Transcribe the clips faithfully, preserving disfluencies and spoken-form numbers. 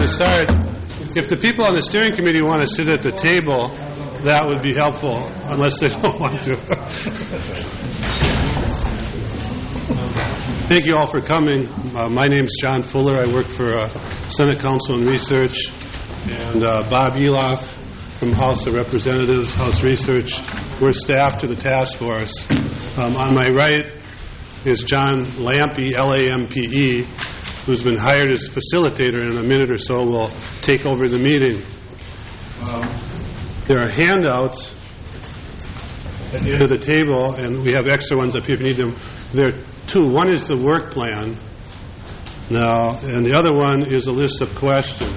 to start, if the people on the steering committee want to sit at the table, that would be helpful, unless they don't want to. Thank you all for coming. Uh, my name is John Fuller. I work for uh, Senate Council on Research, and uh, Bob Eloff from House of Representatives, House Research. We're staff to the task force. Um, on my right is John Lampe, L A M P E, who's been hired as facilitator, and in a minute or so will take over the meeting. Um, there are handouts at the end of the table, and we have extra ones up here if you need them. There are two. One is the work plan now, and the other one is a list of questions.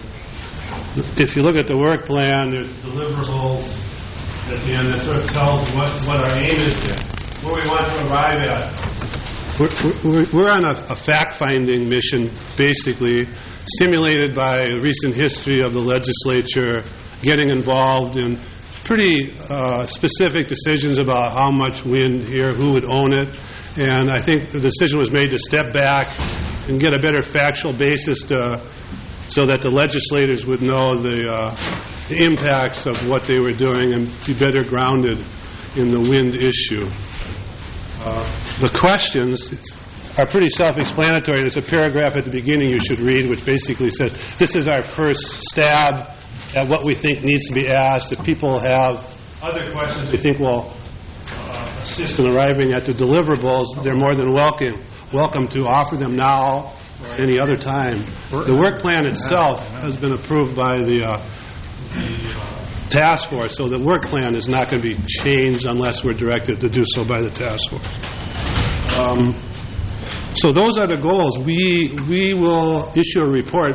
If you look at the work plan, there's deliverables at the end that sort of tells what, what our aim is here, where we want to arrive at. We're, we're, we're on a, a fact-finding mission, basically, stimulated by the recent history of the legislature getting involved in pretty uh, specific decisions about how much wind here, who would own it. And I think the decision was made to step back and get a better factual basis to, so that the legislators would know the, uh, the impacts of what they were doing and be better grounded in the wind issue. Uh, the questions are pretty self-explanatory. There's a paragraph at the beginning you should read which basically says, this is our first stab at what we think needs to be asked. If people have other questions they think will uh, assist in arriving at the deliverables, they're more than welcome, welcome to offer them now or any other time. The work plan itself has been approved by the, uh, the uh, task force, so the work plan is not going to be changed unless we're directed to do so by the task force. Um, so those are the goals. We we will issue a report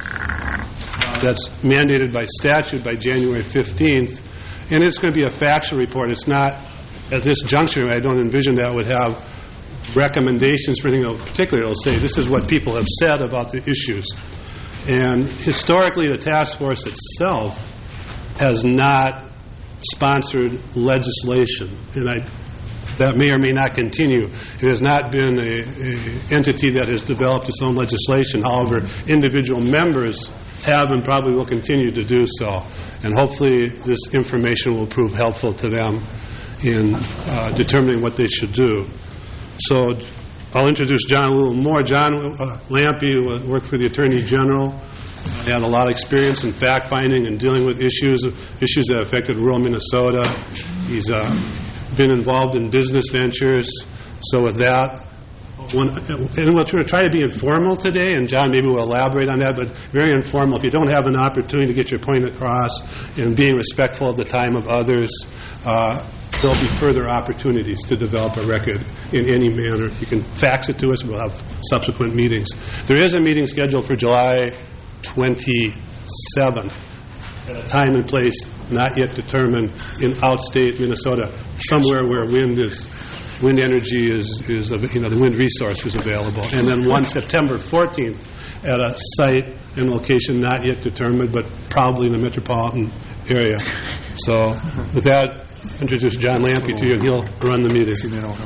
uh, that's mandated by statute by January fifteenth, and it's going to be a factual report. It's not, at this juncture, I don't envision that would have recommendations for anything in particular. It'll say this is what people have said about the issues. And historically, the task force itself has not sponsored legislation, and I, that may or may not continue. It has not been a, a entity that has developed its own legislation. However, individual members have and probably will continue to do so, and hopefully this information will prove helpful to them in uh, determining what they should do. So I'll introduce John a little more. John uh, Lampe worked for the Attorney General. He had a lot of experience in fact-finding and dealing with issues issues that affected rural Minnesota. He's uh, been involved in business ventures. So with that, one, and we'll try to be informal today, and John maybe will elaborate on that, but very informal. If you don't have an opportunity to get your point across and being respectful of the time of others, uh, there'll be further opportunities to develop a record in any manner. You can fax it to us. We'll have subsequent meetings. There is a meeting scheduled for July twenty-seventh at a time and place not yet determined in outstate Minnesota, somewhere where wind is, wind energy is, is you know, the wind resource is available. And then one September fourteenth at a site and location not yet determined, but probably in the metropolitan area. So with that, introduce John Lampe to you, and he'll run the meeting.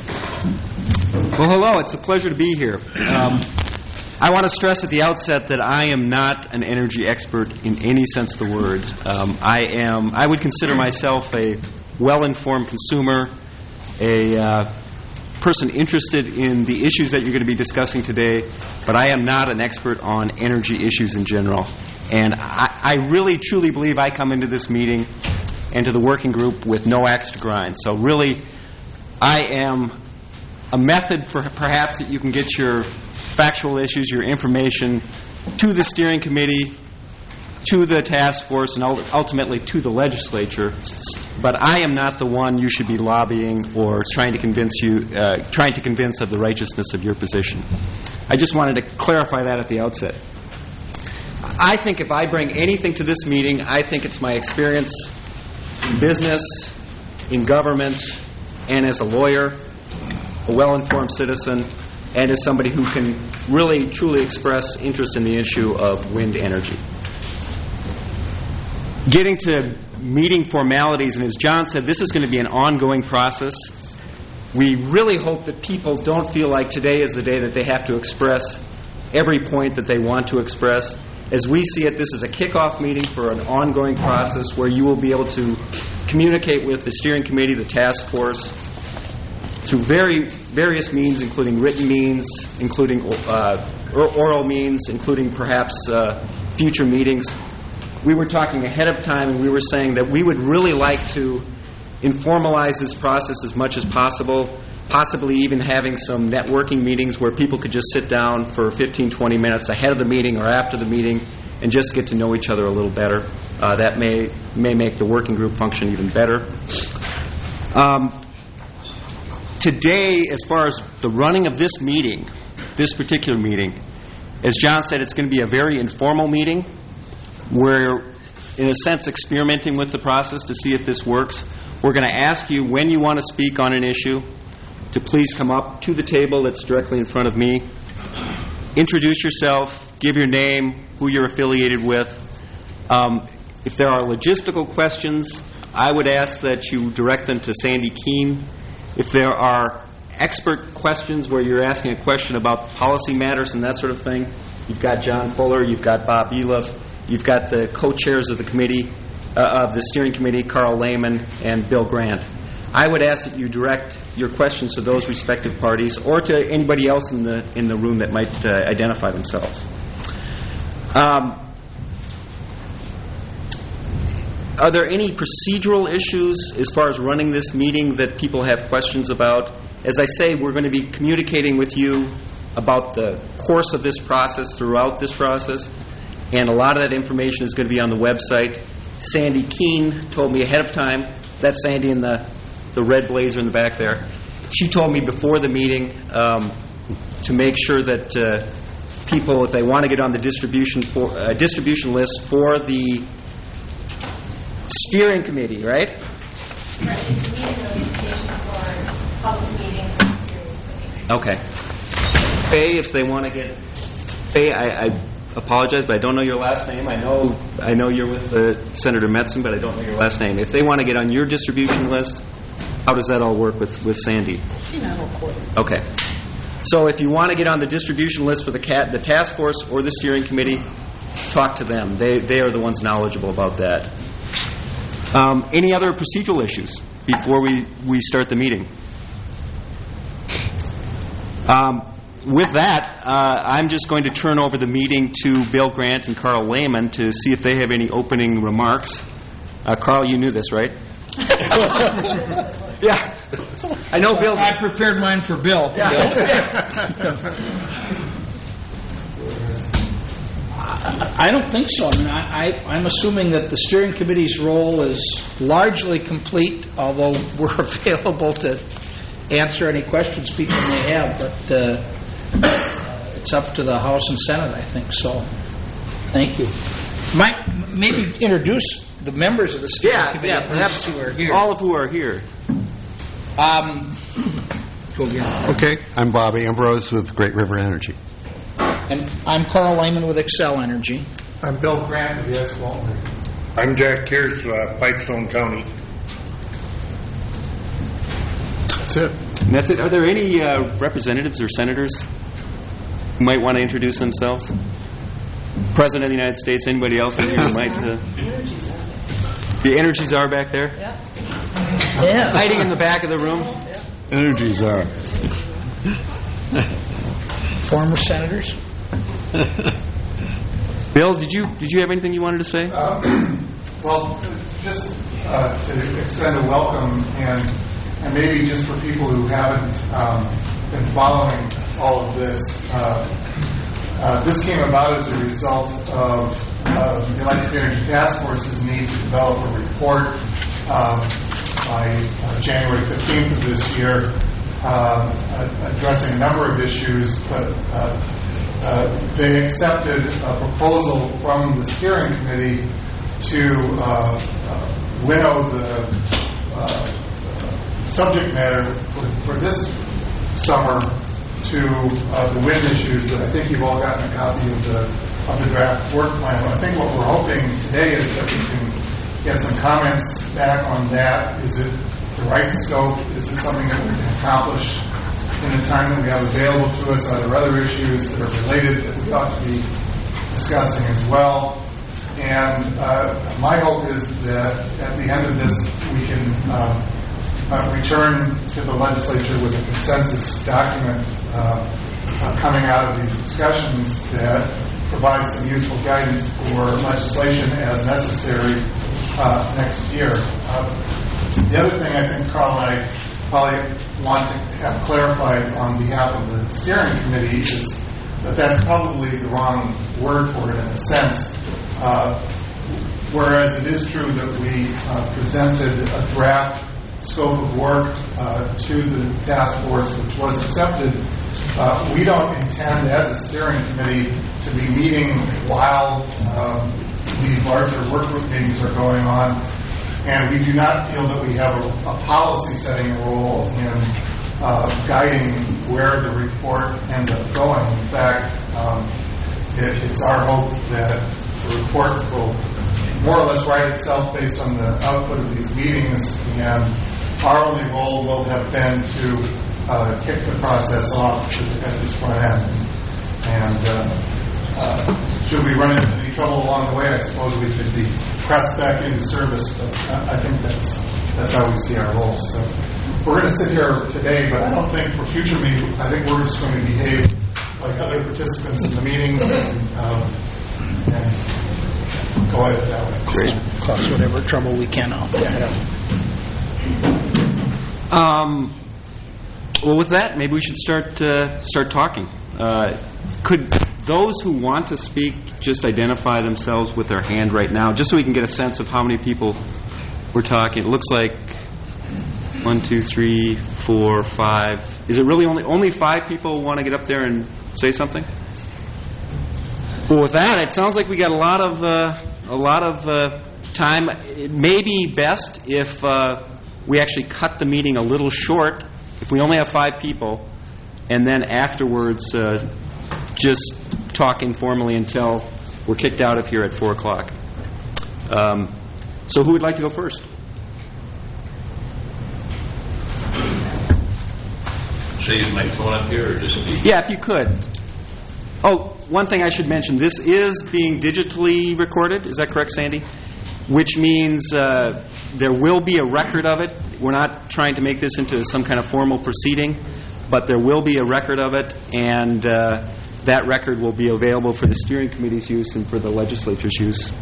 Well, hello. It's a pleasure to be here. Um, I want to stress at the outset that I am not an energy expert in any sense of the word. Um, I am. I would consider myself a well-informed consumer, a uh, person interested in the issues that you're going to be discussing today, but I am not an expert on energy issues in general. And I, I really, truly believe I come into this meeting and to the working group with no axe to grind. So really, I am a method for perhaps that you can get your factual issues, your information to the steering committee, to the task force, and ultimately to the legislature. But I am not the one you should be lobbying or trying to convince you, uh, trying to convince of the righteousness of your position. I just wanted to clarify that at the outset. I think if I bring anything to this meeting, I think it's my experience in business, in government, and as a lawyer, a well-informed citizen, and as somebody who can really, truly express interest in the issue of wind energy. Getting to meeting formalities, and as John said, this is going to be an ongoing process. We really hope that people don't feel like today is the day that they have to express every point that they want to express. As we see it, this is a kickoff meeting for an ongoing process where you will be able to communicate with the steering committee, the task force, through very various means, including written means, including uh, oral means, including perhaps uh, future meetings. We were talking ahead of time, and we were saying that we would really like to informalize this process as much as possible, possibly even having some networking meetings where people could just sit down for fifteen, twenty minutes ahead of the meeting or after the meeting and just get to know each other a little better. Uh, that may may make the working group function even better. Um, today, as far as the running of this meeting, this particular meeting, as John said, it's going to be a very informal meeting. We're, in a sense, experimenting with the process to see if this works. We're going to ask you when you want to speak on an issue to please come up to the table that's directly in front of me. Introduce yourself, give your name, who you're affiliated with. Um, if there are logistical questions, I would ask that you direct them to Sandy Keene. If there are expert questions where you're asking a question about policy matters and that sort of thing, you've got John Fuller, you've got Bob Eloff, you've got the co-chairs of the committee, uh, of the steering committee, Carl Lehman and Bill Grant. I would ask that you direct your questions to those respective parties or to anybody else in the in the room that might uh, identify themselves. Um, are there any procedural issues as far as running this meeting that people have questions about? As I say, we're going to be communicating with you about the course of this process throughout this process, and a lot of that information is going to be on the website. Sandy Keene told me ahead of time. That's Sandy in the the red blazer in the back there. She told me before the meeting um, to make sure that uh, people, if they want to get on the distribution for uh, distribution list for the steering committee, right? Right. It's a meeting notification for public meetings and steering committee. Okay. Faye, if they want to get Faye, I, I apologize, but I don't know your last name. I know I know you're with uh, Senator Metzen, but I don't know your last name. If they want to get on your distribution list, how does that all work with, with Sandy? Okay. So if you want to get on the distribution list for the cat, the task force or the steering committee, talk to them. They they are the ones knowledgeable about that. Um, any other procedural issues before we, we start the meeting? Um, with that, uh, I'm just going to turn over the meeting to Bill Grant and Carl Lehman to see if they have any opening remarks. Uh, Carl, you knew this, right? Yeah. I know Bill. I prepared mine for Bill. Yeah. I don't think so. I mean, I, I, I'm assuming that the steering committee's role is largely complete, although we're available to answer any questions people may have. But uh, it's up to the House and Senate, I think. So, thank you. Might maybe introduce the members of the steering yeah, committee, yeah, perhaps who are here. All of who are here. Um, go again. Okay, I'm Bob Ambrose with Great River Energy. And I'm Carl Lehman with Excel Energy. I'm Bill Grant of the Asphalt League. I'm Jack Kears, uh, Pipestone County. That's it. And that's it. Are there any uh, representatives or senators who might want to introduce themselves? President of the United States, anybody else in here who might? Uh, the Energy Czar back there? Yeah. Yeah. Hiding in the back of the room? Energy Czar. Former senators. Bill, did you did you have anything you wanted to say? Uh, well, just uh, to extend a welcome and and maybe just for people who haven't um, been following all of this, uh, uh, this came about as a result of uh, the Electric Energy Task Force's need to develop a report uh, by uh, January fifteenth of this year uh, addressing a number of issues, but uh, uh, they accepted a proposal from the steering committee to uh, uh, winnow the uh, subject matter for, for this summer to uh, the wind issues that I think you've all gotten a copy of the of the draft work plan. But I think what we're hoping today is that we can get some comments back on that. Is it the right scope? Is it something that we can accomplish in the time that we have available to us? Are there other issues that are related that we ought to be discussing as well. And uh, my hope is that at the end of this, we can uh, uh, return to the legislature with a consensus document uh, uh, coming out of these discussions that provides some useful guidance for legislation as necessary uh, next year. Uh, the other thing I think Carl and I probably want to have clarified on behalf of the steering committee is that that's probably the wrong word for it in a sense. Uh, whereas it is true that we uh, presented a draft scope of work uh, to the task force, which was accepted, uh, we don't intend, as a steering committee, to be meeting while um, these larger work group meetings are going on. And we do not feel that we have a, a policy-setting role in uh, guiding where the report ends up going. In fact, um, it, it's our hope that the report will more or less write itself based on the output of these meetings, and our only role will have been to uh, kick the process off at this front end. And uh, uh, should we run into any trouble along the way, I suppose we could be pressed back into service, but I think that's that's how we see our roles. So we're going to sit here today, but I don't think for future meetings, I think we're just going to behave like other participants in the meetings and, um, and go at it that way. Great. Cause whatever trouble we can out there. Um, well, with that, maybe we should start uh, start talking. Uh, could those who want to speak just identify themselves with their hand right now, just so we can get a sense of how many people we're talking? It looks like one, two, three, four, five. Is it really only only five people want to get up there and say something? Well, with that, it sounds like we got a lot of uh, a lot of uh, time. It may be best if uh, we actually cut the meeting a little short, if we only have five people, and then afterwards uh, just talk informally until we're kicked out of here at four o'clock. Um, so, who would like to go first? Should I use my phone up here, or just? Yeah, if you could. Oh, one thing I should mention, this is being digitally recorded. Is that correct, Sandy? Which means uh, there will be a record of it. We're not trying to make this into some kind of formal proceeding, but there will be a record of it, and uh, that record will be available for the steering committee's use and for the legislature's use.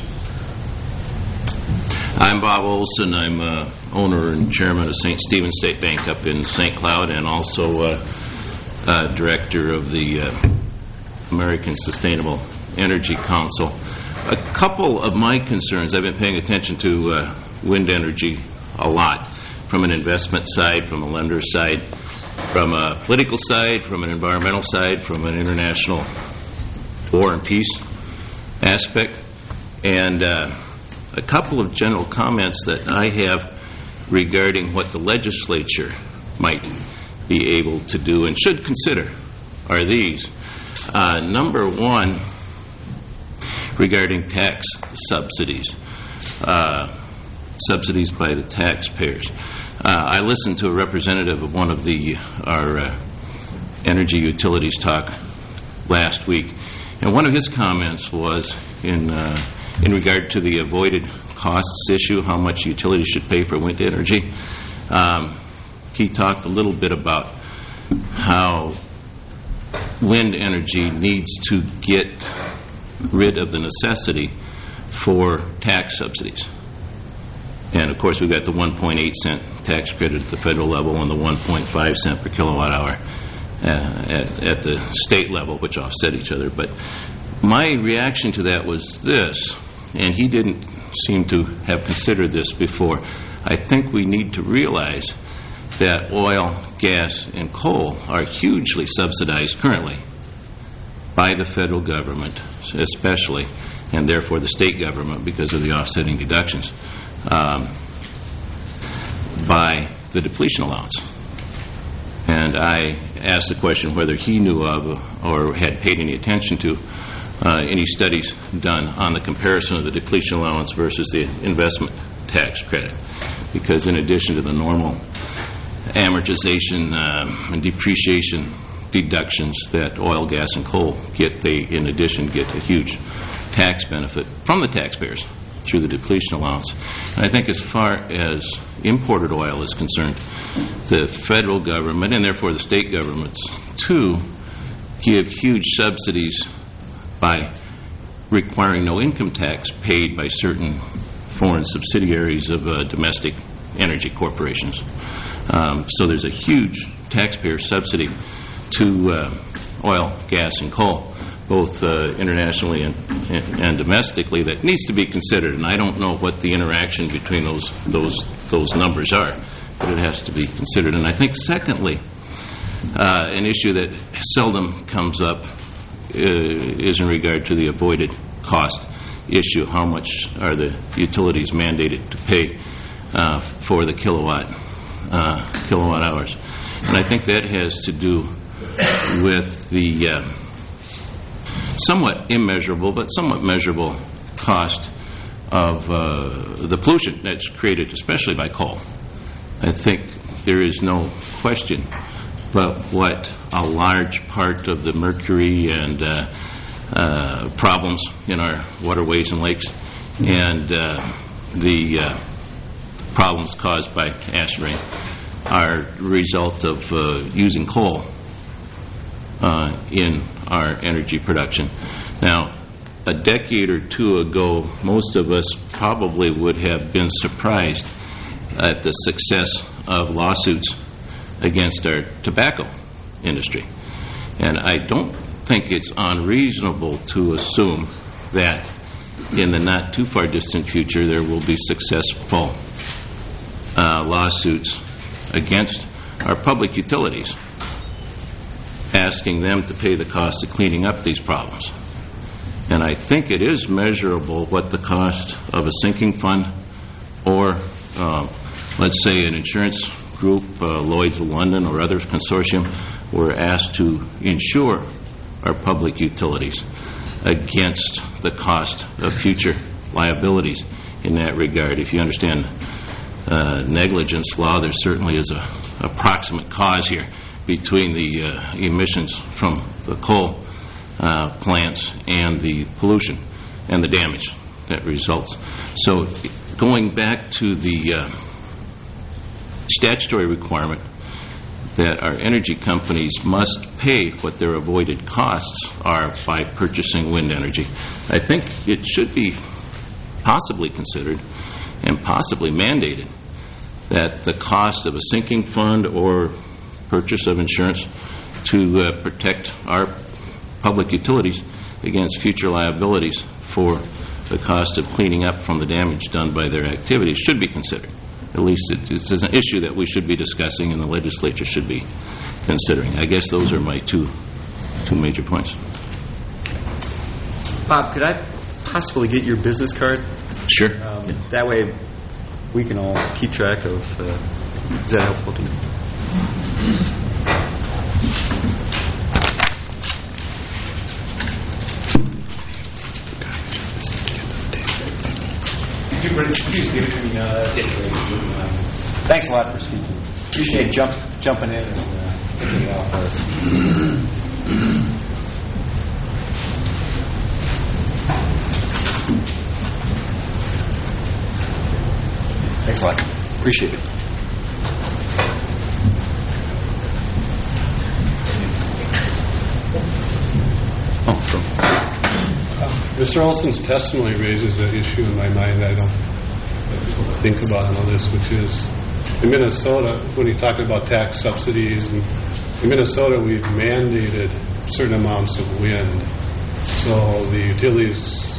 I'm Bob Olson. I'm uh, owner and chairman of Saint Stephen's State Bank up in Saint Cloud, and also uh, uh, director of the uh, American Sustainable Energy Council. A couple of my concerns, I've been paying attention to uh, wind energy a lot, from an investment side, from a lender side, from a political side, from an environmental side, from an international war and peace aspect. And uh, a couple of general comments that I have regarding what the legislature might be able to do and should consider are these. Uh, number one, regarding tax subsidies, uh, subsidies by the taxpayers. Uh, I listened to a representative of one of the our uh, energy utilities talk last week, and one of his comments was in uh, in regard to the avoided costs issue, how much utilities should pay for wind energy. Um, he talked a little bit about how wind energy needs to get rid of the necessity for tax subsidies. And of course, we've got the one point eight cent tax credit at the federal level and the one point five cent per kilowatt hour uh, at, at the state level, which offset each other. But my reaction to that was this, and he didn't seem to have considered this before. I think we need to realize that oil, gas, and coal are hugely subsidized currently by the federal government, especially, and therefore the state government because of the offsetting deductions, um, by the depletion allowance. And I asked the question whether he knew of or had paid any attention to uh, any studies done on the comparison of the depletion allowance versus the investment tax credit. Because in addition to the normal amortization um, and depreciation deductions that oil, gas, and coal get. They, in addition, get a huge tax benefit from the taxpayers through the depletion allowance. And I think as far as imported oil is concerned, the federal government, and therefore the state governments too, give huge subsidies by requiring no income tax paid by certain foreign subsidiaries of uh, domestic energy corporations. Um, so there's a huge taxpayer subsidy to uh, oil, gas, and coal, both uh, internationally and, and, and domestically, that needs to be considered. And I don't know what the interaction between those those those numbers are, but it has to be considered. And I think, secondly, uh, an issue that seldom comes up uh, is in regard to the avoided cost issue. How much are the utilities mandated to pay uh, for the kilowatt uh, kilowatt hours? And I think that has to do with the uh, somewhat immeasurable but somewhat measurable cost of uh, the pollution that's created, especially by coal. I think there is no question but what a large part of the mercury and uh, uh, problems in our waterways and lakes and uh, the uh, problems caused by acid rain are a result of uh, using coal uh, in our energy production. Now, a decade or two ago, most of us probably would have been surprised at the success of lawsuits against our tobacco industry. And I don't think it's unreasonable to assume that in the not too far distant future there will be successful uh, lawsuits against our public utilities, asking them to pay the cost of cleaning up these problems. And I think it is measurable what the cost of a sinking fund or, uh, let's say, an insurance group, uh, Lloyd's of London or other consortium, were asked to insure our public utilities against the cost of future liabilities in that regard. If you understand uh, negligence law, there certainly is a approximate cause here between the uh, emissions from the coal uh, plants and the pollution and the damage that results. So going back to the uh, statutory requirement that our energy companies must pay what their avoided costs are by purchasing wind energy, I think it should be possibly considered and possibly mandated that the cost of a sinking fund or purchase of insurance to uh, protect our public utilities against future liabilities for the cost of cleaning up from the damage done by their activities should be considered. At least it, it's an issue that we should be discussing and the legislature should be considering. I guess those are my two two major points. Bob, could I possibly get your business card? Sure. Um, yeah. That way we can all keep track of, uh, is that helpful to you? Thanks a lot for speaking. Appreciate jump, jumping in and uh, picking it off for us. Thanks a lot. Appreciate it. Oh, sure. Mister Olson's testimony raises an issue in my mind I don't think about on this, which is in Minnesota, when you talk about tax subsidies, and in Minnesota we've mandated certain amounts of wind. So the utilities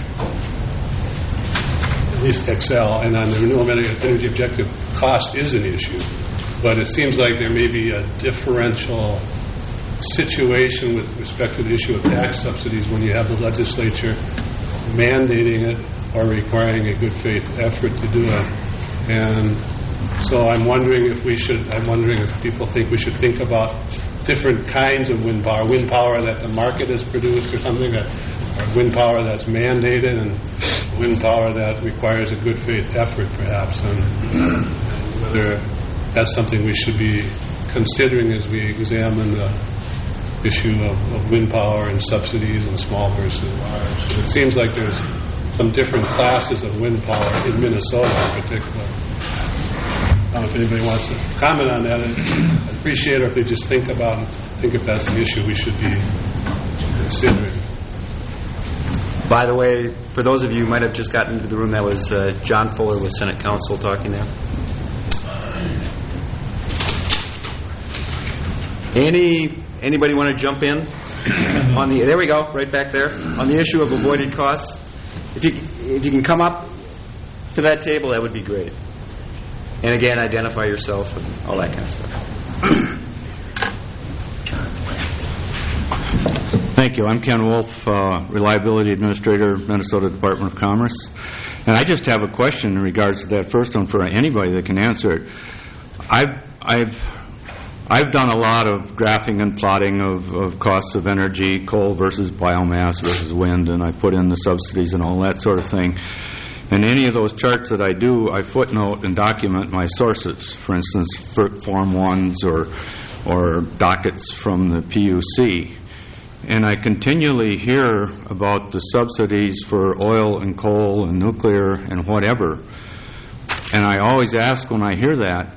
at least excel, and on the renewable energy objective, cost is an issue. But it seems like there may be a differential situation with respect to the issue of tax subsidies when you have the legislature mandating it or requiring a good faith effort to do it. And so I'm wondering if we should, I'm wondering if people think we should think about different kinds of wind power, wind power that the market has produced or something, that, or wind power that's mandated, and wind power that requires a good faith effort perhaps, and whether that's something we should be considering as we examine the issue of, of wind power and subsidies and small versus large. It seems like there's some different classes of wind power in Minnesota in particular. I don't know if anybody wants to comment on that. I'd appreciate it if they just think about it, think if that's an issue we should be considering. By the way, for those of you who might have just gotten into the room, that was uh, John Fuller with Senate Counsel talking there. Any anybody want to jump in on the? There we go, right back there on the issue of avoided costs. If you if you can come up to that table, that would be great. And again, identify yourself and all that kind of stuff. Thank you. I'm Ken Wolf, uh, Reliability Administrator, Minnesota Department of Commerce. And I just have a question in regards to that first one for anybody that can answer it. I've I've I've done a lot of graphing and plotting of, of costs of energy, coal versus biomass versus wind, and I put in the subsidies and all that sort of thing. And any of those charts that I do, I footnote and document my sources. For instance, for Form ones or or dockets from the P U C. And I continually hear about the subsidies for oil and coal and nuclear and whatever. And I always ask when I hear that,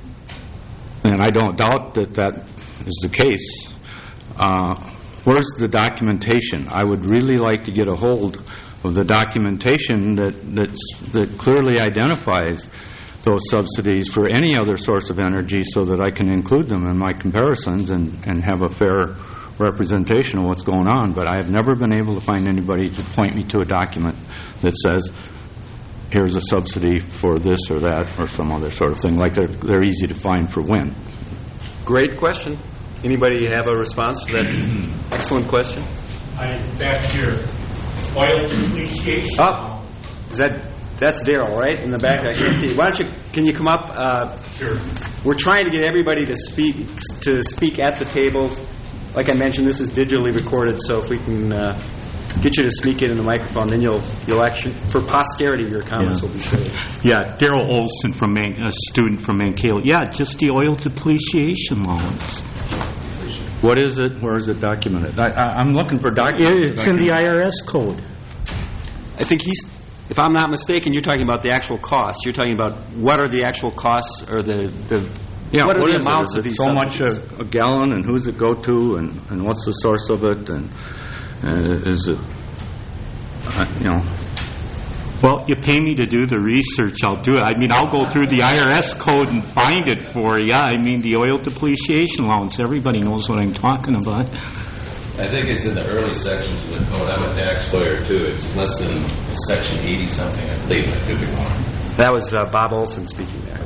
and I don't doubt that that is the case, uh, where's the documentation? I would really like to get a hold of the documentation that that's, that clearly identifies those subsidies for any other source of energy so that I can include them in my comparisons and, and have a fair representation of what's going on. But I have never been able to find anybody to point me to a document that says, here's a subsidy for this or that or some other sort of thing, like they're, they're easy to find for wind. Great question. Anybody have a response to that excellent question? I'm back here. Oil depreciation. Oh, is that that's Daryl, right? In the back, I can't see. Why don't you, can you come up? Uh, sure. We're trying to get everybody to speak to speak at the table. Like I mentioned, this is digitally recorded, so if we can uh, get you to speak into the microphone, then you'll you'll actually, for posterity, your comments yeah. will be saved. Yeah, Daryl Olson from Man, a student from Mankato. Yeah, just the oil depreciation loans. What is it? Where is it documented? I, I, I'm looking for documents. It's in the I R S code. I think he's, if I'm not mistaken, you're talking about the actual costs. You're talking about what are the actual costs or the, the yeah, what are what the is amounts it? Is of it these so subsidies? much a, a gallon, and who's it go to, and, and what's the source of it, and uh, is it, uh, you know. Well, you pay me to do the research, I'll do it. I mean, I'll go through the I R S code and find it for you. I mean, the oil depreciation loans, everybody knows what I'm talking about. I think it's in the early sections of the code. I'm a tax lawyer, too. It's less than section eighty-something, I believe. I could be wrong. That was uh, Bob Olson speaking there.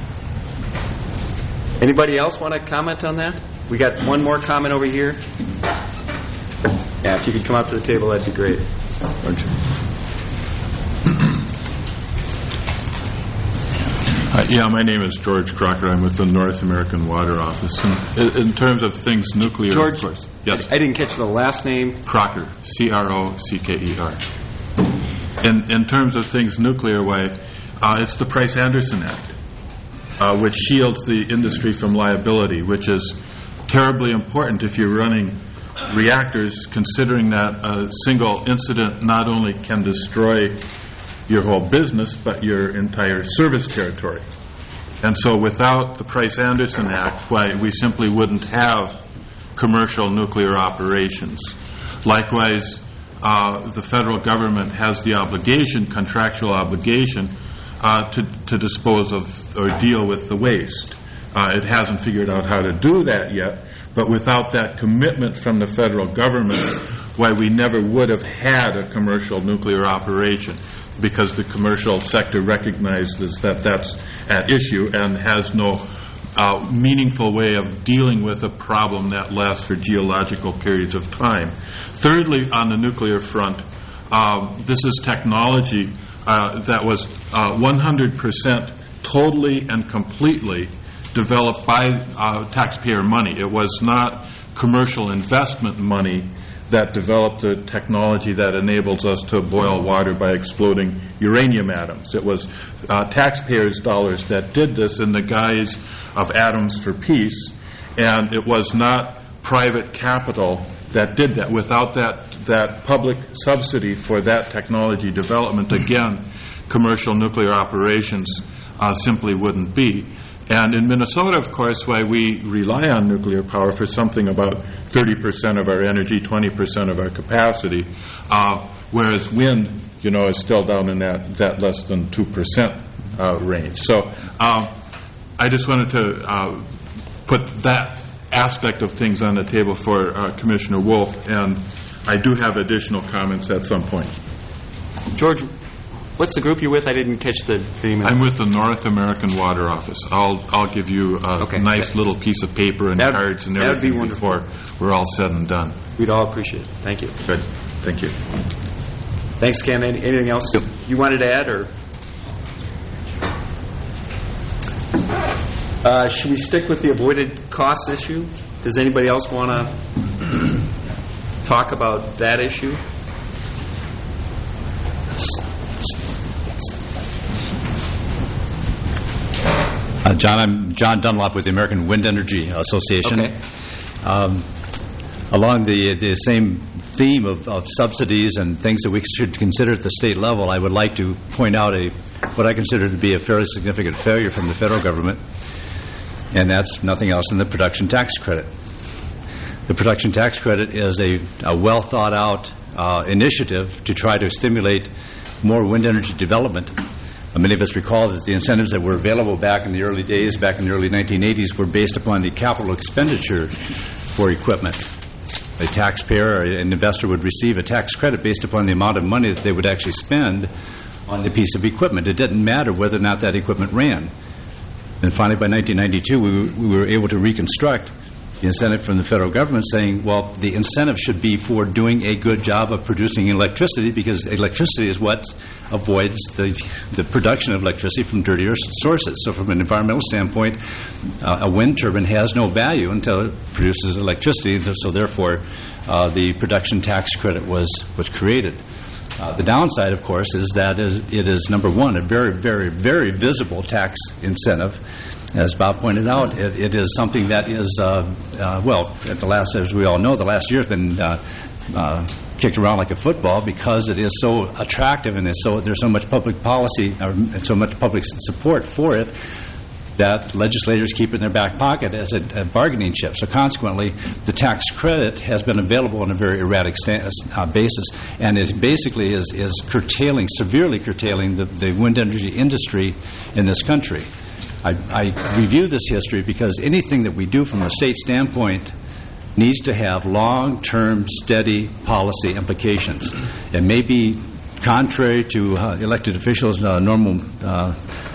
Anybody else want to comment on that? We got one more comment over here. Yeah, if you could come up to the table, that'd be great. Aren't you? Uh, yeah, my name is George Crocker. I'm with the North American Water Office. And in, in terms of things nuclear, George, of course. Yes. I didn't catch the last name. Crocker, C R O C K E R. In, in terms of things nuclear way, uh, it's the Price-Anderson Act, uh, which shields the industry from liability, which is terribly important if you're running reactors, considering that a single incident not only can destroy your whole business, but your entire service territory. And so without the Price-Anderson Act, why we simply wouldn't have commercial nuclear operations. Likewise, uh, the federal government has the obligation, contractual obligation, uh, to, to dispose of or deal with the waste. Uh, it hasn't figured out how to do that yet, but without that commitment from the federal government, why we never would have had a commercial nuclear operation, because the commercial sector recognizes that that's at issue and has no uh, meaningful way of dealing with a problem that lasts for geological periods of time. Thirdly, on the nuclear front, um, this is technology uh, that was uh, one hundred percent totally and completely developed by uh, taxpayer money. It was not commercial investment money that developed the technology that enables us to boil water by exploding uranium atoms. It was uh, taxpayers' dollars that did this in the guise of Atoms for Peace, and it was not private capital that did that. Without that, that public subsidy for that technology development, again, commercial nuclear operations uh, simply wouldn't be. And in Minnesota, of course, why we rely on nuclear power for something about thirty percent of our energy, twenty percent of our capacity, uh, whereas wind, you know, is still down in that, that less than two percent uh, range. So uh, I just wanted to uh, put that aspect of things on the table for uh, Commissioner Wolf, and I do have additional comments at some point. George, what's the group you're with? I didn't catch the name. I'm with the North American Water Office. I'll I'll give you a okay. nice little piece of paper and that, cards and everything everything before we're all said and done. We'd all appreciate it. Thank you. Good. Thank you. Thanks, Ken. Any, anything else you wanted to add, or uh, should we stick with the avoided costs issue? Does anybody else want to talk about that issue? Uh, John, I'm John Dunlop with the American Wind Energy Association. Okay. Um, along the the same theme of, of subsidies and things that we should consider at the state level, I would like to point out a what I consider to be a fairly significant failure from the federal government, and that's nothing else than the production tax credit. The production tax credit is a, a well thought out uh, initiative to try to stimulate more wind energy development. Uh, many of us recall that the incentives that were available back in the early days, back in the early nineteen eighties, were based upon the capital expenditure for equipment. A taxpayer or an investor would receive a tax credit based upon the amount of money that they would actually spend on the piece of equipment. It didn't matter whether or not that equipment ran. And finally, by nineteen ninety-two, we, we were able to reconstruct the incentive from the federal government, saying, well, the incentive should be for doing a good job of producing electricity, because electricity is what avoids the, the production of electricity from dirtier sources. So from an environmental standpoint, uh, a wind turbine has no value until it produces electricity, so therefore uh, the production tax credit was, was created. Uh, the downside, of course, is that is, it is, number one, a very, very, very visible tax incentive. As Bob pointed out, it, it is something that is, uh, uh, well, at the last, as we all know, the last year has been uh, uh, kicked around like a football because it is so attractive and is so, there's so much public policy or so much public support for it that legislators keep it in their back pocket as a, a bargaining chip. So consequently, the tax credit has been available on a very erratic sta- uh, basis, and it basically is, is curtailing, severely curtailing the, the wind energy industry in this country. I, I review this history because anything that we do from a state standpoint needs to have long-term, steady policy implications. It may be contrary to uh, elected officials' uh, normal uh,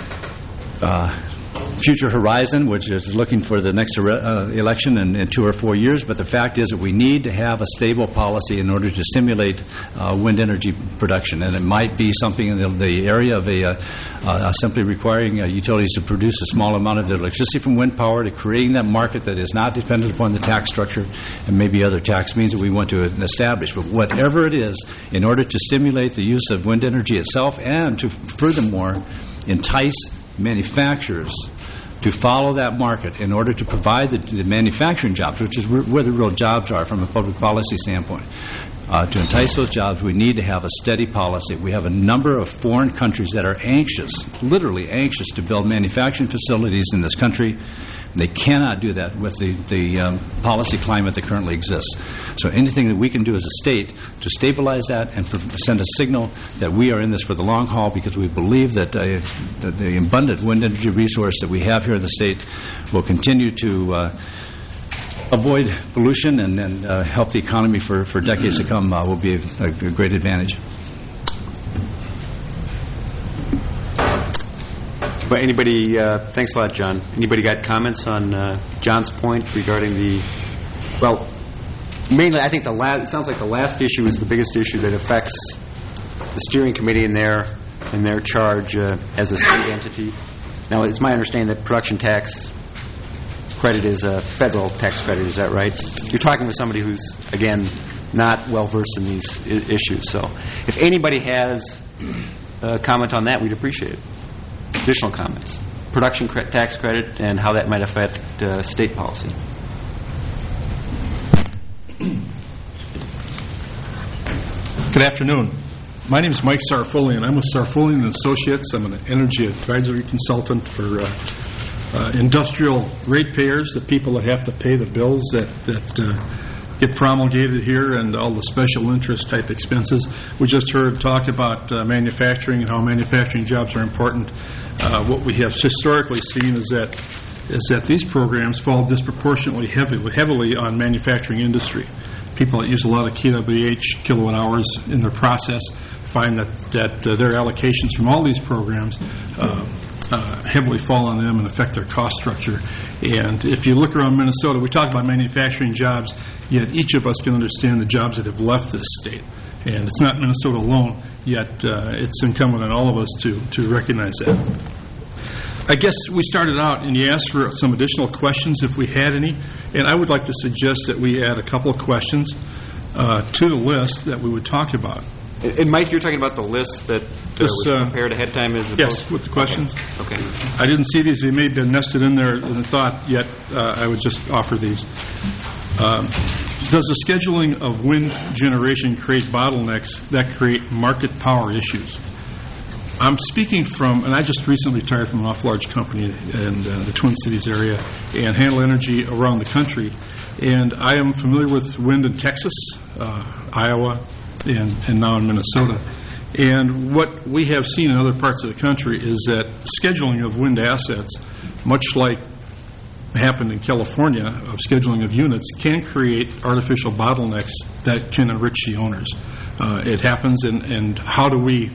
uh, future horizon, which is looking for the next uh, election in, in two or four years, but the fact is that we need to have a stable policy in order to stimulate uh, wind energy production, and it might be something in the, the area of a uh, uh, simply requiring uh, utilities to produce a small amount of their electricity from wind power, to creating that market that is not dependent upon the tax structure and maybe other tax means that we want to establish. But whatever it is, in order to stimulate the use of wind energy itself and to furthermore entice manufacturers to follow that market in order to provide the, the manufacturing jobs, which is where the real jobs are from a public policy standpoint. Uh, to entice those jobs, we need to have a steady policy. We have a number of foreign countries that are anxious, literally anxious, to build manufacturing facilities in this country. They cannot do that with the, the um, policy climate that currently exists. So anything that we can do as a state to stabilize that and for, send a signal that we are in this for the long haul, because we believe that, uh, that the abundant wind energy resource that we have here in the state will continue to uh, avoid pollution and, and uh, help the economy for, for decades to come uh, will be a, a great advantage. But anybody, uh, thanks a lot, John. Anybody got comments on uh, John's point regarding the, well, mainly I think the last, it sounds like the last issue is the biggest issue that affects the steering committee in their, in their charge uh, as a state entity. Now, it's my understanding that production tax credit is a federal tax credit, is that right? You're talking with somebody who's, again, not well-versed in these I- issues. So if anybody has a comment on that, we'd appreciate it. Additional comments. Production cre- tax credit and how that might affect uh, state policy. Good afternoon. My name is Mike Sarfulian. I'm with Sarfulian and Associates. I'm an energy advisory consultant for uh, uh, industrial ratepayers, the people that have to pay the bills that, that uh, get promulgated here, and all the special interest type expenses. We just heard talk about uh, manufacturing and how manufacturing jobs are important. Uh, what we have historically seen is that is that these programs fall disproportionately heavily, heavily on manufacturing industry. People that use a lot of K W H, kilowatt hours, in their process find that, that uh, their allocations from all these programs uh, uh, heavily fall on them and affect their cost structure. And if you look around Minnesota, we talk about manufacturing jobs, yet each of us can understand the jobs that have left this state. And it's not Minnesota alone, yet uh, it's incumbent on all of us to, to recognize that. I guess we started out, and you asked for some additional questions if we had any, and I would like to suggest that we add a couple of questions uh, to the list that we would talk about. And Mike, you're talking about the list that uh, This, was uh, prepared ahead of time as opposed? Yes, with the questions. Okay. okay. I didn't see these. They may have been nested in there in the thought, yet uh, I would just offer these. Um, does the scheduling of wind generation create bottlenecks that create market power issues? I'm speaking from, and I just recently retired from an awful large company in uh, the Twin Cities area and handle energy around the country. And I am familiar with wind in Texas, uh, Iowa, and, and now in Minnesota. And what we have seen in other parts of the country is that scheduling of wind assets, much like happened in California, of scheduling of units, can create artificial bottlenecks that can enrich the owners. Uh, it happens, and, and how do we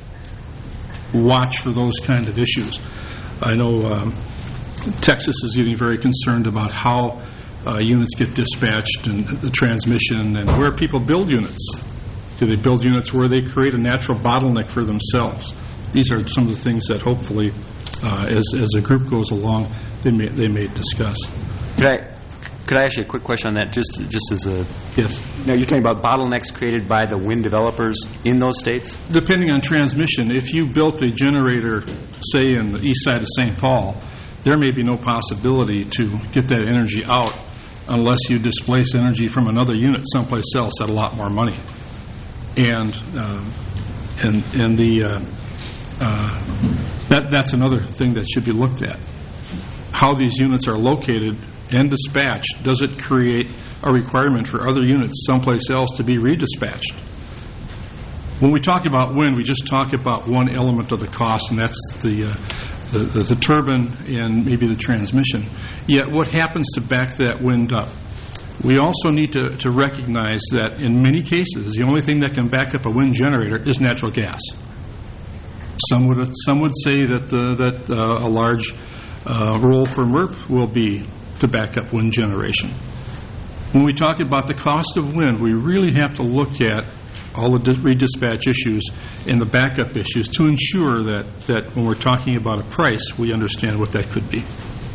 watch for those kind of issues? I know um, Texas is getting very concerned about how uh, units get dispatched and the transmission and where people build units. Do they build units where they create a natural bottleneck for themselves? These are some of the things that hopefully, uh, as, as a group goes along, they may, they may discuss. Could I, could I ask you a quick question on that, just just as a... Yes. Now, you're talking about bottlenecks created by the wind developers in those states? Depending on transmission, if you built a generator, say, in the east side of Saint Paul, there may be no possibility to get that energy out unless you displace energy from another unit someplace else at a lot more money. And uh, and and the uh, uh, that that's another thing that should be looked at. How these units are located and dispatched, does it create a requirement for other units someplace else to be redispatched? When we talk about wind, we just talk about one element of the cost, and that's the, uh, the, the, the turbine and maybe the transmission. Yet what happens to back that wind up? We also need to, to recognize that in many cases, the only thing that can back up a wind generator is natural gas. Some would, some would say that, the, that uh, a large uh, role for M R P will be to back up wind generation. When we talk about the cost of wind, we really have to look at all the redispatch issues and the backup issues to ensure that, that when we're talking about a price, we understand what that could be.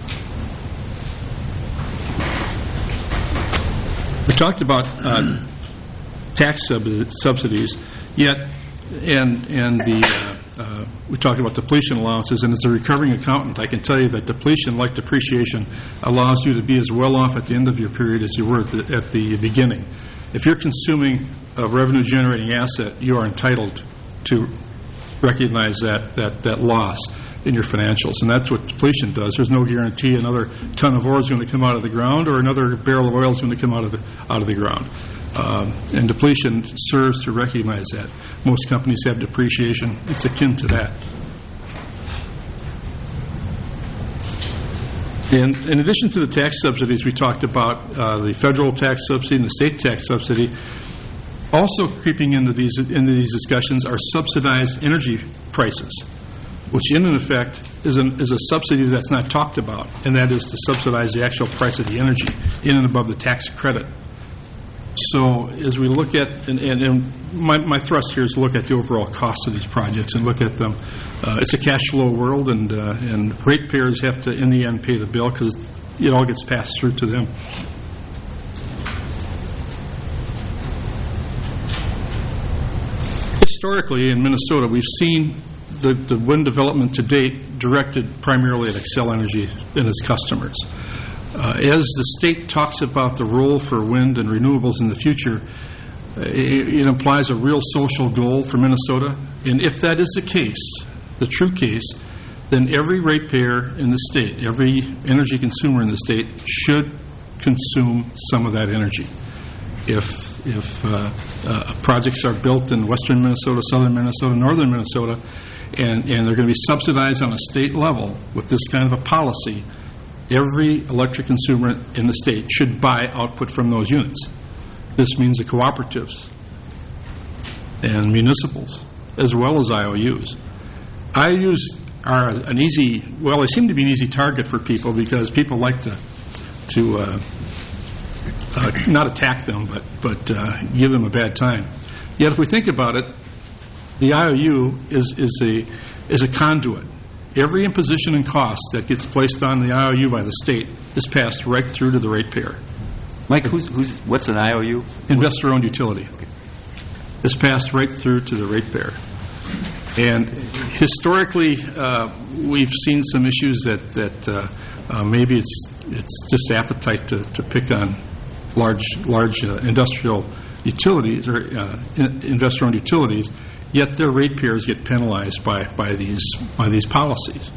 We talked about uh, tax sub- subsidies, yet, and and the uh, uh, we talked about depletion allowances, and as a recovering accountant, I can tell you that depletion, like depreciation, allows you to be as well off at the end of your period as you were at the, at the beginning. If you're consuming a revenue-generating asset, you are entitled to recognize that, that, that loss in your financials, and that's what depletion does. There's no guarantee another ton of ore is going to come out of the ground or another barrel of oil is going to come out of the, out of the ground. Um, and depletion serves to recognize that. Most companies have depreciation. It's akin to that. And in addition to the tax subsidies, we talked about uh, the federal tax subsidy and the state tax subsidy. Also creeping into these into these discussions are subsidized energy prices, which in effect is, an, is a subsidy that's not talked about, and that is to subsidize the actual price of the energy in and above the tax credit. So as we look at, and, and, and my, my thrust here is to look at the overall cost of these projects and look at them. Uh, it's a cash flow world, and uh, and ratepayers have to, in the end, pay the bill because it all gets passed through to them. Historically, in Minnesota, we've seen the, the wind development to date directed primarily at Xcel Energy and its customers. Uh, as the state talks about the role for wind and renewables in the future, it, it implies a real social goal for Minnesota. And if that is the case, the true case, then every ratepayer in the state, every energy consumer in the state should consume some of that energy. If if uh, uh, projects are built in western Minnesota, southern Minnesota, northern Minnesota, and, and they're going to be subsidized on a state level with this kind of a policy, every electric consumer in the state should buy output from those units. This means the cooperatives and municipals, as well as I O Us. I O Us are an easy, well, they seem to be an easy target for people because people like to, to uh, uh, not attack them, but, but uh, give them a bad time. Yet if we think about it, the I O U is, is, a, is a conduit. Every imposition and cost that gets placed on the I O U by the state is passed right through to the ratepayer. Mike, who's, who's, what's an I O U? Investor-owned utility. It's passed right through to the ratepayer. And historically, uh, we've seen some issues that, that uh, uh, maybe it's it's just appetite to, to pick on large large uh, industrial utilities or uh, in, investor-owned utilities. Yet their ratepayers get penalized by, by these by these policies.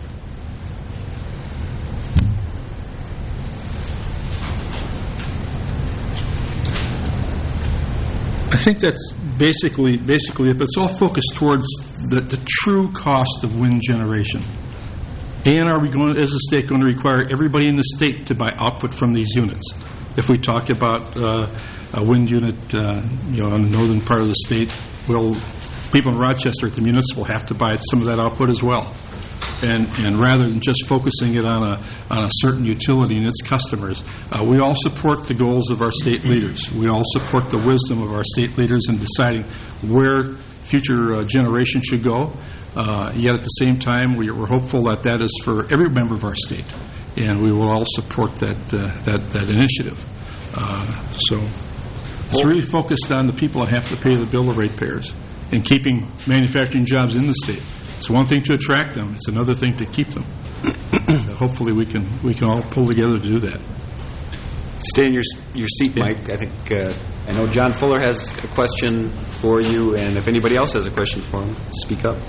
I think that's basically basically it, but it's all focused towards the, the true cost of wind generation. And are we going, as a state, going to require everybody in the state to buy output from these units? If we talk about uh, a wind unit, uh, you know, in the northern part of the state, well, people in Rochester at the municipal have to buy some of that output as well. And, and rather than just focusing it on a on a certain utility and its customers, uh, we all support the goals of our state leaders. We all support the wisdom of our state leaders in deciding where future uh, generations should go. Uh, yet at the same time, we, we're hopeful that that is for every member of our state, and we will all support that uh, that that initiative. Uh, so it's really focused on the people that have to pay the bill of ratepayers and keeping manufacturing jobs in the state. It's one thing to attract them; it's another thing to keep them. uh, hopefully, we can we can all pull together to do that. Stay in your your seat, Mike. I think uh, I know John Fuller has a question for you, and if anybody else has a question for him, speak up.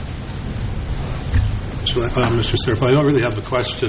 Uh, Mister Serpa, I don't really have a question.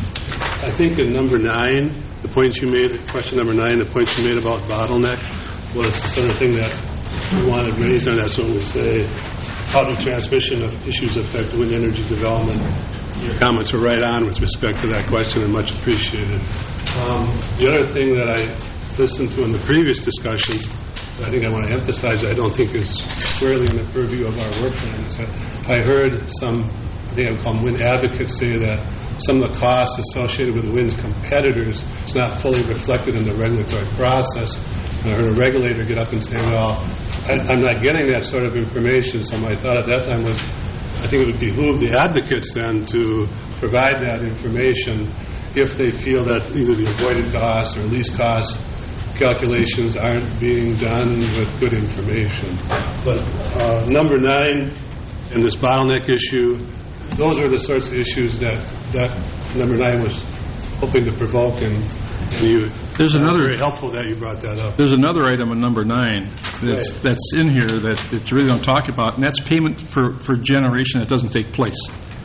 I think in number nine, the points you made, question number nine, the points you made about bottleneck was the sort of thing that we wanted raised on. That's when we say how do transmission of issues affect wind energy development. Your comments are right on with respect to that question and much appreciated. Um, the other thing that I listened to in the previous discussion, I think I want to emphasize, I don't think is squarely in the purview of our work plan, is that I heard some, I think I would call them wind advocates, say that some of the costs associated with wind's competitors is not fully reflected in the regulatory process. And I heard a regulator get up and say, well, I, I'm not getting that sort of information. So my thought at that time was, I think it would behoove the advocates then to provide that information if they feel that either the avoided costs or least costs calculations aren't being done with good information. But uh, number nine, and this bottleneck issue, those are the sorts of issues that, that number nine was hoping to provoke, and, and you. There's another very helpful that you brought that up. There's another item in number nine that's right. that's in here that that you really don't talk about, and that's payment for, for generation that doesn't take place.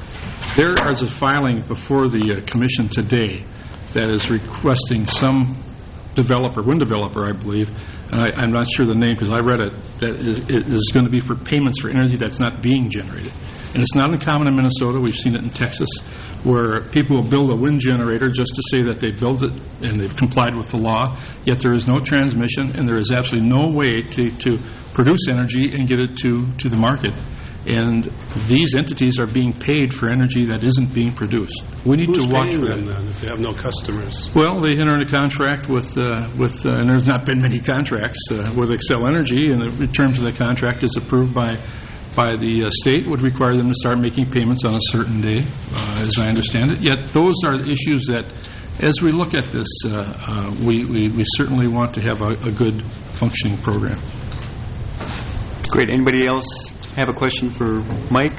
There is a filing before the uh, commission today that is requesting some developer, wind developer, I believe, and I, I'm not sure the name because I read it, that is, it is going to be for payments for energy that's not being generated. And it's not uncommon in Minnesota. We've seen it in Texas, where people will build a wind generator just to say that they built it and they've complied with the law, yet there is no transmission and there is absolutely no way to, to produce energy and get it to, to the market. And these entities are being paid for energy that isn't being produced. We need Who's to watch paying for them that. then if they have no customers? Well, they enter into a contract with, uh, with uh, and there's not been many contracts uh, with Xcel Energy, and the terms of the contract is approved by by the uh, state, would require them to start making payments on a certain day, uh, as I understand it. Yet those are issues that, as we look at this, uh, uh, we, we, we certainly want to have a, a good functioning program. Great. Anybody else have a question for Mike?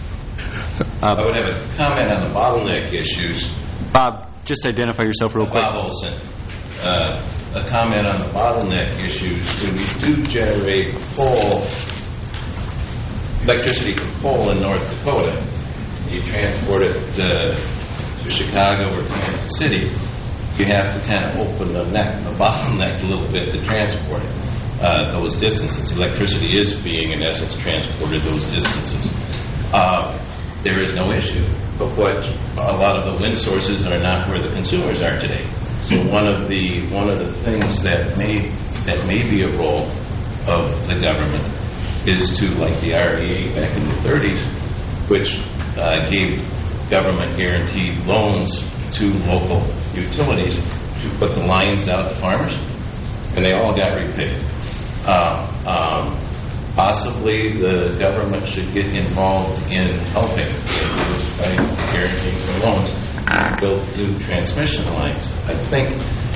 Uh, I would have a comment on the bottleneck issues. Bob, just identify yourself real quick. Bob Olson. Uh, a comment on the bottleneck issues. When we do generate coal, electricity from coal in North Dakota, you transport it uh, to Chicago or Kansas City, you have to kind of open the neck, the bottleneck a little bit to transport it. Uh, those distances. Electricity is being, in essence, transported those distances. Uh, there is no issue. But what a lot of the wind sources are not where the consumers are today. So one of the one of the things that may that may be a role of the government is to, like the R E A back in the thirties, which uh, gave government guaranteed loans to local utilities to put the lines out to farmers, and they all got repaid. Uh, um, possibly the government should get involved in helping by guaranteeing some loans to build new transmission lines. I think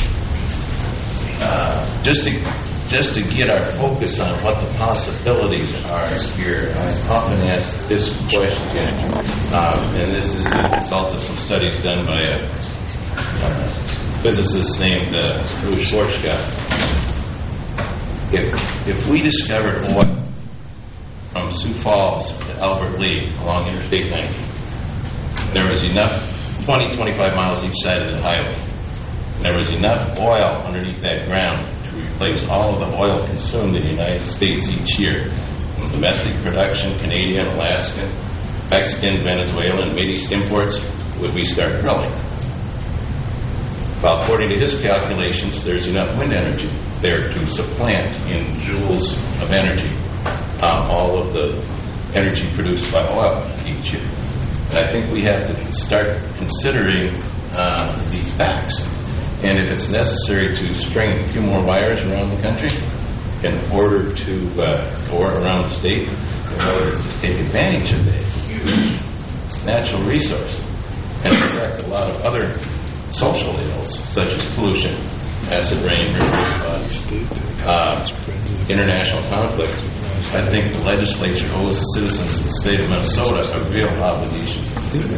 uh, just to just to get our focus on what the possibilities are here, I often ask this question, um, and this is a result of some studies done by a, a physicist named uh, Louis Schwarzkopf. If, if we discovered oil from Sioux Falls to Albert Lea along Interstate ninety, there was enough, twenty, twenty-five miles each side of the highway, there was enough oil underneath that ground to replace all of the oil consumed in the United States each year. From domestic production, Canadian, Alaskan, Mexican, Venezuelan, Middle East imports, would we start drilling? Well, according to his calculations, there's enough wind energy there to supplant in joules of energy um, all of the energy produced by oil each year. And I think we have to start considering uh, these facts. And if it's necessary to string a few more wires around the country in order to, uh, or around the state, in order to take advantage of that huge natural resource and correct a lot of other social ills, such as pollution, acid rain, river flood, uh, international conflict, I think the legislature owes the citizens of the state of Minnesota a real obligation to consider.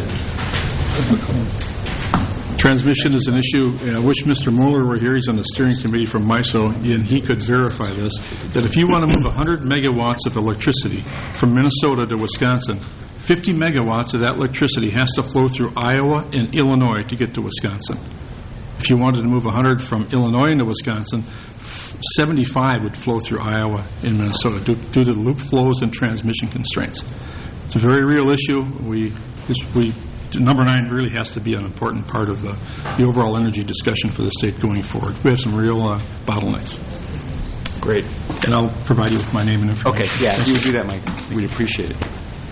Transmission is an issue. I wish Mister Mueller were here. He's on the steering committee from MISO, and he could verify this, that if you want to move one hundred megawatts of electricity from Minnesota to Wisconsin, fifty megawatts of that electricity has to flow through Iowa and Illinois to get to Wisconsin. If you wanted to move one hundred from Illinois into Wisconsin, seventy-five would flow through Iowa and Minnesota due, due to the loop flows and transmission constraints. It's a very real issue. We, this, we, number nine really has to be an important part of the, the overall energy discussion for the state going forward. We have some real uh, bottlenecks. Great. And I'll provide you with my name and information. Okay, yeah, if you would do that, Mike, we'd appreciate it.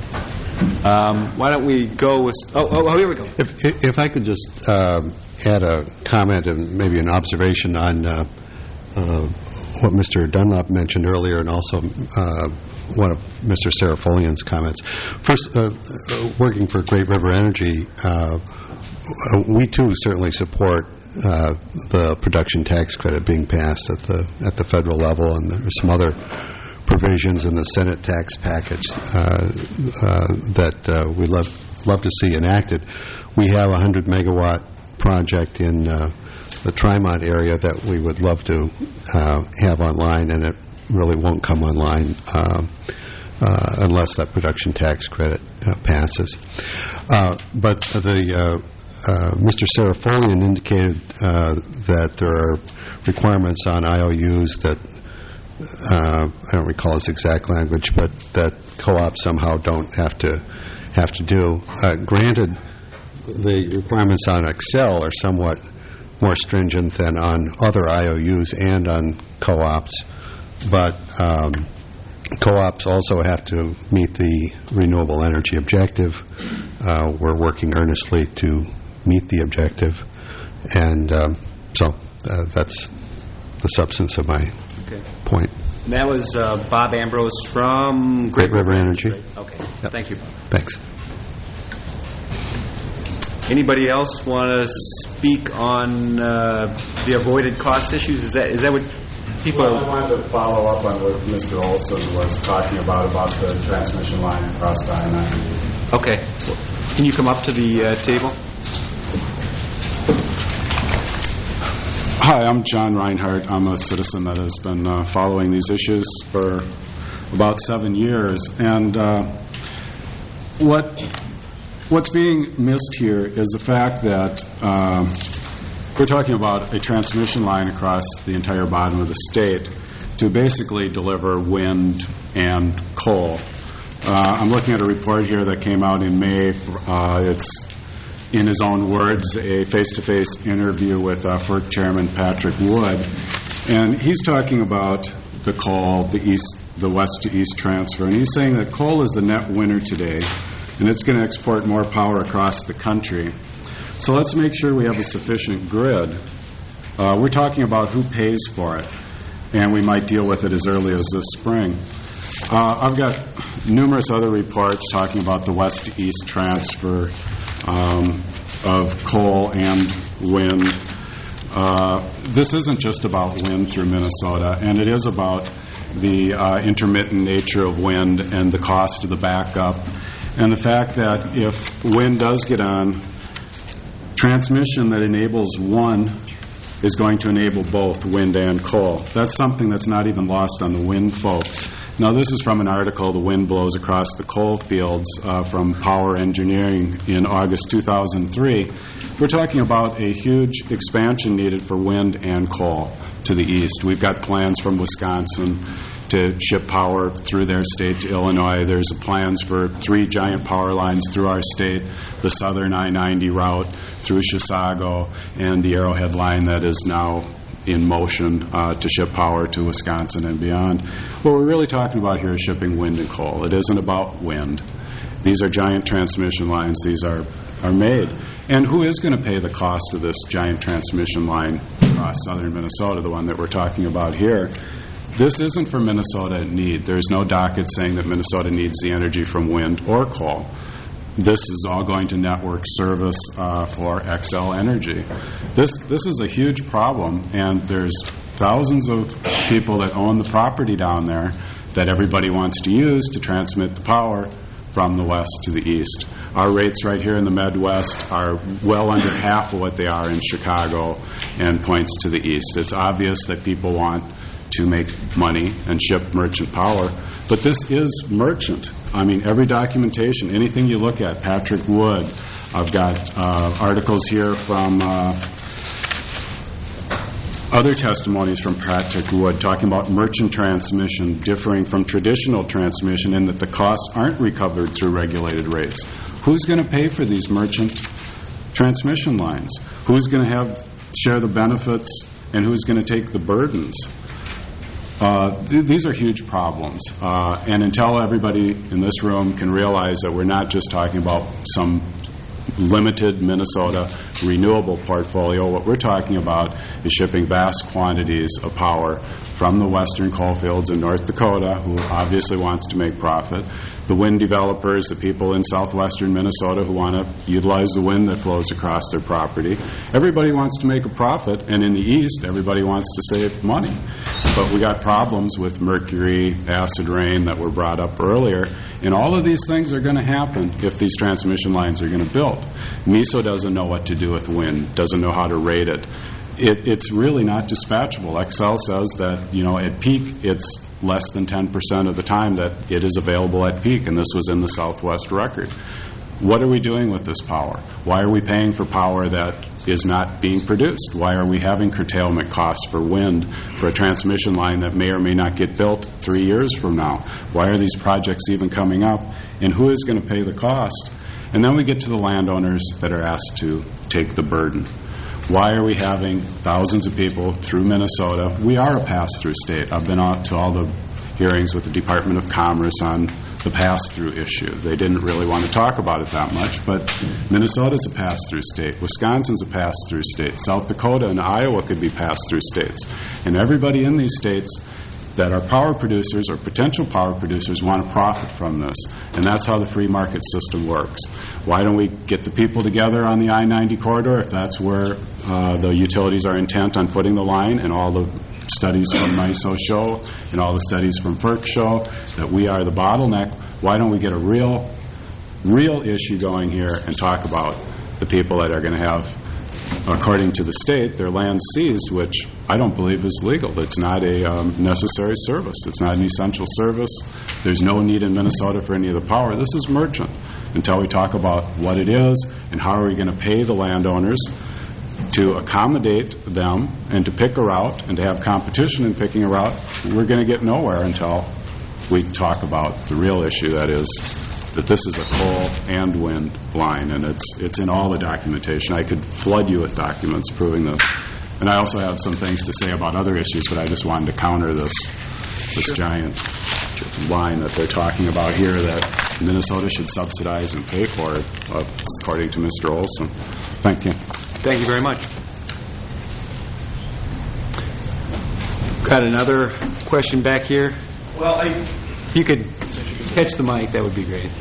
Um, why don't we go with... Oh, oh, oh here we go. If, if I could just uh, add a comment and maybe an observation on uh, uh, what Mister Dunlop mentioned earlier, and also uh, one of Mister Sarafolian's comments. First, uh, working for Great River Energy, uh, we too certainly support uh, the production tax credit being passed at the at the federal level, and there are some other provisions in the Senate tax package uh, uh, that uh, we love love to see enacted. We have a one hundred megawatt project in uh, the Trimont area that we would love to uh, have online, and it really won't come online uh, uh, unless that production tax credit uh, passes. Uh, but the uh, uh, Mister Sarafolian indicated uh, that there are requirements on I O Us that uh, I don't recall his exact language, but that co-ops somehow don't have to have to do. Uh, granted, the requirements on Excel are somewhat more stringent than on other I O Us and on co-ops, but um, co-ops also have to meet the renewable energy objective. Uh, we're working earnestly to meet the objective, and um, so uh, that's the substance of my okay. point. And that was uh, Bob Ambrose from Great, Great River Energy. Energy. Okay, yep. Thank you. Thanks. Anybody else want to speak on uh, the avoided cost issues? Is that is that what people well, are... I wanted to follow up on what Mister Olson was talking about, about the transmission line across the I ninety. Okay. So can you come up to the uh, table? How Hi, I'm John Reinhardt. I'm a citizen that has been uh, following these issues for about seven years. And uh, what what's being missed here is the fact that uh, we're talking about a transmission line across the entire bottom of the state to basically deliver wind and coal. Uh, I'm looking at a report here that came out in May. Uh, it's, in his own words, a face-to-face interview with uh, FERC Chairman Patrick Wood. And he's talking about the coal, the east, the west to east transfer. And he's saying that coal is the net winner today, and it's going to export more power across the country. So let's make sure we have a sufficient grid. Uh, we're talking about who pays for it, and we might deal with it as early as this spring. Uh, I've got numerous other reports talking about the west to east transfer um, of coal and wind. Uh, this isn't just about wind through Minnesota, and it is about the uh, intermittent nature of wind and the cost of the backup, and the fact that if wind does get on, transmission that enables one is going to enable both wind and coal. That's something that's not even lost on the wind folks. Now, this is from an article, The Wind Blows Across the Coal Fields, uh, from Power Engineering in August two thousand three. We're talking about a huge expansion needed for wind and coal to the east. We've got plans from Wisconsin to ship power through their state to Illinois. There's plans for three giant power lines through our state, the southern I ninety route through Chisago, and the Arrowhead line that is now in motion uh, to ship power to Wisconsin and beyond. What we're really talking about here is shipping wind and coal. It isn't about wind. These are giant transmission lines. These are, are made. And who is going to pay the cost of this giant transmission line across southern Minnesota, the one that we're talking about here? This isn't for Minnesota in need. There's no docket saying that Minnesota needs the energy from wind or coal. This is all going to network service uh, for Xcel Energy. This this is a huge problem, and there's thousands of people that own the property down there that everybody wants to use to transmit the power from the west to the east. Our rates right here in the Midwest are well under half of what they are in Chicago and points to the east. It's obvious that people want to make money and ship merchant power, but this is merchant. I mean, every documentation, anything you look at, Patrick Wood, I've got uh, articles here from uh, other testimonies from Patrick Wood talking about merchant transmission differing from traditional transmission in that the costs aren't recovered through regulated rates. Who's going to pay for these merchant transmission lines? Who's going to have share the benefits, and who's going to take the burdens? Uh, th- these are huge problems, uh, and until everybody in this room can realize that we're not just talking about some limited Minnesota renewable portfolio, what we're talking about is shipping vast quantities of power from the western coal fields in North Dakota, who obviously wants to make profit, the wind developers, the people in southwestern Minnesota who want to utilize the wind that flows across their property. Everybody wants to make a profit, and in the east, everybody wants to save money. But we got problems with mercury, acid rain that were brought up earlier, and all of these things are going to happen if these transmission lines are going to build. MISO doesn't know what to do with wind, doesn't know how to rate it. It, it's really not dispatchable. Xcel says that, you know, at peak, it's less than ten percent of the time that it is available at peak, and this was in the Southwest record. What are we doing with this power? Why are we paying for power that is not being produced? Why are we having curtailment costs for wind for a transmission line that may or may not get built three years from now? Why are these projects even coming up? And who is going to pay the cost? And then we get to the landowners that are asked to take the burden. Why are we having thousands of people through Minnesota? We are a pass-through state. I've been out to all the hearings with the Department of Commerce on the pass-through issue. They didn't really want to talk about it that much, but Minnesota's a pass-through state. Wisconsin's a pass-through state. South Dakota and Iowa could be pass-through states. And everybody in these states that are power producers or potential power producers want to profit from this. And that's how the free market system works. Why don't we get the people together on the I ninety corridor if that's where uh, the utilities are intent on putting the line, and all the studies from MISO show and all the studies from FERC show that we are the bottleneck? Why don't we get a real, real issue going here and talk about the people that are going to have according to the state, their land seized, which I don't believe is legal. It's not a um, necessary service. It's not an essential service. There's no need in Minnesota for any of the power. This is merchant. Until we talk about what it is and how are we going to pay the landowners to accommodate them and to pick a route and to have competition in picking a route, we're going to get nowhere until we talk about the real issue, that is that this is a coal and wind line, and it's it's in all the documentation. I could flood you with documents proving this. And I also have some things to say about other issues, but I just wanted to counter this this sure. giant line that they're talking about here that Minnesota should subsidize and pay for it, uh, according to Mister Olson. Thank you. Thank you very much. Got another question back here? Well, I... If you could catch the mic, that would be great.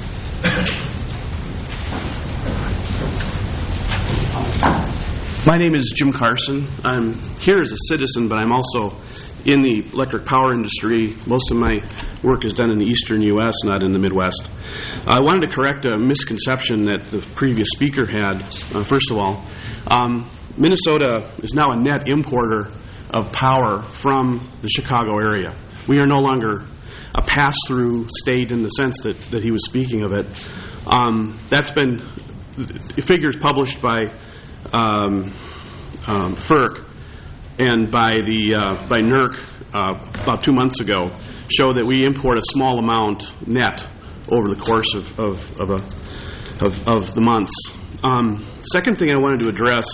My name is Jim Carson. I'm here as a citizen, but I'm also in the electric power industry. Most of my work is done in the eastern U S, not in the Midwest. I wanted to correct a misconception that the previous speaker had. Uh, first of all, um, Minnesota is now a net importer of power from the Chicago area. We are no longer a pass-through state in the sense that, that he was speaking of it. Um, that's been figures published by um, um, F E R C and by the uh, by N E R C uh, about two months ago show that we import a small amount net over the course of of, of, a, of, of the months. Um, second thing I wanted to address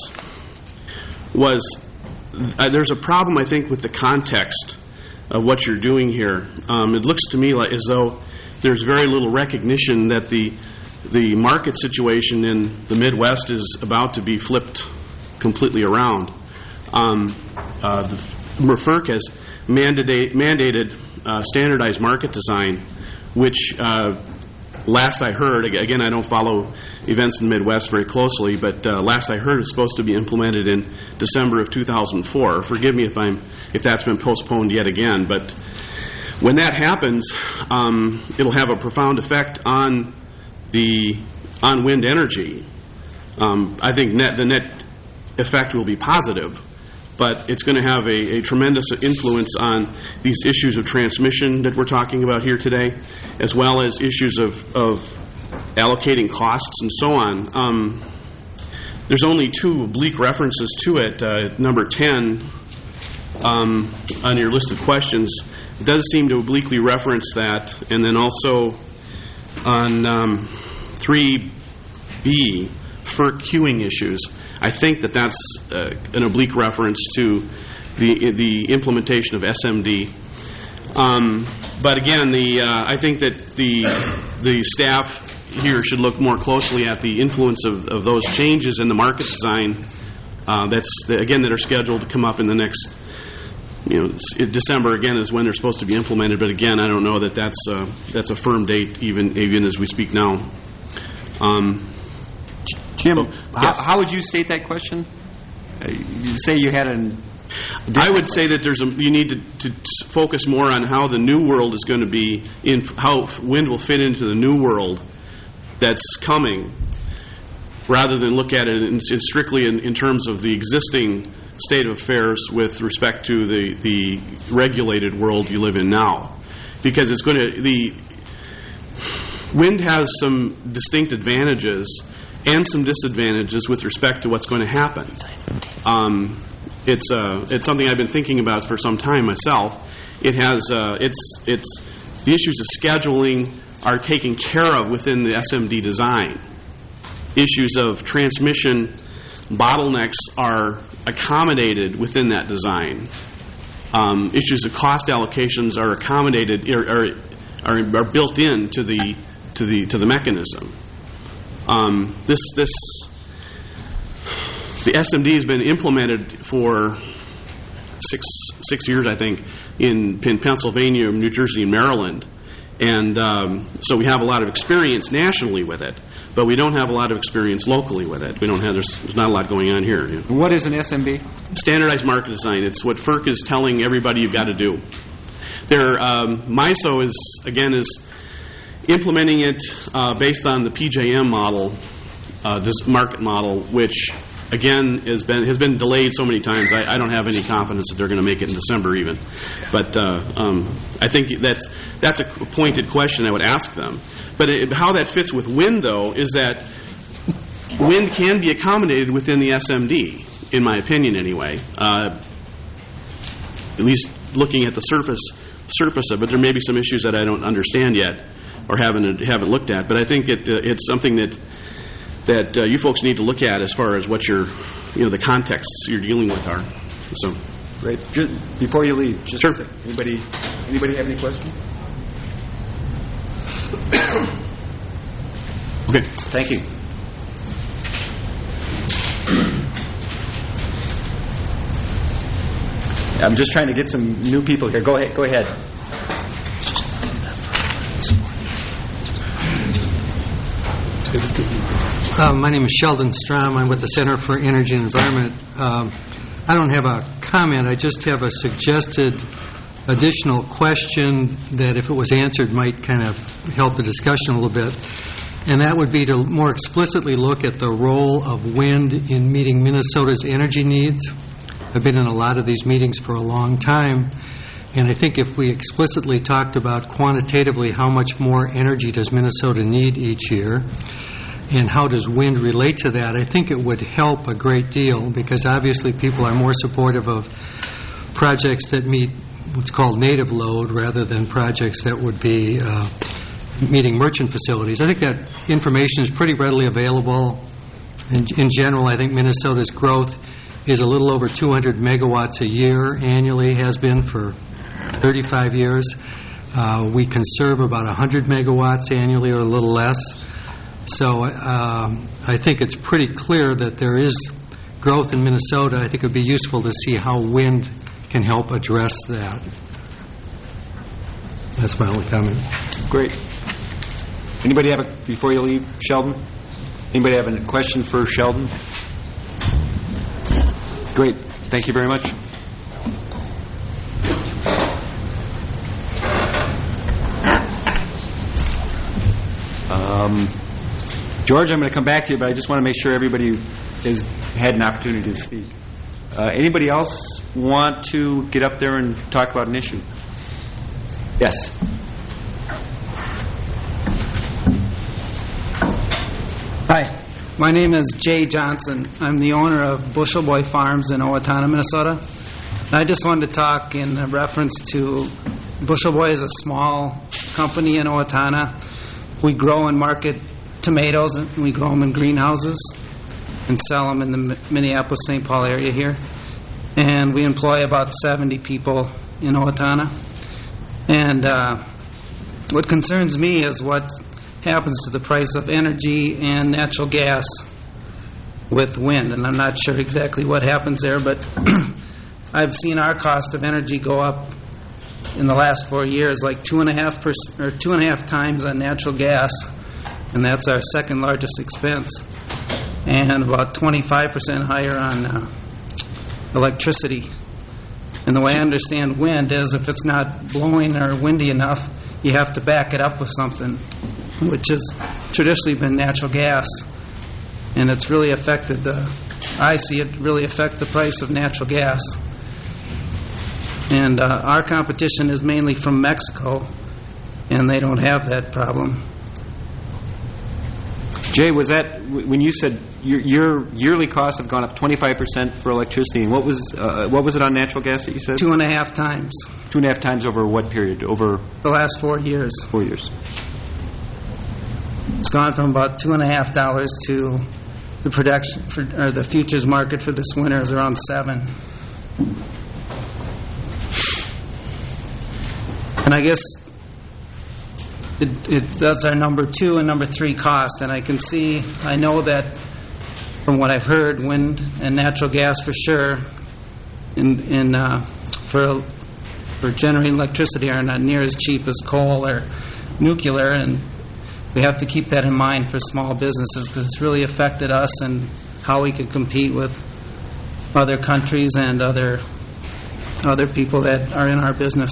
was uh, there's a problem, I think, with the context of what you're doing here. Um, it looks to me like as though there's very little recognition that the the market situation in the Midwest is about to be flipped completely around. Um, uh, the F E R C has mandate, mandated uh, standardized market design, which uh, last I heard, again, I don't follow events in the Midwest very closely, but uh, last I heard, it's supposed to be implemented in December of two thousand four. Forgive me if I'm if that's been postponed yet again, but when that happens, um, it'll have a profound effect on the on wind energy. Um, I think net, the net effect will be positive, but it's going to have a, a tremendous influence on these issues of transmission that we're talking about here today, as well as issues of, of allocating costs and so on. Um, there's only two oblique references to it. Uh, number ten um, on your list of questions does seem to obliquely reference that, and then also on um, three B, F E R C queuing issues. I think that that's uh, an oblique reference to the the implementation of S M D. Um, but again, the uh, I think that the the staff here should look more closely at the influence of, of those changes in the market design. Uh, that's again that are scheduled to come up in the next. You know, December again is when they're supposed to be implemented. But again, I don't know that that's uh, that's a firm date even even as we speak now. Um, Jim, so, how, yes. how would you state that question? Uh, you say you had an. I would say that there's a you need to, to focus more on how the new world is going to be in how wind will fit into the new world that's coming, rather than look at it in, in strictly in, in terms of the existing state of affairs with respect to the, the regulated world you live in now. Because it's going to, the wind has some distinct advantages and some disadvantages with respect to what's going to happen. Um, it's uh, it's something I've been thinking about for some time myself. It has uh, it's it's the issues of scheduling are taken care of within the S M D design. Issues of transmission bottlenecks are accommodated within that design. Um, issues of cost allocations are accommodated are, are, are built into the to the to the mechanism. Um, this this the S M D has been implemented for six six years, I think, in, in Pennsylvania, New Jersey, and Maryland, and um, so we have a lot of experience nationally with it. But we don't have a lot of experience locally with it. We don't have. There's, there's not a lot going on here. You know. What is an S M D? Standardized market design. It's what F E R C is telling everybody you've got to do. There, um, MISO is again is implementing it uh, based on the P J M model, uh, this market model, which again, has been has been delayed so many times. I, I don't have any confidence that they're going to make it in December even. But uh, um, I think that's that's a pointed question I would ask them. But it, how that fits with wind, though, is that wind can be accommodated within the S M D, in my opinion, anyway. Uh, at least looking at the surface surface of it, there may be some issues that I don't understand yet or haven't haven't looked at. But I think it uh, it's something that that uh, you folks need to look at as far as what your you know the contexts you're dealing with are. So, great. Just before you leave, just sure. Anybody anybody have any questions? Okay. Thank you. I'm just trying to get some new people here. Go ahead. Go ahead. Uh, my name is Sheldon Strom. I'm with the Center for Energy and Environment. Um, I don't have a comment. I just have a suggested additional question that, if it was answered, might kind of help the discussion a little bit. And that would be to more explicitly look at the role of wind in meeting Minnesota's energy needs. I've been in a lot of these meetings for a long time, and I think if we explicitly talked about quantitatively how much more energy does Minnesota need each year, and how does wind relate to that, I think it would help a great deal, because obviously people are more supportive of projects that meet what's called native load rather than projects that would be uh, meeting merchant facilities. I think that information is pretty readily available. In, in general, I think Minnesota's growth is a little over two hundred megawatts a year annually, has been for thirty-five years. Uh, we conserve about one hundred megawatts annually, or a little less. So uh, I think it's pretty clear that there is growth in Minnesota. I think it would be useful to see how wind can help address that. That's my only comment. Great. Anybody have a, before you leave, Sheldon? Anybody have a question for Sheldon? Great. Thank you very much. Um, George, I'm going to come back to you, but I just want to make sure everybody has had an opportunity to speak. Uh, anybody else want to get up there and talk about an issue? Yes. Hi. My name is Jay Johnson. I'm the owner of Bushel Boy Farms in Owatonna, Minnesota. And I just wanted to talk in reference to Bushel Boy is a small company in Owatonna. We grow and market tomatoes, and we grow them in greenhouses and sell them in the Minneapolis-Saint Paul area here. And we employ about seventy people in Owatonna. And uh, what concerns me is what happens to the price of energy and natural gas with wind. And I'm not sure exactly what happens there, but I've seen our cost of energy go up in the last four years like two and a half percent or two and a half times on natural gas, and that's our second largest expense, and about twenty-five percent higher on uh, electricity. And the way I understand wind is if it's not blowing or windy enough, you have to back it up with something, which has traditionally been natural gas. And it's really affected the, I see it really affect the price of natural gas. And uh, our competition is mainly from Mexico, and they don't have that problem. Jay, was that when you said your, your yearly costs have gone up twenty-five percent for electricity, and what was uh, what was it on natural gas that you said? Two and a half times. Two and a half times over what period? Over the last four years. Four years. It's gone from about two and a half dollars to the production for, or the futures market for this winter is around seven. And I guess it, it, that's our number two and number three cost. And I can see, I know that from what I've heard, wind and natural gas for sure, in, in uh, for for generating electricity are not near as cheap as coal or nuclear, and we have to keep that in mind for small businesses because it's really affected us and how we can compete with other countries and other other people that are in our business.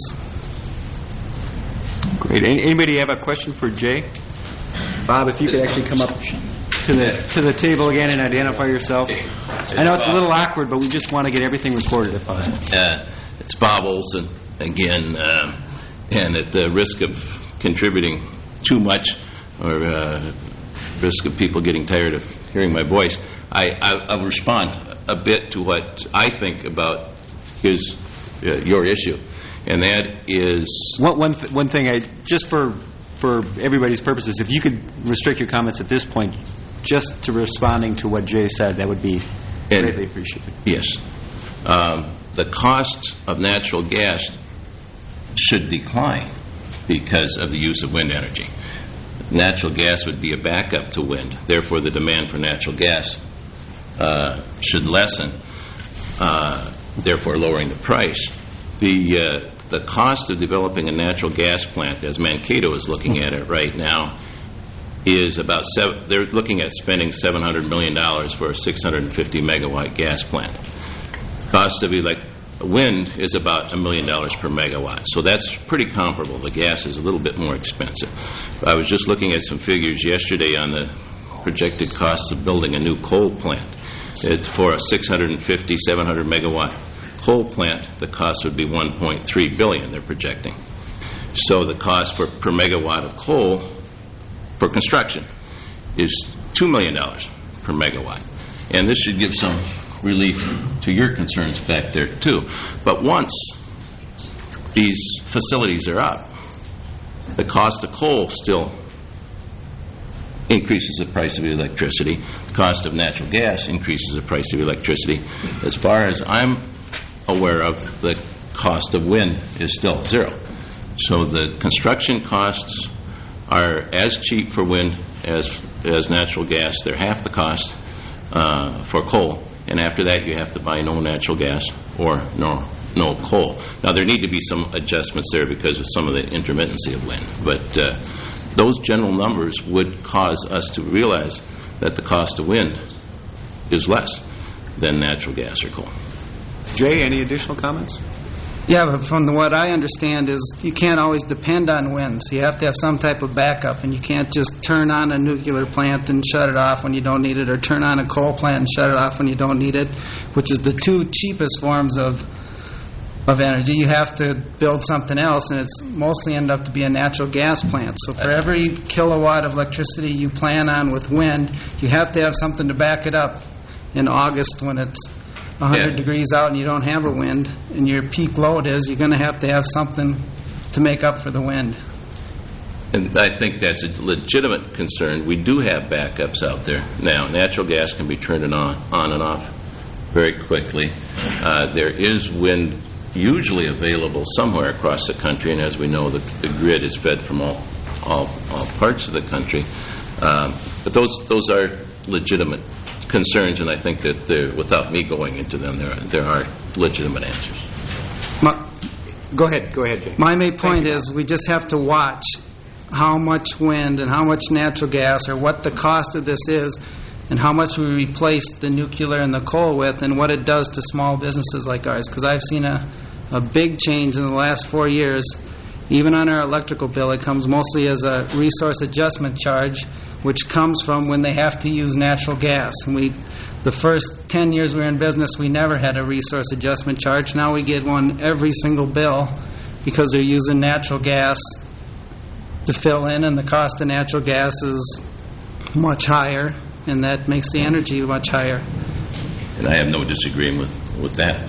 Great. Anybody have a question for Jay? Bob, if you could actually come up. to the to the table again and identify yourself? I know it's a little awkward, but we just want to get everything recorded if possible. Uh, it's Bob Olson again, um, and at the risk of contributing too much or uh, risk of people getting tired of hearing my voice, I, I, I'll respond a bit to what I think about his uh, your issue, and that is one one, th- one thing. I just for for everybody's purposes, if you could restrict your comments at this point just to responding to what Jay said, that would be greatly appreciated. Yes, um, the cost of natural gas should decline because of the use of wind energy. Natural gas would be a backup to wind. Therefore, the demand for natural gas uh, should lessen, uh, therefore lowering the price. The uh, the cost of developing a natural gas plant, as Mankato is looking at it right now, is about seven. They're looking at spending seven hundred million dollars for a six hundred fifty megawatt gas plant. Cost of elect- wind is about a million dollars per megawatt, so that's pretty comparable. The gas is a little bit more expensive. I was just looking at some figures yesterday on the projected costs of building a new coal plant. It's for a six hundred fifty, seven hundred megawatt coal plant, the cost would be one point three billion dollars, they're projecting. So the cost for per megawatt of coal for construction is two million dollars per megawatt. And this should give some relief to your concerns back there too. But once these facilities are up, the cost of coal still increases the price of electricity. The cost of natural gas increases the price of electricity. As far as I'm aware of, the cost of wind is still zero. So the construction costs are as cheap for wind as as natural gas. They're half the cost uh, for coal. And after that, you have to buy no natural gas or no no coal. Now, there need to be some adjustments there because of some of the intermittency of wind. But uh, those general numbers would cause us to realize that the cost of wind is less than natural gas or coal. Jay, any additional comments? Yeah, but from the, what I understand is you can't always depend on wind. So you have to have some type of backup, and you can't just turn on a nuclear plant and shut it off when you don't need it, or turn on a coal plant and shut it off when you don't need it, which is the two cheapest forms of of energy. You have to build something else, and it's mostly end up to be a natural gas plant. So for every kilowatt of electricity you plan on with wind, you have to have something to back it up in August when it's one hundred yeah. degrees out and you don't have a wind, and your peak load is, you're going to have to have something to make up for the wind. And I think that's a legitimate concern. We do have backups out there now. Natural gas can be turned on, on and off very quickly. Uh, there is wind usually available somewhere across the country, and as we know, the, the grid is fed from all, all, all parts of the country. Um, but those those are legitimate concerns, and I think that without me going into them, there are, there are legitimate answers. My, go ahead, go ahead, Jay. My main point is we just have to watch how much wind and how much natural gas, or what the cost of this is, and how much we replace the nuclear and the coal with, and what it does to small businesses like ours. Because I've seen a, a big change in the last four years. Even on our electrical bill, it comes mostly as a resource adjustment charge, which comes from when they have to use natural gas. And we, the first ten years we were in business, we never had a resource adjustment charge. Now we get one every single bill because they're using natural gas to fill in, and the cost of natural gas is much higher, and that makes the energy much higher. And I have no disagreement with, with that.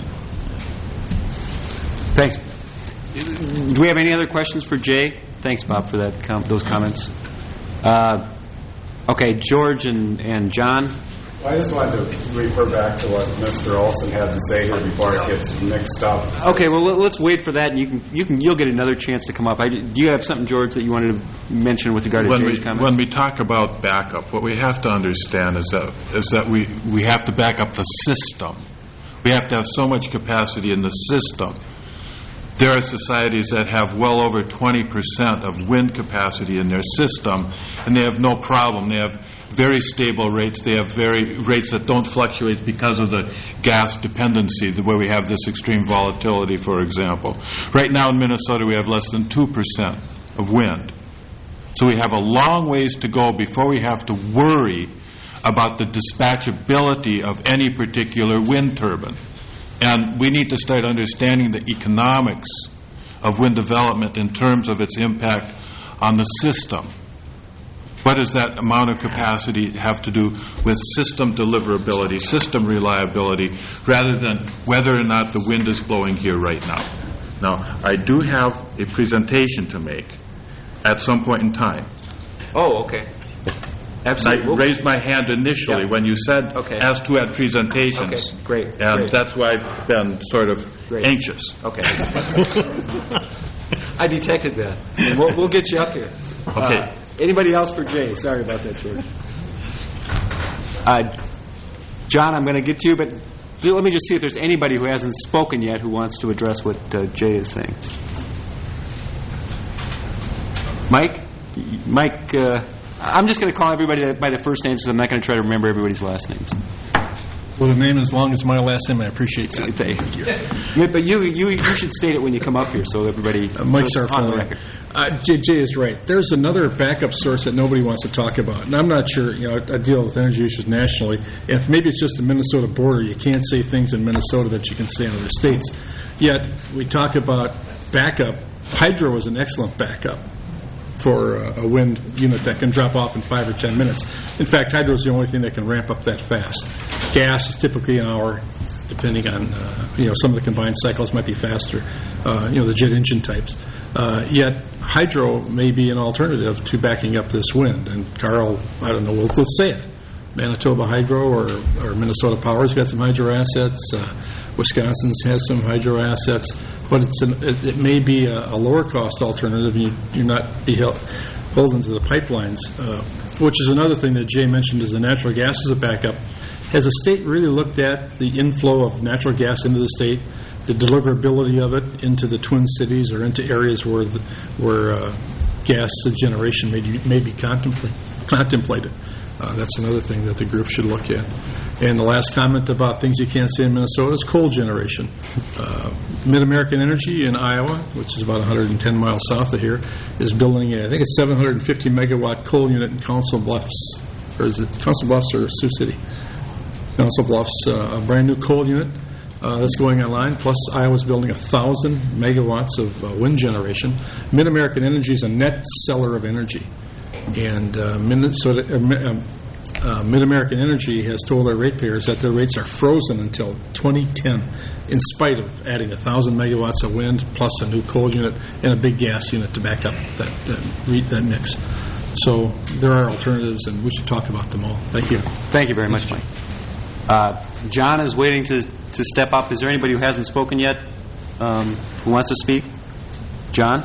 Thanks. Do we have any other questions for Jay? Thanks, Bob, for that com- those comments. Uh, okay, George and, and John. Well, I just wanted to refer back to what Mister Olson had to say here before it gets mixed up. Okay, well, let's wait for that, and you can you can you'll get another chance to come up. I, do you have something, George, that you wanted to mention with regard to when Jay's we, comments? When we talk about backup, what we have to understand is that is that we, we have to back up the system. We have to have so much capacity in the system. There are societies that have well over twenty percent of wind capacity in their system, and they have no problem. They have very stable rates. They have very rates that don't fluctuate because of the gas dependency, the way we have this extreme volatility, for example. Right now in Minnesota, we have less than two percent of wind. So we have a long ways to go before we have to worry about the dispatchability of any particular wind turbine. And we need to start understanding the economics of wind development in terms of its impact on the system. What does that amount of capacity have to do with system deliverability, system reliability, rather than whether or not the wind is blowing here right now? Now, I do have a presentation to make at some point in time. Oh, okay. Absolutely. I raised my hand initially yeah. when you said, okay. as to at presentations. Okay, great. And great. that's why I've been sort of great. anxious. Okay. I detected that. We'll, we'll get you up here. Okay. Uh, anybody else for Jay? Sorry about that, George. Uh, John, I'm going to get to you, but let me just see if there's anybody who hasn't spoken yet who wants to address what uh, Jay is saying. Mike? Mike, uh, I'm just going to call everybody by their first names, so I'm not going to try to remember everybody's last names. With a name as long as my last name, I appreciate that. Thank you. But you, you, you should state it when you come up here, so everybody uh, Mike so it's on the record. Uh, Jay, Jay is right. There's another backup source that nobody wants to talk about, and I'm not sure. You know, I deal with energy issues nationally. If maybe it's just the Minnesota border, you can't say things in Minnesota that you can say in other states. Yet we talk about backup. Hydro is an excellent backup for a wind unit that can drop off in five or ten minutes. In fact, hydro is the only thing that can ramp up that fast. Gas is typically an hour, depending on, uh, you know, some of the combined cycles might be faster, uh, you know, the jet engine types. Uh, yet, hydro may be an alternative to backing up this wind. And Carl, I don't know, let's, let's say it. Manitoba Hydro or, or Minnesota Power's got some hydro assets. Uh, Wisconsin's has some hydro assets. But it's an, it, it may be a, a lower cost alternative, and you, you're not be held, beholden to the pipelines, uh, which is another thing that Jay mentioned is the natural gas as a backup. Has the state really looked at the inflow of natural gas into the state, the deliverability of it into the Twin Cities or into areas where the, where uh, gas generation may, may be contemplate, contemplated? Uh, that's another thing that the group should look at. And the last comment about things you can't say in Minnesota is coal generation. Uh, Mid-American Energy in Iowa, which is about one hundred ten miles south of here, is building, a, I think it's seven hundred fifty megawatt coal unit in Council Bluffs. Or is it Council Bluffs or Sioux City? Council Bluffs, uh, a brand new coal unit uh, that's going online. Plus, Iowa's building one thousand megawatts of uh, wind generation. Mid-American Energy is a net seller of energy. And uh, Minnesota, uh, uh, Mid-American Energy has told their ratepayers that their rates are frozen until twenty ten, in spite of adding one thousand megawatts of wind plus a new coal unit and a big gas unit to back up that that, that mix. So there are alternatives, and we should talk about them all. Thank you. Thank you very much, Mike. Uh, John is waiting to, to step up. Is there anybody who hasn't spoken yet um, who wants to speak? John?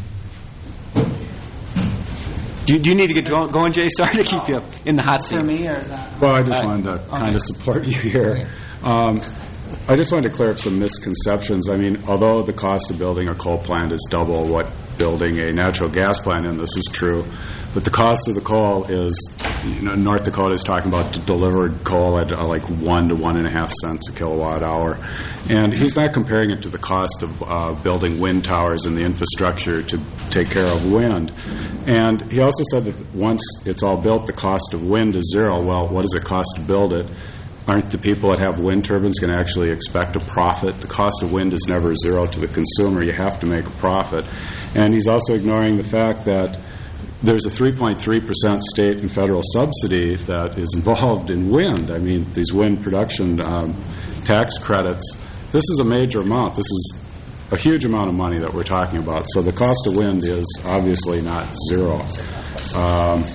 Do you, do you need to get going, Jay? Sorry to keep you in the hot seat. For me, or is that? Well, I just Uh, wanted to okay. kind of support you here. Um, I just wanted to clear up some misconceptions. I mean, although the cost of building a coal plant is double what building a natural gas plant, and this is true, but the cost of the coal is, you know, North Dakota is talking about delivered coal at uh, like one to one and a half cents a kilowatt hour. And he's not comparing it to the cost of uh, building wind towers and the infrastructure to take care of wind. And he also said that once it's all built, the cost of wind is zero. Well, what does it cost to build it? Aren't the people that have wind turbines going to actually expect a profit? The cost of wind is never zero to the consumer. You have to make a profit. And he's also ignoring the fact that there's a three point three percent state and federal subsidy that is involved in wind. I mean, these wind production um, tax credits, this is a major amount. This is a huge amount of money that we're talking about. So the cost of wind is obviously not zero. Um,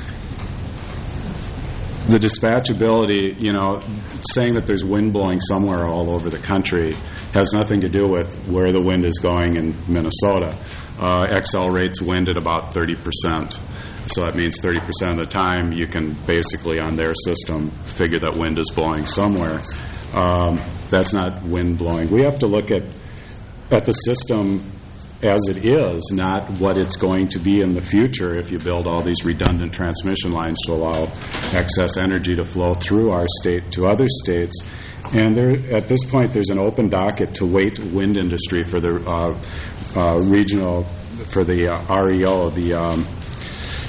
The dispatchability, you know, saying that there's wind blowing somewhere all over the country has nothing to do with where the wind is going in Minnesota. Uh, X L rates wind at about thirty percent. So that means thirty percent of the time you can basically, on their system, figure that wind is blowing somewhere. Um, that's not wind blowing. We have to look at at the system as it is, not what it's going to be in the future if you build all these redundant transmission lines to allow excess energy to flow through our state to other states. And there, at this point, there's an open docket to weight wind industry for the uh, uh, regional, for the uh, R E O, the um,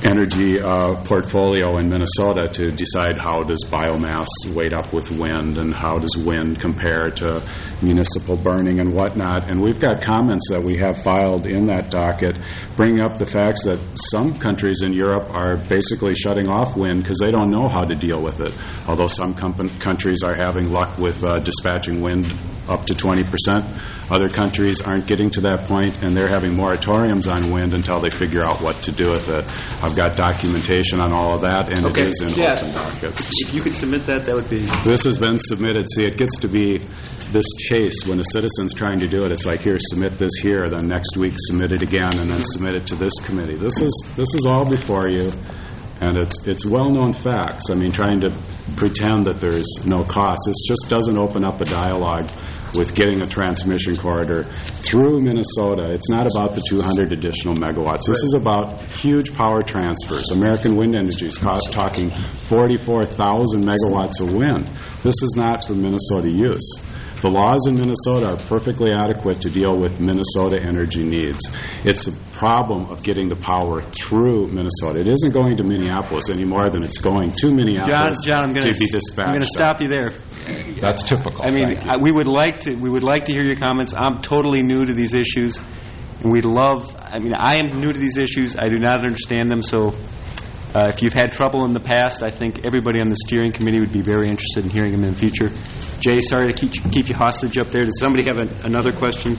energy uh, portfolio in Minnesota to decide how does biomass weight up with wind and how does wind compare to municipal burning and whatnot. And we've got comments that we have filed in that docket bringing up the facts that some countries in Europe are basically shutting off wind because they don't know how to deal with it, although some com- countries are having luck with uh, dispatching wind up to twenty percent. Other countries aren't getting to that point, and they're having moratoriums on wind until they figure out what to do with it. I've got documentation on all of that, and okay. it is in yeah. open dockets. If you could submit that, that would be... This has been submitted. See, it gets to be this chase. When a citizen's trying to do it, it's like, here, submit this here, then next week submit it again, and then submit it to this committee. This is this is all before you, and it's it's well-known facts. I mean, trying to pretend that there's no cost, this just doesn't open up a dialogue with getting a transmission corridor through Minnesota. It's not about the two hundred additional megawatts. This is about huge power transfers. American Wind Energy is talking forty-four thousand megawatts of wind. This is not for Minnesota use. The laws in Minnesota are perfectly adequate to deal with Minnesota energy needs. It's a problem of getting the power through Minnesota. It isn't going to Minneapolis any more than it's going to Minneapolis John, John, I'm gonna, to be dispatched. I'm going to stop you there. That's typical. I mean, I, we would like to we would like to hear your comments. I'm totally new to these issues, and we'd love. I mean, I am new to these issues. I do not understand them. So, uh, if you've had trouble in the past, I think everybody on the steering committee would be very interested in hearing them in the future. Jay, sorry to keep keep you hostage up there. Does somebody have a, another question?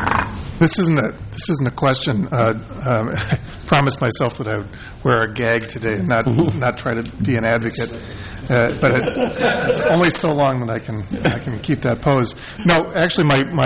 This isn't a this isn't a question. Uh, um, I promised myself that I would wear a gag today and not not try to be an advocate. Uh, but it, it's only so long that I can I can keep that pose. No, actually, my my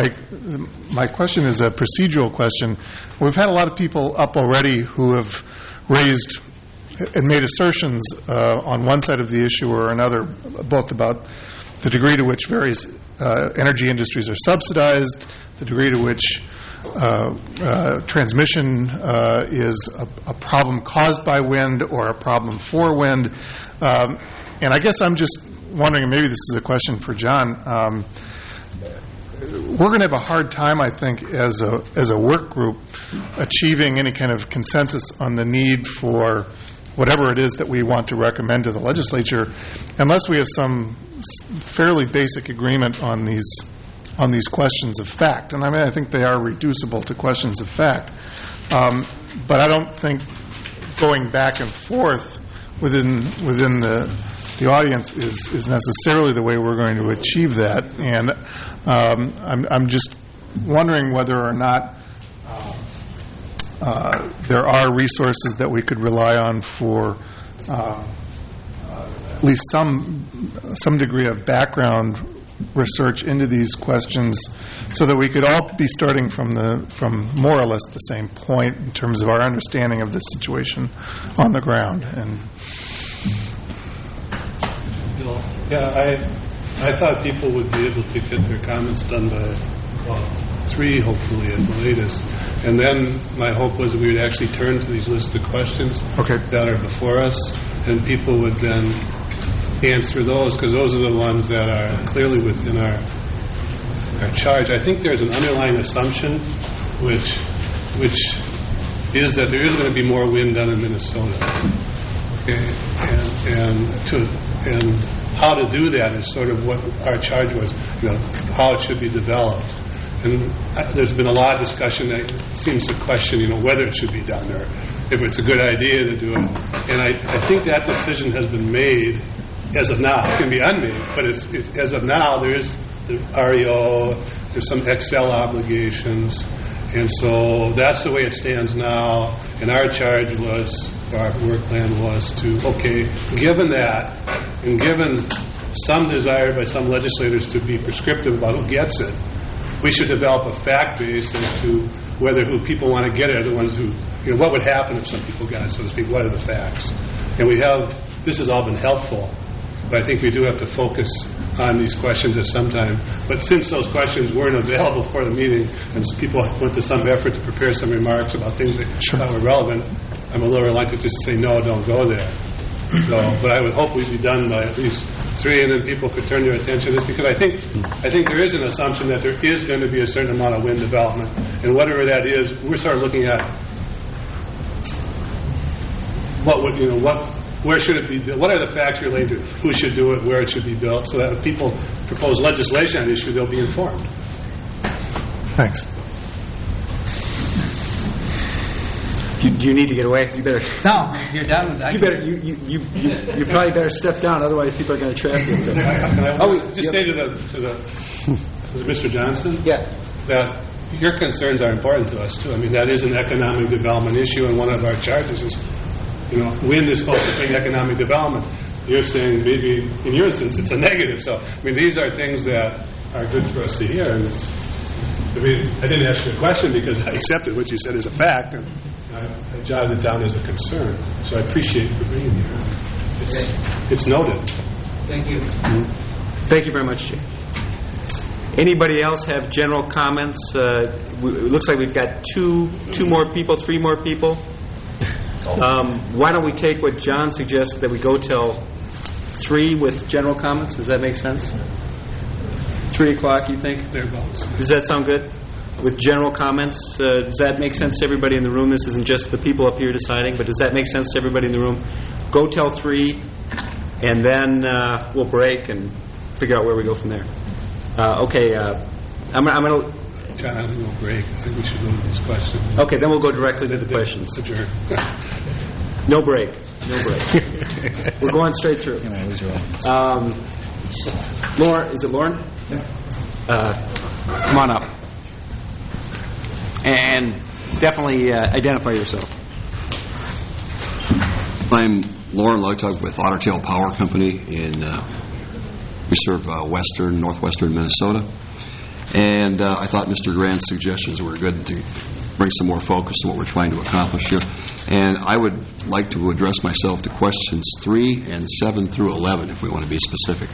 my question is a procedural question. We've had a lot of people up already who have raised and made assertions uh, on one side of the issue or another, both about the degree to which various uh, energy industries are subsidized, the degree to which uh, uh, transmission uh, is a, a problem caused by wind or a problem for wind. Um, and I guess I'm just wondering, and maybe this is a question for John, um, we're going to have a hard time, I think, as a as a work group, achieving any kind of consensus on the need for whatever it is that we want to recommend to the legislature, unless we have some fairly basic agreement on these on these questions of fact. And I mean, I think they are reducible to questions of fact. Um, but I don't think going back and forth within within the the audience is, is necessarily the way we're going to achieve that. And um, I'm, I'm just wondering whether or not uh, there are resources that we could rely on for uh, at least some some degree of background research into these questions, so that we could all be starting from the from more or less the same point in terms of our understanding of the situation on the ground. And yeah, I I thought people would be able to get their comments done by well, three, hopefully at the latest. And then my hope was that we would actually turn to these lists of questions okay. that are before us, and people would then answer those, because those are the ones that are clearly within our our charge. I think there's an underlying assumption, which which is that there is going to be more wind done in Minnesota, okay? and and to and how to do that is sort of what our charge was, you know, how it should be developed. And there's been a lot of discussion that seems to question, you know, whether it should be done or if it's a good idea to do it. And I, I think that decision has been made as of now. It can be unmade, but it's, it, as of now, there is the R E O, there's some X L obligations, and so that's the way it stands now. And our charge was, our work plan was to, okay, given that, and given some desire by some legislators to be prescriptive about who gets it, we should develop a fact base as to whether who people want to get it are the ones who, you know, what would happen if some people got it, so to speak, what are the facts? And we have, this has all been helpful, but I think we do have to focus on these questions at some time. But since those questions weren't available for the meeting, and people went to some effort to prepare some remarks about things that sure. thought were relevant, I'm a little reluctant just to say, no, don't go there. So, but I would hope we'd be done by at least three, and then people could turn their attention to this, because I think I think there is an assumption that there is going to be a certain amount of wind development, and whatever that is, we're sort of looking at what would, you know, what, where should it be built? What are the facts related to who should do it, where it should be built, so that if people propose legislation on the issue, they'll be informed. Thanks. Do you, do you need to get away? You better. No, you're done with that. You better. You you, you, you you probably better step down. Otherwise, people are going to trap you. Can I, can I oh, we, just yep. say to the to the to Mister Johnson? Yeah. That your concerns are important to us too. I mean, that is an economic development issue, and one of our charges is, you know, wind is supposed to bring economic development. You're saying maybe in your instance it's a negative. So I mean, these are things that are good for us to hear. And it's, I mean, I didn't ask you a question because I accepted what you said as a fact, and I, I jotted it down as a concern. So I appreciate you for being here. It's, it's noted. Thank you. Mm-hmm. Thank you very much, Jay. Anybody else have general comments? Uh, we, it looks like we've got two, two more people, three more people. Um, why don't we take what John suggested, that we go till three with general comments? Does that make sense? Three o'clock, you think? Thereabouts. Does that sound good? With general comments, uh, does that make sense to everybody in the room? This isn't just the people up here deciding, but does that make sense to everybody in the room? Go till three, and then uh, we'll break and figure out where we go from there. Uh, okay, uh, I'm, I'm going to... John, I think we'll break. I think we should go to these questions. Okay, then we'll go directly to the questions. Adjourn. No break. No break. We're going straight through. Um, Lauren, is it Lauren? Yeah. Uh, come on up. And definitely uh, identify yourself. I'm Lauren Leutag with Otter Tail Power Company in... Uh, We serve uh, western, northwestern Minnesota. And uh, I thought Mister Grant's suggestions were good to bring some more focus to what we're trying to accomplish here. And I would like to address myself to questions three and seven through eleven, if we want to be specific.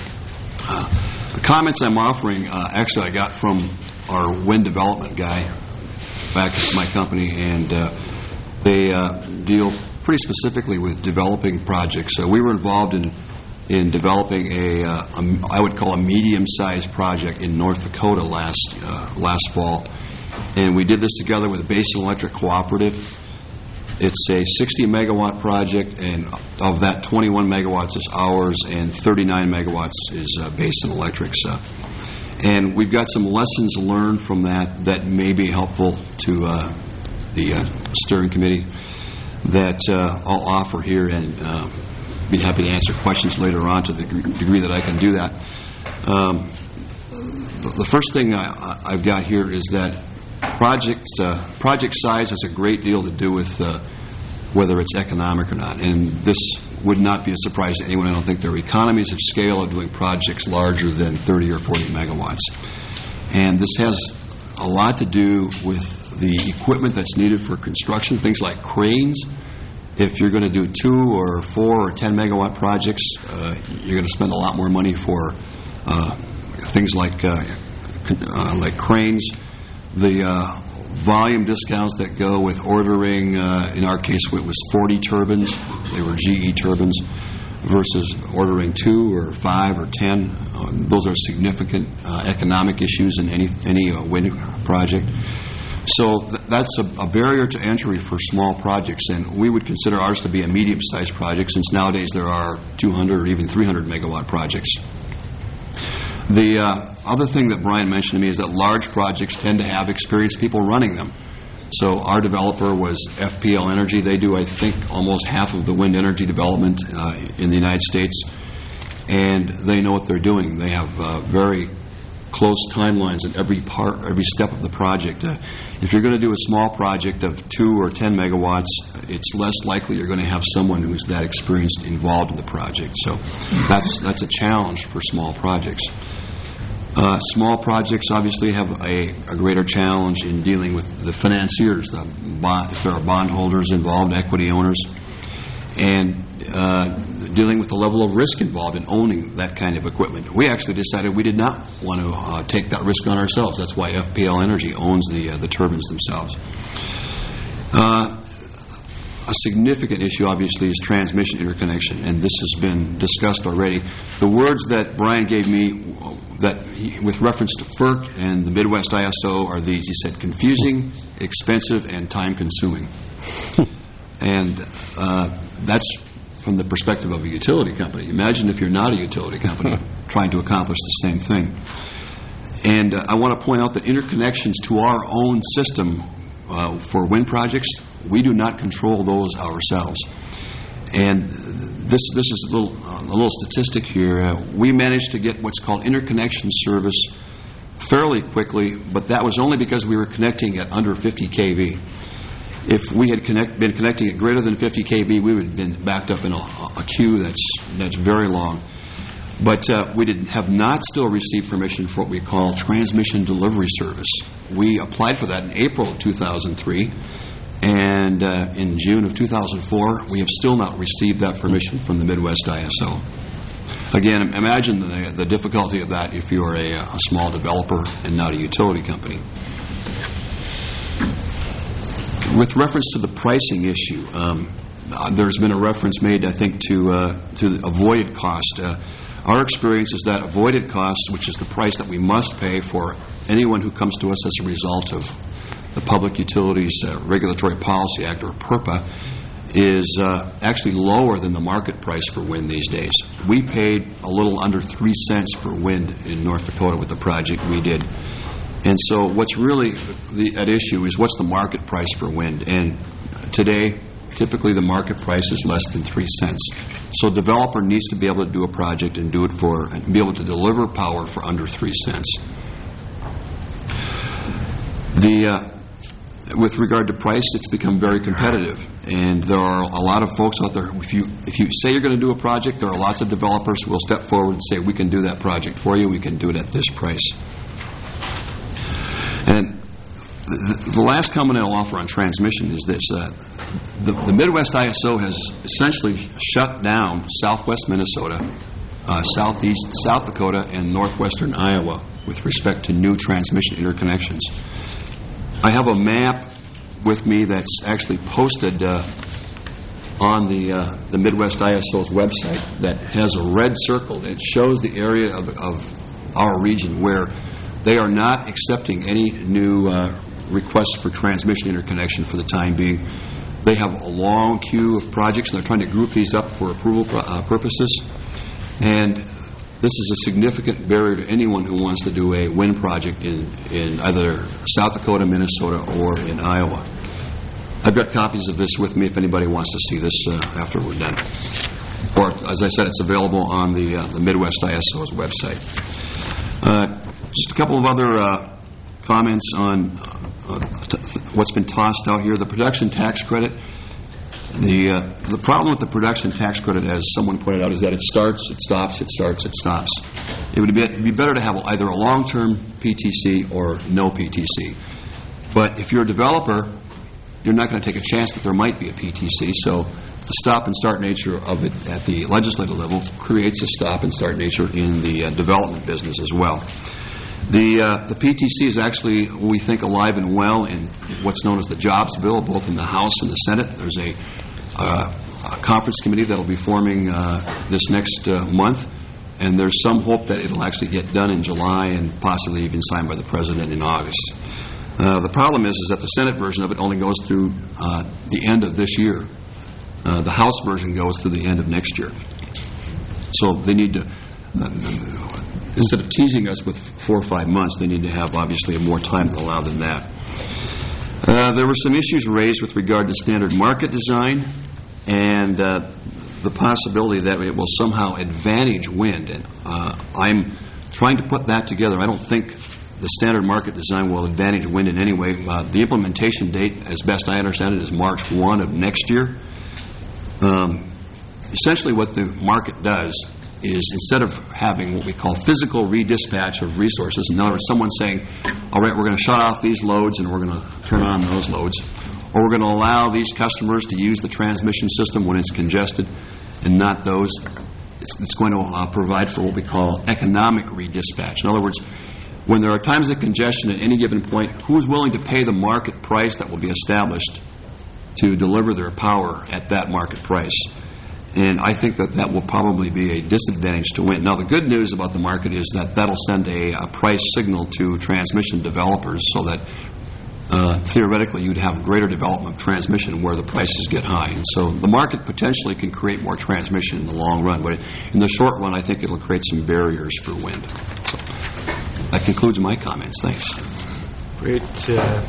Uh, the comments I'm offering, uh, actually I got from our wind development guy back at my company, and uh, they uh, deal pretty specifically with developing projects. So we were involved in in developing a, uh, a, I would call a medium-sized project in North Dakota last uh, last fall, and we did this together with Basin Electric Cooperative. It's a sixty megawatt project, and of that, twenty-one megawatts is ours, and thirty-nine megawatts is uh, Basin Electric's. Uh, and we've got some lessons learned from that that may be helpful to uh, the uh, steering committee that uh, I'll offer here, and uh, be happy to answer questions later on to the degree that I can do that. Um, the first thing I, I've got here is that project uh, project size has a great deal to do with uh, whether it's economic or not. And this would not be a surprise to anyone. I don't think there are economies of scale of doing projects larger than thirty or forty megawatts. And this has a lot to do with the equipment that's needed for construction, things like cranes. If you're going to do two or four or ten megawatt projects, uh, you're going to spend a lot more money for uh, things like uh, uh, like cranes. The uh, volume discounts that go with ordering, uh, in our case, it was forty turbines. They were G E turbines versus ordering two or five or ten. Uh, those are significant uh, economic issues in any any uh, wind project. So th- that's a, a barrier to entry for small projects, and we would consider ours to be a medium-sized project, since nowadays there are two hundred or even three hundred megawatt projects. The uh, other thing that Brian mentioned to me is that large projects tend to have experienced people running them. So our developer was F P L Energy. They do, I think, almost half of the wind energy development uh, in the United States, and they know what they're doing. They have uh, very close timelines at every part, every step of the project. Uh, if you're going to do a small project of two or ten megawatts, it's less likely you're going to have someone who's that experienced involved in the project. So that's that's a challenge for small projects. Uh, small projects obviously have a, a greater challenge in dealing with the financiers, the bond, if there are bondholders involved, equity owners, and uh, dealing with the level of risk involved in owning that kind of equipment. We actually decided we did not want to uh, take that risk on ourselves. That's why F P L Energy owns the uh, the turbines themselves. Uh, a significant issue, obviously, is transmission interconnection, and this has been discussed already. The words that Brian gave me, that he, with reference to F E R C and the Midwest I S O, are these. He said confusing, expensive, and time-consuming. And uh, that's from the perspective of a utility company. Imagine if you're not a utility company trying to accomplish the same thing. And uh, I want to point out that interconnections to our own system uh, for wind projects, we do not control those ourselves. And this this is a little uh, a little statistic here. Uh, we managed to get what's called interconnection service fairly quickly, but that was only because we were connecting at under fifty K V. If we had connect, been connecting at greater than fifty K V, we would have been backed up in a, a queue that's that's very long. But uh, we did have not still received permission for what we call transmission delivery service. We applied for that in April of two thousand three, and uh, in June of two thousand four, we have still not received that permission from the Midwest I S O. Again, imagine the, the difficulty of that if you're a, a small developer and not a utility company. With reference to the pricing issue, um, uh, there's been a reference made, I think, to uh, to the avoided cost. Uh, our experience is that avoided cost, which is the price that we must pay for anyone who comes to us as a result of the Public Utilities uh, Regulatory Policy Act, or PURPA, is uh, actually lower than the market price for wind these days. We paid a little under three cents for wind in North Dakota with the project we did. And so what's really the, at issue is what's the market price for wind. And today, typically the market price is less than three cents. So a developer needs to be able to do a project and do it for, and be able to deliver power for under three cents. The uh, with regard to price, it's become very competitive, and there are a lot of folks out there. If you if you say you're going to do a project, there are lots of developers who will step forward and say, we can do that project for you, we can do it at this price. And the, the last comment I'll offer on transmission is this. Uh, the, the Midwest I S O has essentially shut down southwest Minnesota, uh, southeast South Dakota, and northwestern Iowa with respect to new transmission interconnections. I have a map with me that's actually posted uh, on the uh, the Midwest I S O's website that has a red circle. It shows the area of, of our region where they are not accepting any new uh, requests for transmission interconnection for the time being. They have a long queue of projects, and they're trying to group these up for approval uh, purposes. And this is a significant barrier to anyone who wants to do a wind project in, in either South Dakota, Minnesota, or in Iowa. I've got copies of this with me if anybody wants to see this uh, after we're done. Or, as I said, it's available on the, uh, the Midwest I S O's website. Uh, just a couple of other uh, comments on uh, t- what's been tossed out here. The production tax credit. The uh, the problem with the production tax credit, as someone pointed out, is that it starts, it stops, it starts, it stops. It would be, it'd be better to have either a long-term P T C or no P T C. But if you're a developer, you're not going to take a chance that there might be a P T C. So the stop and start nature of it at the legislative level creates a stop and start nature in the uh, development business as well. The uh, the P T C is actually, we think, alive and well in what's known as the Jobs Bill, both in the House and the Senate. There's a, uh, a conference committee that will be forming uh, this next uh, month, and there's some hope that it'll actually get done in July and possibly even signed by the President in August. Uh, the problem is, is that the Senate version of it only goes through uh, the end of this year. Uh, the House version goes through the end of next year. So they need to... Uh, Instead of teasing us with four or five months, they need to have, obviously, more time allowed than that. Uh, there were some issues raised with regard to standard market design and uh, the possibility that it will somehow advantage wind. And uh, I'm trying to put that together. I don't think the standard market design will advantage wind in any way. Uh, the implementation date, as best I understand it, is March first of next year. Um, essentially what the market does is, instead of having what we call physical redispatch of resources, in other words, someone saying, all right, we're going to shut off these loads and we're going to turn on those loads, or we're going to allow these customers to use the transmission system when it's congested and not those, it's, it's going to uh, provide for what we call economic redispatch. In other words, when there are times of congestion at any given point, who's willing to pay the market price that will be established to deliver their power at that market price? And I think that that will probably be a disadvantage to wind. Now, the good news about the market is that that'll send a, a price signal to transmission developers so that uh, theoretically you'd have greater development of transmission where the prices get high. And so the market potentially can create more transmission in the long run, but in the short run, I think it'll create some barriers for wind. So that concludes my comments. Thanks. Great. Uh,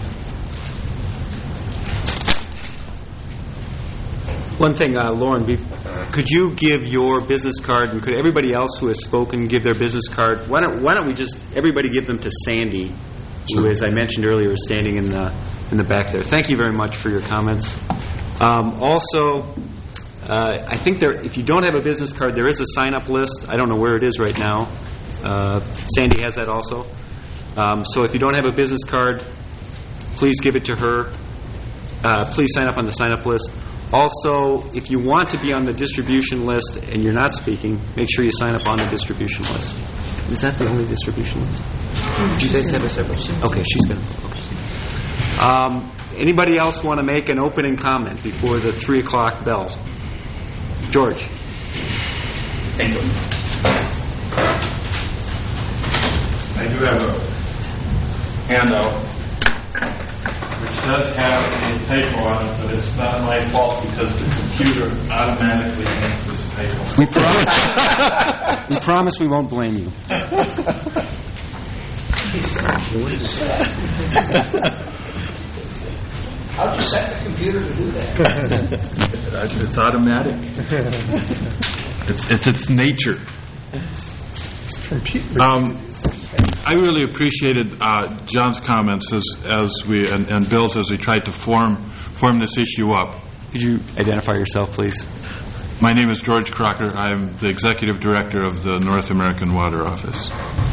one thing, uh, Lauren, be, could you give your business card, and could everybody else who has spoken give their business card? Why don't, why don't we just, everybody give them to Sandy, who, as I mentioned earlier, is standing in the, in the back there. Thank you very much for your comments. Um, also, uh, I think there, if you don't have a business card, there is a sign-up list. I don't know where it is right now. Uh, Sandy has that also. Um, so if you don't have a business card, please give it to her. Uh, please sign up on the sign-up list. Also, if you want to be on the distribution list and you're not speaking, make sure you sign up on the distribution list. Is that the only distribution list? Do you guys have a separate? Okay, she's going to. Okay. Um, anybody else want to make an opening comment before the three o'clock bell? George. Thank you. I do have a handout which does have a typo on it, but it's not my fault because the computer automatically makes this typo. We promise, we promise we won't blame you. How'd you set the computer to do that? It's automatic. It's, it's its nature. Um, I really appreciated uh, John's comments as, as we and, and Bill's as we tried to form form this issue up. Could you identify yourself, please? My name is George Crocker. I'm the executive director of the North American Water Office.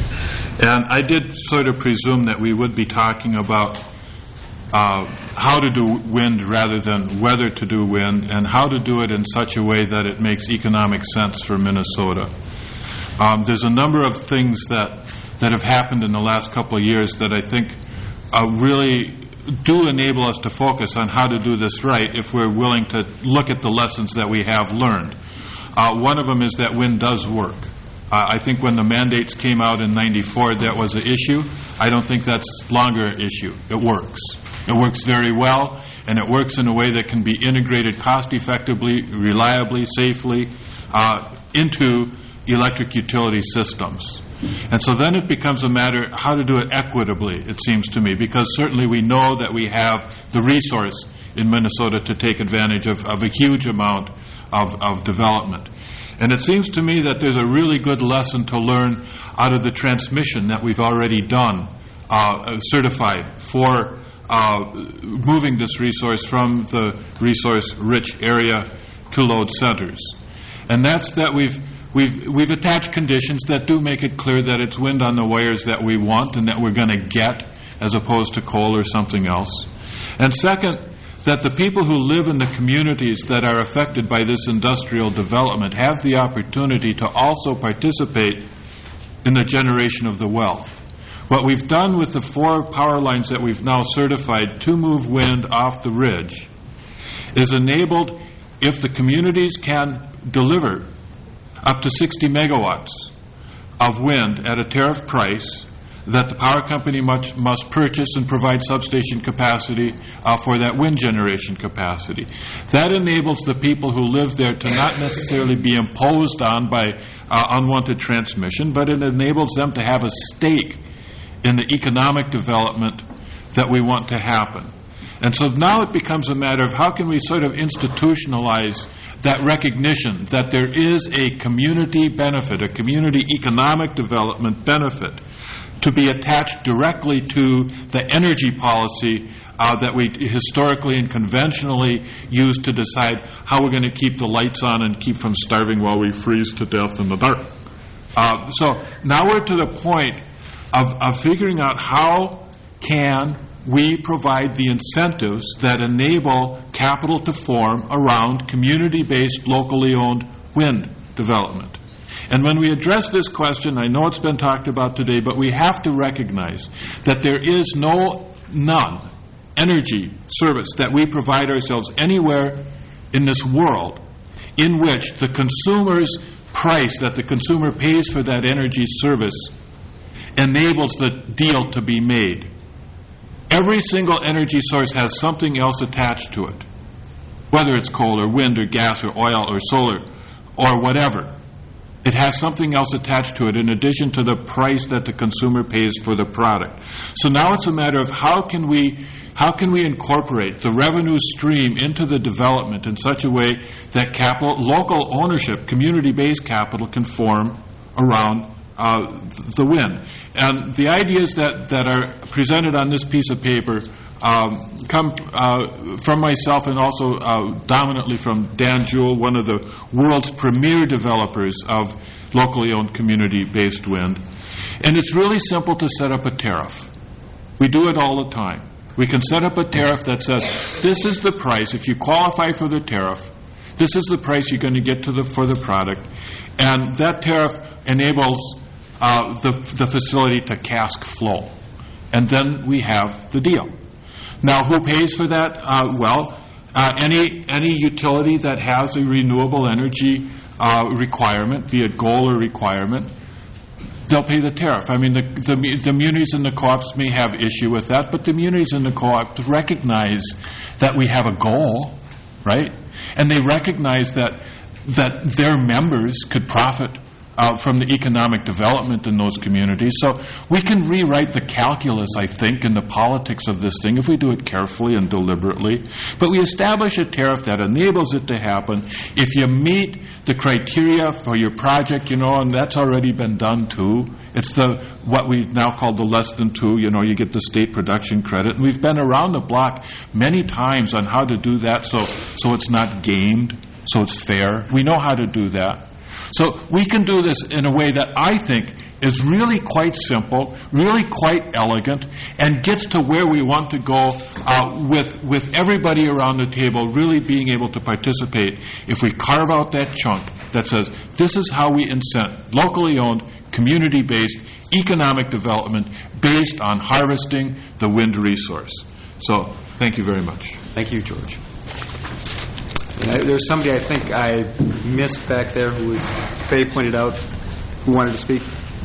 And I did sort of presume that we would be talking about uh, how to do wind rather than whether to do wind, and how to do it in such a way that it makes economic sense for Minnesota. Um, there's a number of things that that have happened in the last couple of years that I think uh, really do enable us to focus on how to do this right if we're willing to look at the lessons that we have learned. Uh, one of them is that wind does work. Uh, I think when the mandates came out in ninety-four, that was an issue. I don't think that's longer an issue. It works. It works very well, and it works in a way that can be integrated cost-effectively, reliably, safely uh, into electric utility systems. And so then it becomes a matter how to do it equitably, it seems to me, because certainly we know that we have the resource in Minnesota to take advantage of, of a huge amount of, of development. And it seems to me that there's a really good lesson to learn out of the transmission that we've already done, uh, certified for uh, moving this resource from the resource-rich area to load centers. And that's that we've We've we've attached conditions that do make it clear that it's wind on the wires that we want and that we're going to get, as opposed to coal or something else. And second, that the people who live in the communities that are affected by this industrial development have the opportunity to also participate in the generation of the wealth. What we've done with the four power lines that we've now certified to move wind off the ridge is enabled, if the communities can deliver up to sixty megawatts of wind at a tariff price, that the power company must, must purchase and provide substation capacity uh, for that wind generation capacity. That enables the people who live there to not necessarily be imposed on by uh, unwanted transmission, but it enables them to have a stake in the economic development that we want to happen. And so now it becomes a matter of how can we sort of institutionalize that recognition that there is a community benefit, a community economic development benefit to be attached directly to the energy policy uh, that we historically and conventionally use to decide how we're going to keep the lights on and keep from starving while we freeze to death in the dark. Uh, so now we're to the point of, of figuring out how can we provide the incentives that enable capital to form around community-based, locally owned wind development. And when we address this question, I know it's been talked about today, but we have to recognize that there is no, none, energy service that we provide ourselves anywhere in this world in which the consumer's price that the consumer pays for that energy service enables the deal to be made. Every single energy source has something else attached to it, whether it's coal or wind or gas or oil or solar or whatever. It has something else attached to it in addition to the price that the consumer pays for the product. So now it's a matter of how can we how can we incorporate the revenue stream into the development in such a way that capital, local ownership, community-based capital can form around uh, the wind. And the ideas that, that are presented on this piece of paper Um, come uh, from myself and also uh, dominantly from Dan Jewell, one of the world's premier developers of locally owned community-based wind. And it's really simple to set up a tariff. We do it all the time. We can set up a tariff that says, this is the price. If you qualify for the tariff, this is the price you're going to get to the, for the product. And that tariff enables uh, the, the facility to cask flow. And then we have the deal. Now, who pays for that? Uh, well, uh, any any utility that has a renewable energy uh, requirement, be it goal or requirement, they'll pay the tariff. I mean, the, the, the munis and the co-ops may have issue with that, but the munis and the co-ops recognize that we have a goal, right? And they recognize that that their members could profit Uh, from the economic development in those communities. So we can rewrite the calculus, I think, and the politics of this thing if we do it carefully and deliberately. But we establish a tariff that enables it to happen. If you meet the criteria for your project, you know, and that's already been done too. It's the what we now call the less than two, you know, you get the state production credit. And we've been around the block many times on how to do that so, so it's not gamed, so it's fair. We know how to do that. So we can do this in a way that I think is really quite simple, really quite elegant, and gets to where we want to go uh, with with everybody around the table really being able to participate if we carve out that chunk that says this is how we incent locally owned, community-based economic development based on harvesting the wind resource. So thank you very much. Thank you, George. And I, there's somebody I think I missed back there who was, Faye pointed out, who wanted to speak.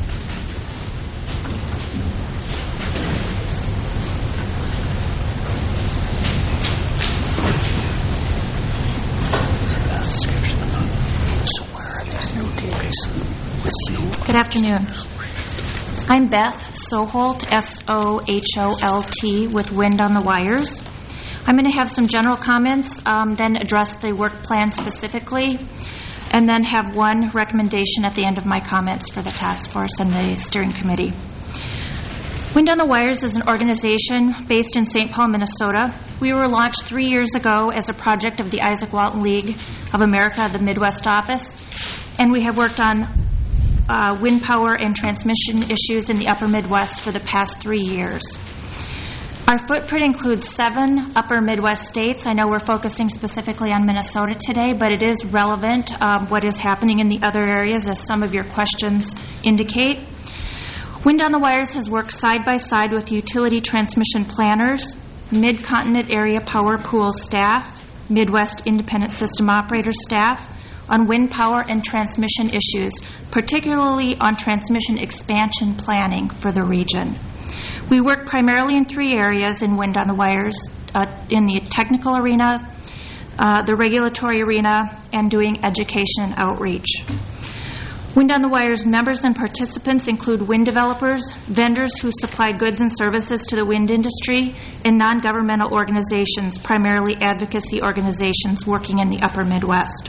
Good afternoon. I'm Beth Soholt, S O H O L T, with Wind on the Wires. I'm going to have some general comments, um, then address the work plan specifically, and then have one recommendation at the end of my comments for the task force and the steering committee. Wind on the Wires is an organization based in Saint Paul, Minnesota. We were launched three years ago as a project of the Isaac Walton League of America, the Midwest office, and we have worked on uh, wind power and transmission issues in the upper Midwest for the past three years. Our footprint includes seven upper Midwest states. I know we're focusing specifically on Minnesota today, but it is relevant um, what is happening in the other areas, as some of your questions indicate. Wind on the Wires has worked side by side with utility transmission planners, mid-continent area power pool staff, Midwest independent system operator staff on wind power and transmission issues, particularly on transmission expansion planning for the region. We work primarily in three areas in Wind on the Wires, uh, in the technical arena, uh, the regulatory arena, and doing education and outreach. Wind on the Wires members and participants include wind developers, vendors who supply goods and services to the wind industry, and non-governmental organizations, primarily advocacy organizations working in the upper Midwest.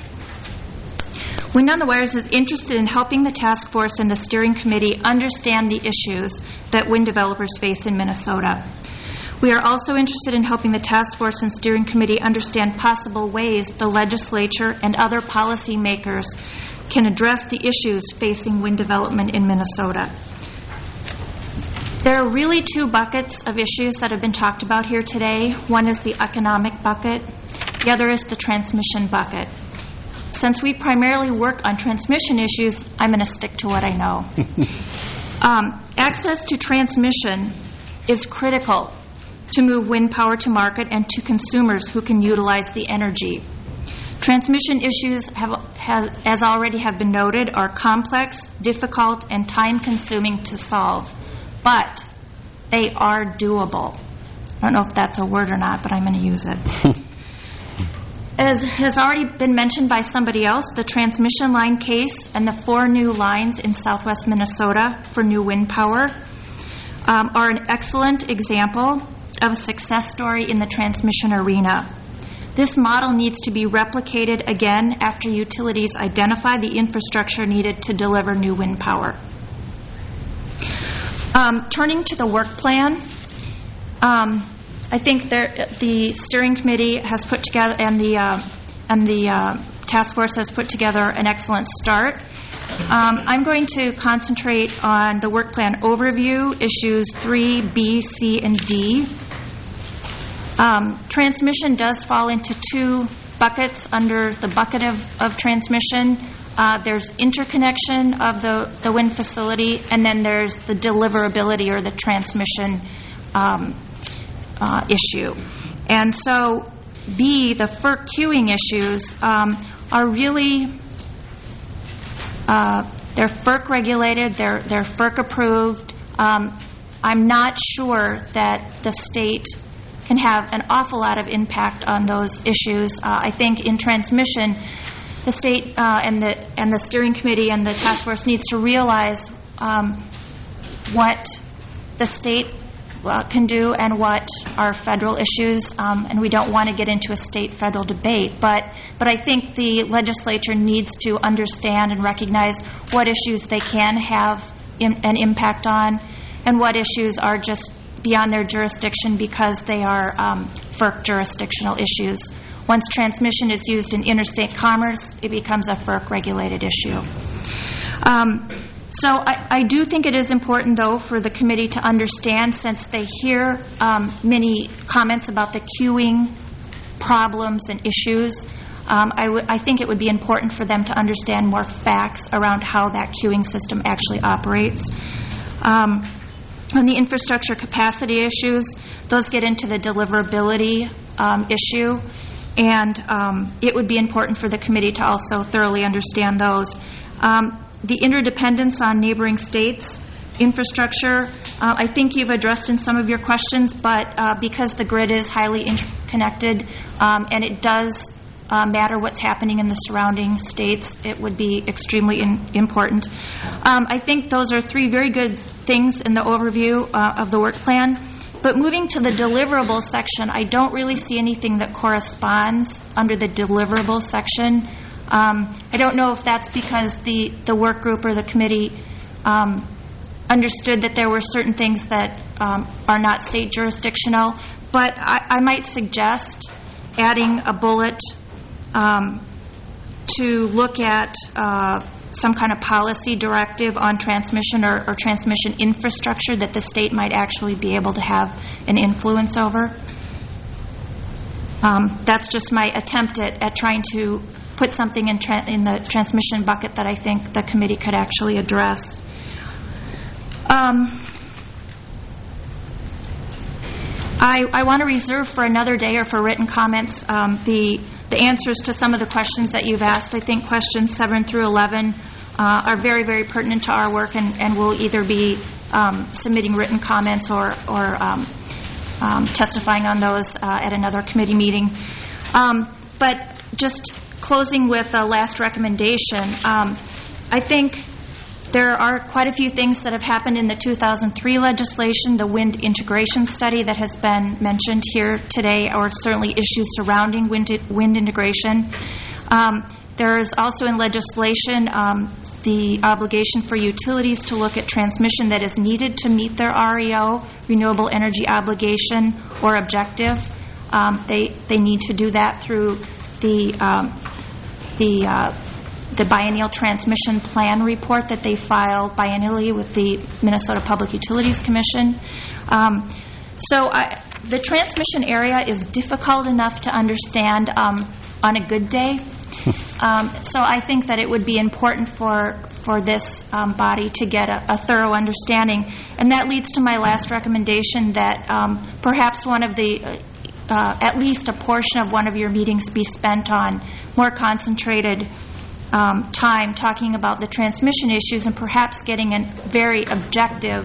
Wind on the Wires is interested in helping the task force and the steering committee understand the issues that wind developers face in Minnesota. We are also interested in helping the task force and steering committee understand possible ways the legislature and other policymakers can address the issues facing wind development in Minnesota. There are really two buckets of issues that have been talked about here today. One is the economic bucket. The other is the transmission bucket. Since we primarily work on transmission issues, I'm going to stick to what I know. um, access to transmission is critical to move wind power to market and to consumers who can utilize the energy. Transmission issues, have, have, as already have been noted, are complex, difficult, and time-consuming to solve, but they are doable. I don't know if that's a word or not, but I'm going to use it. As has already been mentioned by somebody else, the transmission line case and the four new lines in southwest Minnesota for new wind power um, are an excellent example of a success story in the transmission arena. This model needs to be replicated again after utilities identify the infrastructure needed to deliver new wind power. Um, turning to the work plan, um, I think there, the steering committee has put together and the uh, and the uh, task force has put together an excellent start. Um, I'm going to concentrate on the work plan overview, issues three, B, C, and D. Um, transmission does fall into two buckets under the bucket of, of transmission. Uh, there's interconnection of the, the wind facility, and then there's the deliverability or the transmission um, uh, issue. And so B, the F E R C queuing issues, um, are really, uh, they're F E R C regulated, they're, they're F E R C approved. Um, I'm not sure that the state can have an awful lot of impact on those issues. Uh, I think in transmission, the state uh, and the and the steering committee and the task force needs to realize um, what the state uh, can do and what are federal issues, um, and we don't want to get into a state-federal debate. But but I think the legislature needs to understand and recognize what issues they can have in, an impact on, and what issues are just beyond their jurisdiction because they are um, F E R C jurisdictional issues. Once transmission is used in interstate commerce, it becomes a F E R C-regulated issue. Um, so I, I do think it is important, though, for the committee to understand, since they hear um, many comments about the queuing problems and issues, um, I, w- I think it would be important for them to understand more facts around how that queuing system actually operates. Um, On the infrastructure capacity issues, those get into the deliverability um, issue, and um, it would be important for the committee to also thoroughly understand those. Um, the interdependence on neighboring states, infrastructure, uh, I think you've addressed in some of your questions, but uh, because the grid is highly interconnected um, and it does uh, matter what's happening in the surrounding states, it would be extremely in, important. Um, I think those are three very good things in the overview uh, of the work plan. But moving to the deliverable section, I don't really see anything that corresponds under the deliverable section. Um, I don't know if that's because the, the work group or the committee um, understood that there were certain things that um, are not state jurisdictional, but I, I might suggest adding a bullet um, to look at uh, some kind of policy directive on transmission or, or transmission infrastructure that the state might actually be able to have an influence over. Um, that's just my attempt at, at trying to put something in, tra- in the transmission bucket that I think the committee could actually address. Um, I, I want to reserve for another day or for written comments um, the the answers to some of the questions that you've asked. I think questions seven through eleven uh, are very, very pertinent to our work, and, and we'll either be um, submitting written comments or, or um, um, testifying on those uh, at another committee meeting. Um, but just closing with a last recommendation, um, I think there are quite a few things that have happened in the two thousand three legislation, the wind integration study that has been mentioned here today, or certainly issues surrounding wind, wind integration. Um, there is also in legislation um, the obligation for utilities to look at transmission that is needed to meet their R E O, renewable energy obligation or objective. Um, they they need to do that through the um, the uh, the biennial transmission plan report that they file biennially with the Minnesota Public Utilities Commission. Um, so I, the transmission area is difficult enough to understand um, on a good day. um, so I think that it would be important for for this um, body to get a, a thorough understanding. And that leads to my last recommendation, that um, perhaps one of the uh, at least a portion of one of your meetings be spent on more concentrated Um, time talking about the transmission issues and perhaps getting a very objective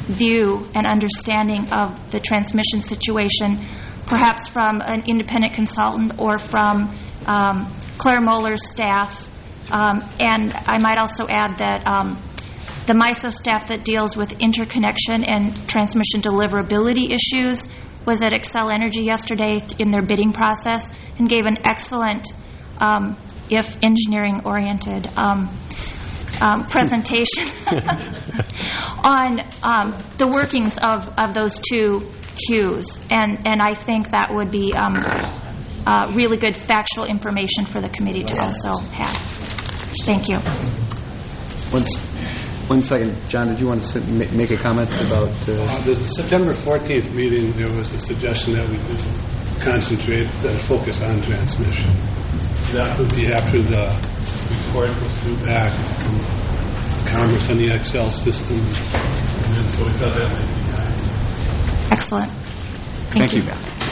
view and understanding of the transmission situation, perhaps from an independent consultant or from um, Claire Moeller's staff. Um, and I might also add that um, the MISO staff that deals with interconnection and transmission deliverability issues was at Xcel Energy yesterday in their bidding process and gave an excellent, um, if engineering-oriented, um, um, presentation on um, the workings of, of those two queues. And, and I think that would be um, uh, really good factual information for the committee to also have. Thank you. Once, one second. John, did you want to make a comment about... Uh... Uh, the September fourteenth meeting, there was a suggestion that we could concentrate, that focus on transmission. That would be after the report was due back from Commerce on the Xcel system. And then, so we thought that might be time. Excellent. Thank, Thank you. you.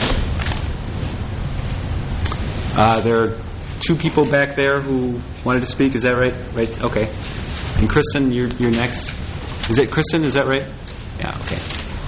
Uh, there are two people back there who wanted to speak. Is that right? Right. Okay. And Kristen, you're, you're next. Is it Kristen? Is that right? Yeah. Okay.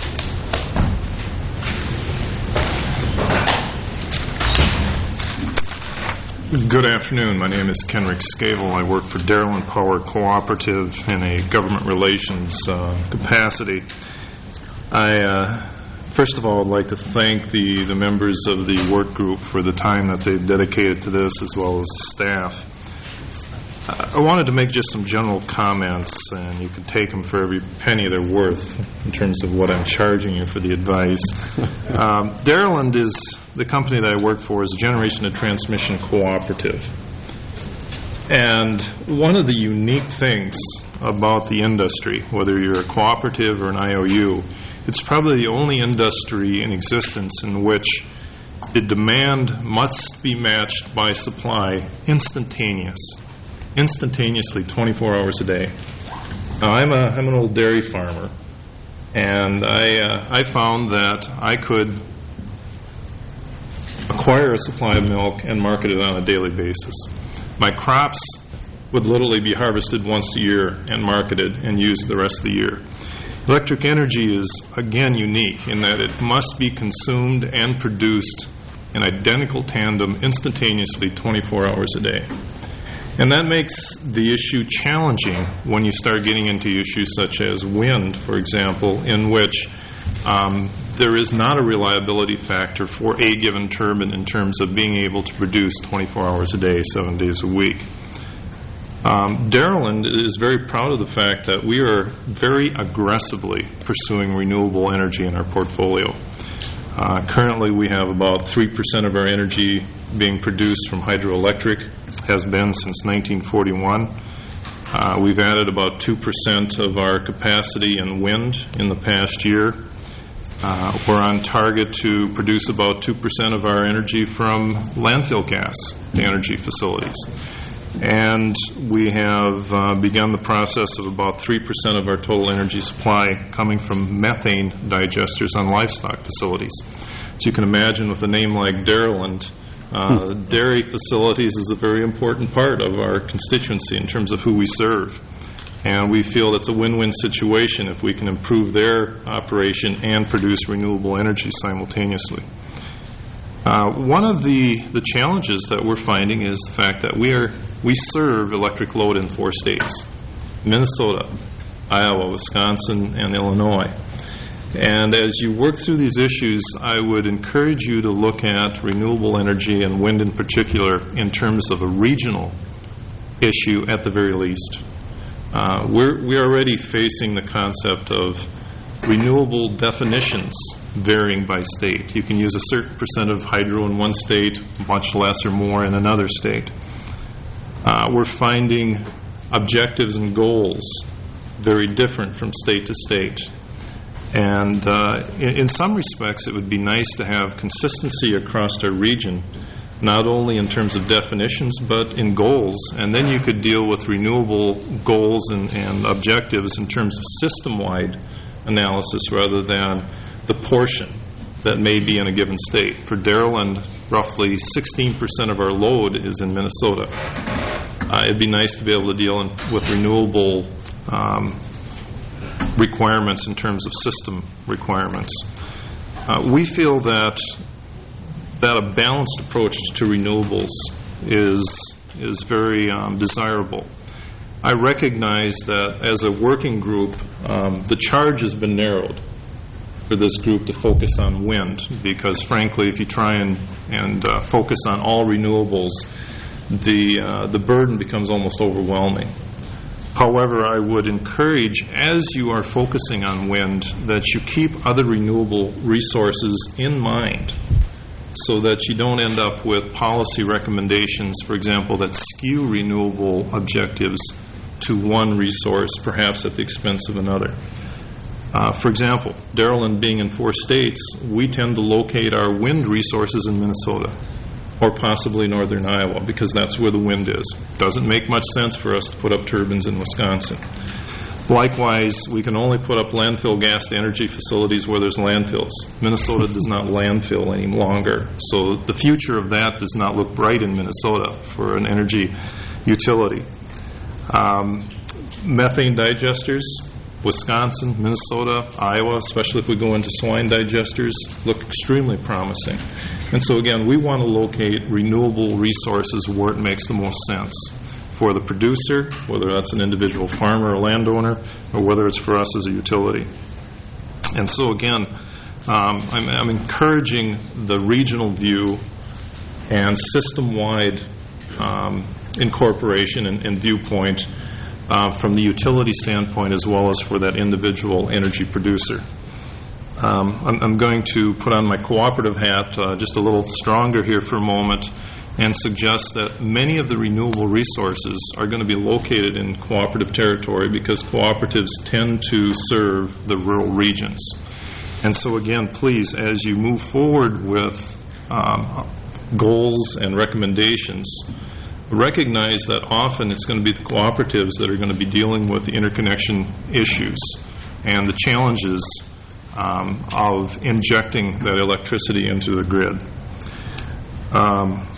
Good afternoon. My name is Kenrick Scavell. I work for Dairyland Power Cooperative in a government relations uh, capacity. I, uh, first of all, would like to thank the, the members of the work group for the time that they've dedicated to this, as well as the staff. I wanted to make just some general comments, and you can take them for every penny they're worth in terms of what I'm charging you for the advice. um, Dairyland is the company that I work for, is a generation and transmission cooperative. And one of the unique things about the industry, whether you're a cooperative or an I O U, it's probably the only industry in existence in which the demand must be matched by supply instantaneous. instantaneously, twenty-four hours a day. Now, I'm a I'm an old dairy farmer, and I uh, I found that I could acquire a supply of milk and market it on a daily basis. My crops would literally be harvested once a year and marketed and used the rest of the year. Electric energy is, again, unique in that it must be consumed and produced in identical tandem instantaneously, twenty-four hours a day. And that makes the issue challenging when you start getting into issues such as wind, for example, in which um, there is not a reliability factor for a given turbine in terms of being able to produce twenty-four hours a day, seven days a week. Um, Dairyland is very proud of the fact that we are very aggressively pursuing renewable energy in our portfolio. Uh, currently, we have about three percent of our energy being produced from hydroelectric, has been since nineteen forty-one. Uh, we've added about two percent of our capacity in wind in the past year. Uh, we're on target to produce about two percent of our energy from landfill gas energy facilities. And we have uh, begun the process of about three percent of our total energy supply coming from methane digesters on livestock facilities. So you can imagine with a name like Dairyland, uh, dairy facilities is a very important part of our constituency in terms of who we serve. And we feel it's a win-win situation if we can improve their operation and produce renewable energy simultaneously. Uh, one of the, the challenges that we're finding is the fact that we are we serve electric load in four states: Minnesota, Iowa, Wisconsin, and Illinois. And as you work through these issues, I would encourage you to look at renewable energy and wind in particular in terms of a regional issue at the very least. Uh, we're, we're already facing the concept of renewable definitions varying by state. You can use a certain percent of hydro in one state, much less or more in another state. Uh, we're finding objectives and goals very different from state to state. And uh, in, in some respects, it would be nice to have consistency across our region, not only in terms of definitions, but in goals. And then you could deal with renewable goals and, and objectives in terms of system-wide analysis rather than the portion that may be in a given state. For Dairyland, roughly sixteen percent of our load is in Minnesota. Uh, it'd be nice to be able to deal in, with renewable um, requirements in terms of system requirements. Uh, we feel that that a balanced approach to renewables is is very um, desirable. I recognize that as a working group, um, the charge has been narrowed for this group to focus on wind, because frankly, if you try and, and uh, focus on all renewables, the uh, the burden becomes almost overwhelming. However, I would encourage, as you are focusing on wind, that you keep other renewable resources in mind, so that you don't end up with policy recommendations, for example, that skew renewable objectives to one resource, perhaps at the expense of another. Uh, for example, Darrell being in four states, we tend to locate our wind resources in Minnesota or possibly northern Iowa, because that's where the wind is. Doesn't make much sense for us to put up turbines in Wisconsin. Likewise, we can only put up landfill gas to energy facilities where there's landfills. Minnesota does not landfill any longer, so the future of that does not look bright in Minnesota for an energy utility. Um, methane digesters, Wisconsin, Minnesota, Iowa, especially if we go into swine digesters, look extremely promising. And so again, we want to locate renewable resources where it makes the most sense for the producer, whether that's an individual farmer or landowner, or whether it's for us as a utility. And so again, um, I'm, I'm encouraging the regional view and system-wide um, incorporation and, and viewpoint uh, from the utility standpoint, as well as for that individual energy producer. Um, I'm, I'm going to put on my cooperative hat uh, just a little stronger here for a moment, and suggest that many of the renewable resources are going to be located in cooperative territory, because cooperatives tend to serve the rural regions. And so again, please, as you move forward with um, goals and recommendations, recognize that often it's going to be the cooperatives that are going to be dealing with the interconnection issues and the challenges um, of injecting that electricity into the grid. Um,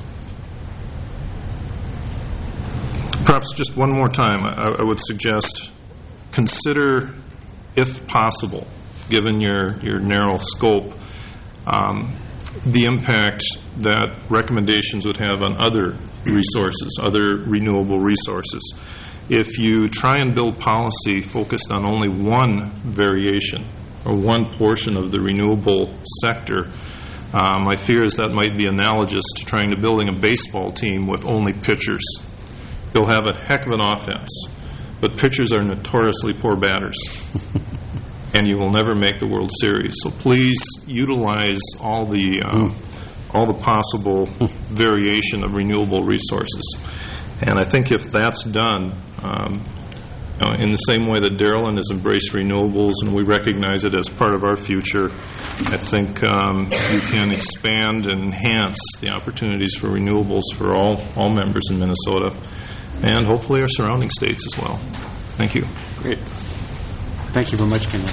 Perhaps just one more time, I, I would suggest consider, if possible, given your, your narrow scope, um, the impact that recommendations would have on other resources, other renewable resources. If you try and build policy focused on only one variation or one portion of the renewable sector, um, my fear is that might be analogous to trying to building a baseball team with only pitchers. You'll have a heck of an offense, but pitchers are notoriously poor batters, and you will never make the World Series. So please utilize all the uh, all the possible variation of renewable resources. And I think if that's done, um, you know, in the same way that Darrell has embraced renewables and we recognize it as part of our future, I think um, you can expand and enhance the opportunities for renewables for all, all members in Minnesota, and hopefully our surrounding states as well. Thank you. Great. Thank you very much, Ken.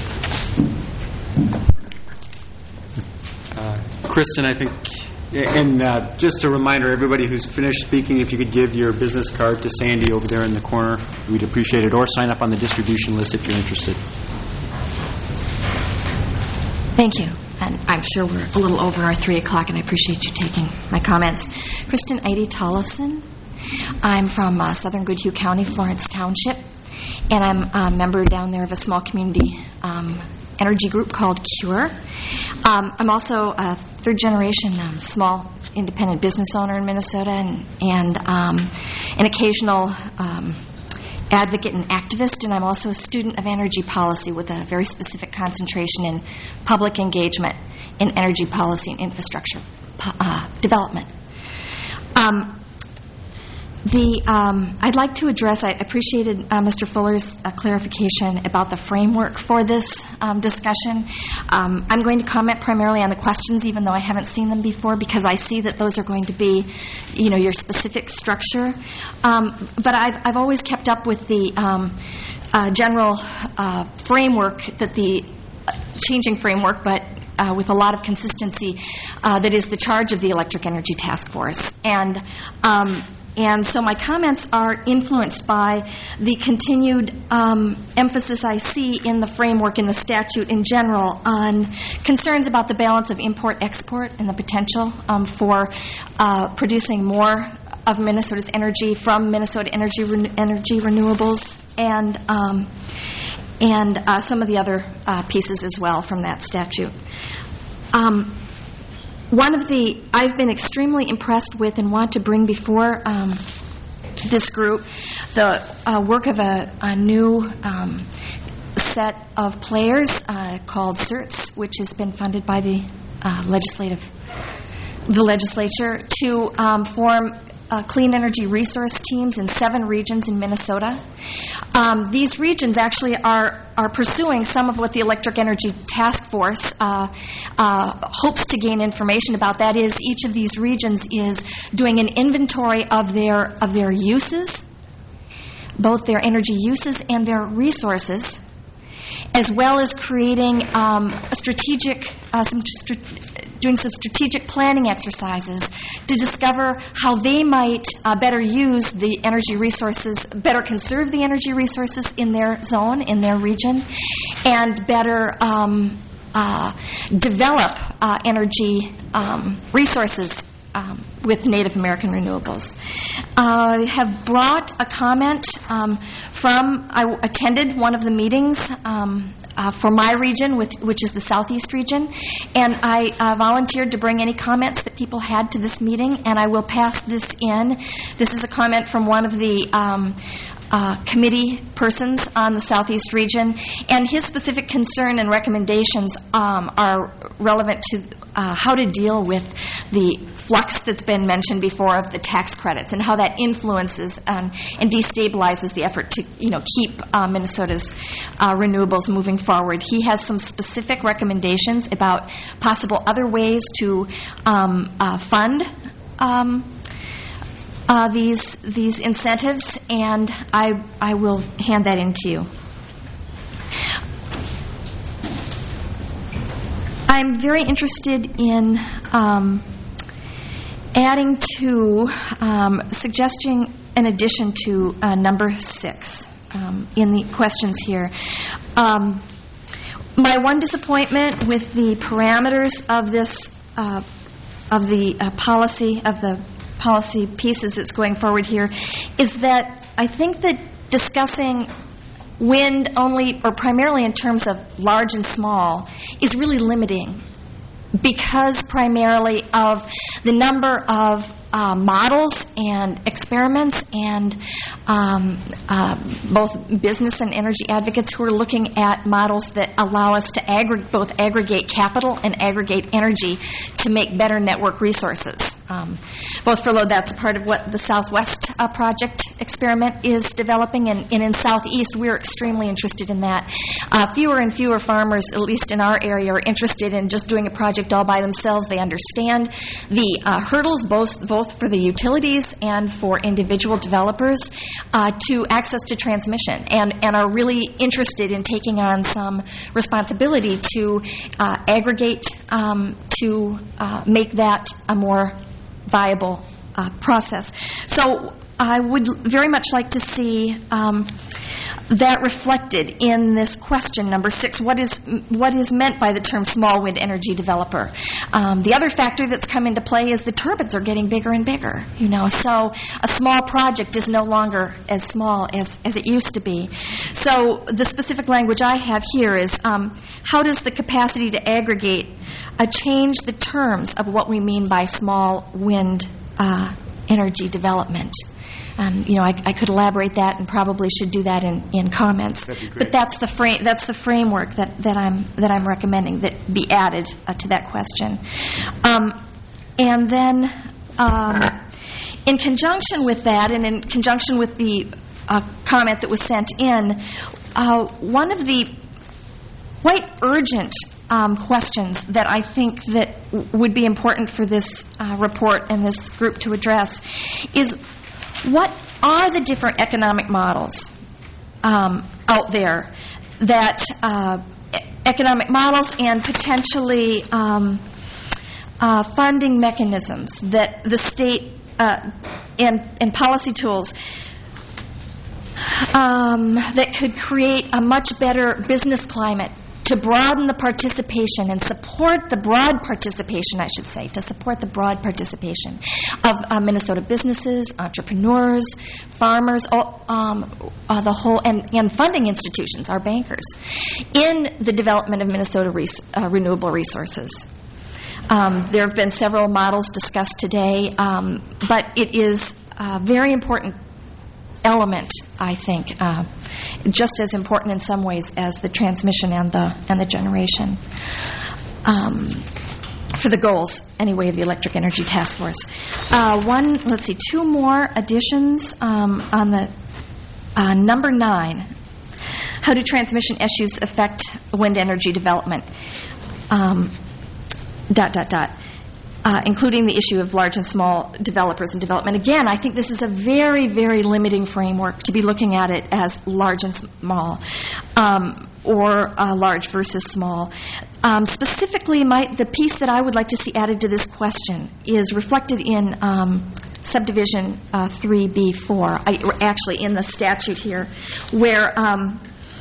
Uh, Kristen, I think, and uh, just a reminder, everybody who's finished speaking, if you could give your business card to Sandy over there in the corner, we'd appreciate it, or sign up on the distribution list if you're interested. Thank you. And I'm sure we're a little over our three o'clock, and I appreciate you taking my comments. Kristen Eide Tollefson. I'm from uh, Southern Goodhue County, Florence Township, and I'm a member down there of a small community um, energy group called CURE. Um, I'm also a third-generation um, small independent business owner in Minnesota, and, and um, an occasional um, advocate and activist, and I'm also a student of energy policy with a very specific concentration in public engagement in energy policy and infrastructure uh, development. Um, The, um, I'd like to address, I appreciated uh, Mister Fuller's uh, clarification about the framework for this um, discussion. Um, I'm going to comment primarily on the questions, even though I haven't seen them before, because I see that those are going to be, you know, your specific structure. Um, but I've, I've always kept up with the um, uh, general uh, framework, that the uh, changing framework, but Uh, with a lot of consistency, uh, that is the charge of the Electric Energy Task Force. And um, And so my comments are influenced by the continued um, emphasis I see in the framework, in the statute in general, on concerns about the balance of import-export and the potential um, for uh, producing more of Minnesota's energy from Minnesota Energy Ren- Energy Renewables, and um, and uh, some of the other uh, pieces as well from that statute. Um, One of the, I've been extremely impressed with and want to bring before um, this group the uh, work of a, a new um, set of players uh, called CERTS, which has been funded by the uh, legislative, the legislature to um, form Uh, clean energy resource teams in seven regions in Minnesota. Um, these regions actually are are pursuing some of what the Electric Energy Task Force uh, uh, hopes to gain information about. That is, each of these regions is doing an inventory of their of their uses, both their energy uses and their resources, as well as creating um, a strategic uh, some str- doing some strategic planning exercises to discover how they might uh, better use the energy resources, better conserve the energy resources in their zone, in their region, and better um, uh, develop uh, energy um, resources um, with Native American renewables. I uh, have brought a comment um, from, I attended one of the meetings um, Uh, for my region, with, which is the Southeast region, and I uh, volunteered to bring any comments that people had to this meeting, and I will pass this in. This is a comment from one of the um, uh, committee persons on the Southeast region, and his specific concern and recommendations um, are relevant to uh, how to deal with the flux that's been mentioned before of the tax credits and how that influences um, and destabilizes the effort to, you know, keep uh, Minnesota's uh, renewables moving forward. He has some specific recommendations about possible other ways to um, uh, fund um, uh, these these incentives, and I I will hand that in to you. I'm very interested in um, adding to, um, suggesting an addition to uh, number six um, in the questions here. Um, my one disappointment with the parameters of this, uh, of the uh, policy, of the policy pieces that's going forward here, is that I think that discussing wind only, or primarily in terms of large and small, is really limiting, because primarily of the number of uh, models and experiments and um, uh, both business and energy advocates who are looking at models that allow us to aggregate, both aggregate capital and aggregate energy to make better network resources. Um, both for load, that's part of what the Southwest uh, project experiment is developing, and, and in Southeast, we're extremely interested in that. Uh, fewer and fewer farmers, at least in our area, are interested in just doing a project all by themselves. They understand the uh, hurdles, both, both for the utilities and for individual developers, uh, to access to transmission, and, and are really interested in taking on some responsibility to uh, aggregate, um, to uh, make that a more viable uh, process. So I would very much like to see um, that reflected in this question number six. What is what is meant by the term small wind energy developer? Um, the other factor that's come into play is the turbines are getting bigger and bigger. You know, so a small project is no longer as small as, as it used to be. So the specific language I have here is um, how does the capacity to aggregate uh, change the terms of what we mean by small wind uh, energy development? Um, you know, I, I could elaborate that and probably should do that in, in comments. But that's the frame. That's the framework that, that I'm that I'm recommending that be added uh, to that question. Um, and then, um, in conjunction with that, and in conjunction with the uh, comment that was sent in, uh, one of the quite urgent um, questions that I think that w- would be important for this uh, report and this group to address is, what are the different economic models um, out there that uh, economic models and potentially um, uh, funding mechanisms that the state uh, and, and policy tools um, that could create a much better business climate to broaden the participation and support the broad participation, I should say, to support the broad participation of uh, Minnesota businesses, entrepreneurs, farmers, all, um, uh, the whole, and, and funding institutions, our bankers, in the development of Minnesota res- uh, renewable resources. Um, there have been several models discussed today, um, but it is a very important element, I think, uh, just as important in some ways as the transmission and the and the generation um, for the goals, anyway, of the Electric Energy Task Force. Uh, one, let's see, two more additions um, on the uh, number nine. How do transmission issues affect wind energy development? Um, dot dot dot. Uh, including the issue of large and small developers and development. Again, I think this is a very, very limiting framework to be looking at it as large and small, um, or uh, large versus small. Um, specifically, my, the piece that I would like to see added to this question is reflected in um, subdivision uh, three B four, I, actually in the statute here, where um,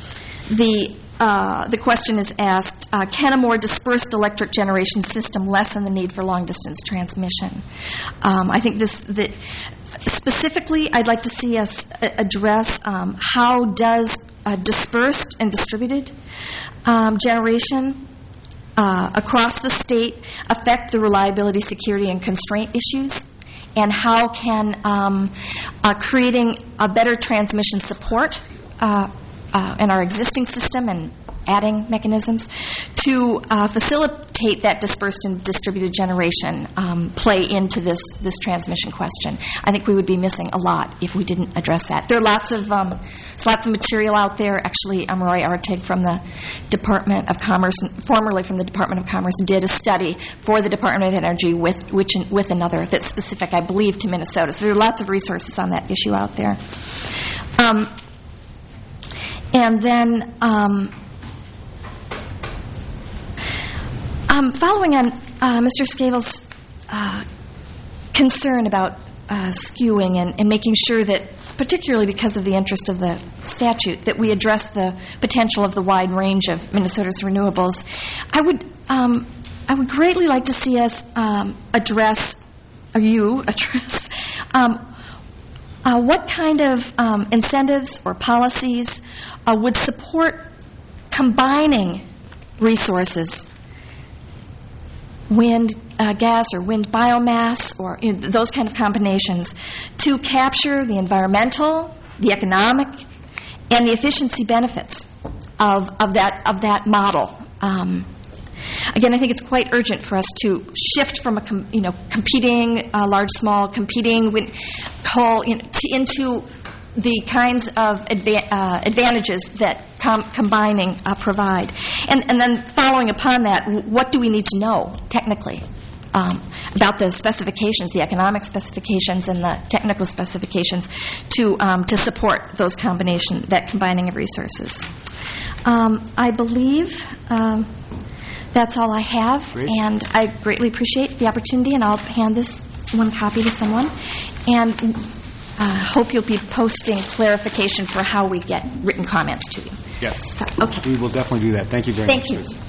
the Uh, the question is asked, uh, can a more dispersed electric generation system lessen the need for long-distance transmission? Um, I think this, the, specifically, I'd like to see us address um, how does uh, dispersed and distributed um, generation uh, across the state affect the reliability, security, and constraint issues? And how can um, uh, creating a better transmission support uh, Uh, in our existing system and adding mechanisms to uh, facilitate that dispersed and distributed generation um, play into this this transmission question. I think we would be missing a lot if we didn't address that. There are lots of um, there's lots of material out there. Actually, um, Roy Artig from the Department of Commerce, formerly from the Department of Commerce, did a study for the Department of Energy with which with another that's specific, I believe, to Minnesota. So there are lots of resources on that issue out there. Um, And then, um, um, following on uh, Mister Scaville's uh, concern about uh, skewing and, and making sure that, particularly because of the interest of the statute, that we address the potential of the wide range of Minnesota's renewables, I would, um, I would greatly like to see us um, address, or you address, um, Uh, what kind of um, incentives or policies uh, would support combining resources, wind, uh, gas, or wind biomass, or you know, those kind of combinations, to capture the environmental, the economic, and the efficiency benefits of, of that of that model? Um, Again, I think it's quite urgent for us to shift from a com, you know competing uh, large, small, competing wind, coal you know, to, into the kinds of adva- uh, advantages that com- combining uh, provide, and and then following upon that, what do we need to know technically um, about the specifications, the economic specifications, and the technical specifications to um, to support those combination that combining of resources. Um, I believe. Um, That's all I have, Great. And I greatly appreciate the opportunity, and I'll hand this one copy to someone, and uh, hope you'll be posting clarification for how we get written comments to you. Yes. So, okay. We will definitely do that. Thank you very Thank much. Thank you.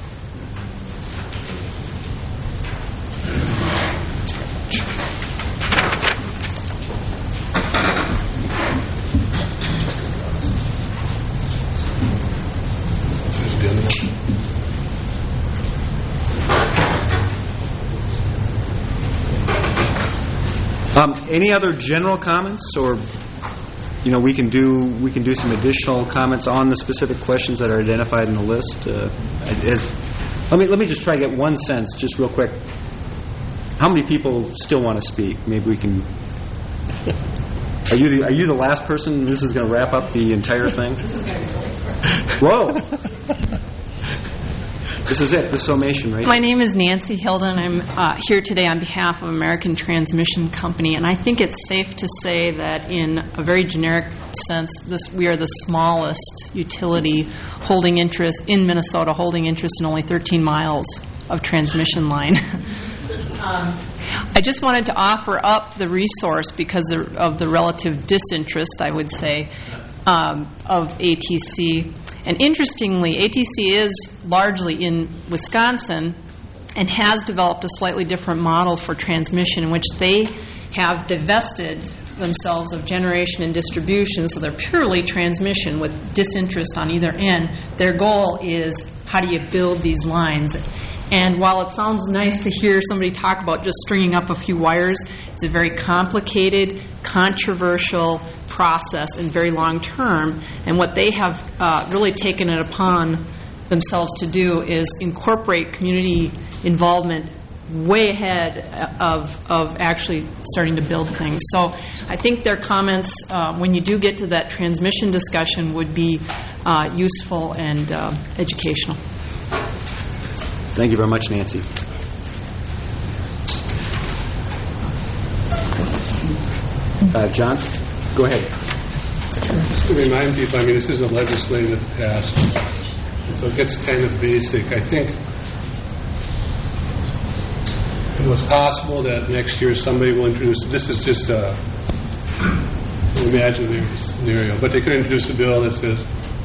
Um, any other general comments, or you know, we can do we can do some additional comments on the specific questions that are identified in the list. Uh, as, let me let me just try to get one sense, just real quick. How many people still want to speak? Maybe we can. Are you the Are you the last person? This is going to wrap up the entire thing. This is going to be really quick. Whoa. This is it, the summation, right? My name is Nancy Hilden. I'm uh, here today on behalf of American Transmission Company, and I think it's safe to say that in a very generic sense, this we are the smallest utility holding interest in Minnesota, holding interest in only thirteen miles of transmission line. Um, I just wanted to offer up the resource because of the relative disinterest, I would say, um, of A T C. And interestingly, A T C is largely in Wisconsin and has developed a slightly different model for transmission in which they have divested themselves of generation and distribution, so they're purely transmission with disinterest on either end. Their goal is, how do you build these lines? And while it sounds nice to hear somebody talk about just stringing up a few wires, it's a very complicated, controversial process and very long term. And what they have uh, really taken it upon themselves to do is incorporate community involvement way ahead of of actually starting to build things. So I think their comments, uh, when you do get to that transmission discussion, would be uh, useful and uh, educational. Thank you very much, Nancy. Uh, John, go ahead. Just to remind people, I mean, this is a legislative task, so it gets kind of basic. I think it was possible that next year somebody will introduce, this is just a imaginary scenario, but they could introduce a bill that says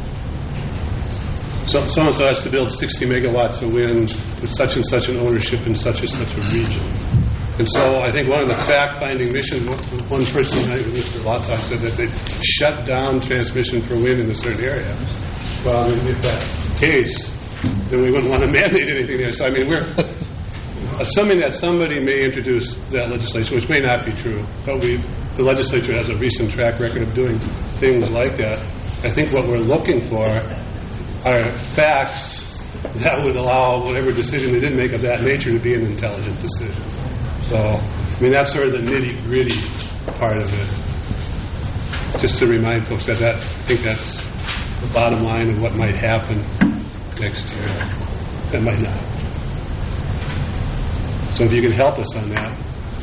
so, so-and-so has to build sixty megawatts of wind with such and such an ownership in such and such a region. And so I think one of the fact-finding missions, one person, Mister Lautock, said that they shut down transmission for wind in a certain area. Well, I mean, if that's the case, then we wouldn't want to mandate anything there. So, I mean, we're assuming that somebody may introduce that legislation, which may not be true, but we, the legislature has a recent track record of doing things like that. I think what we're looking for are facts that would allow whatever decision they did make of that nature to be an intelligent decision. So, I mean, that's sort of the nitty-gritty part of it. Just to remind folks that, that I think that's the bottom line of what might happen next year. That might not. So if you can help us on that,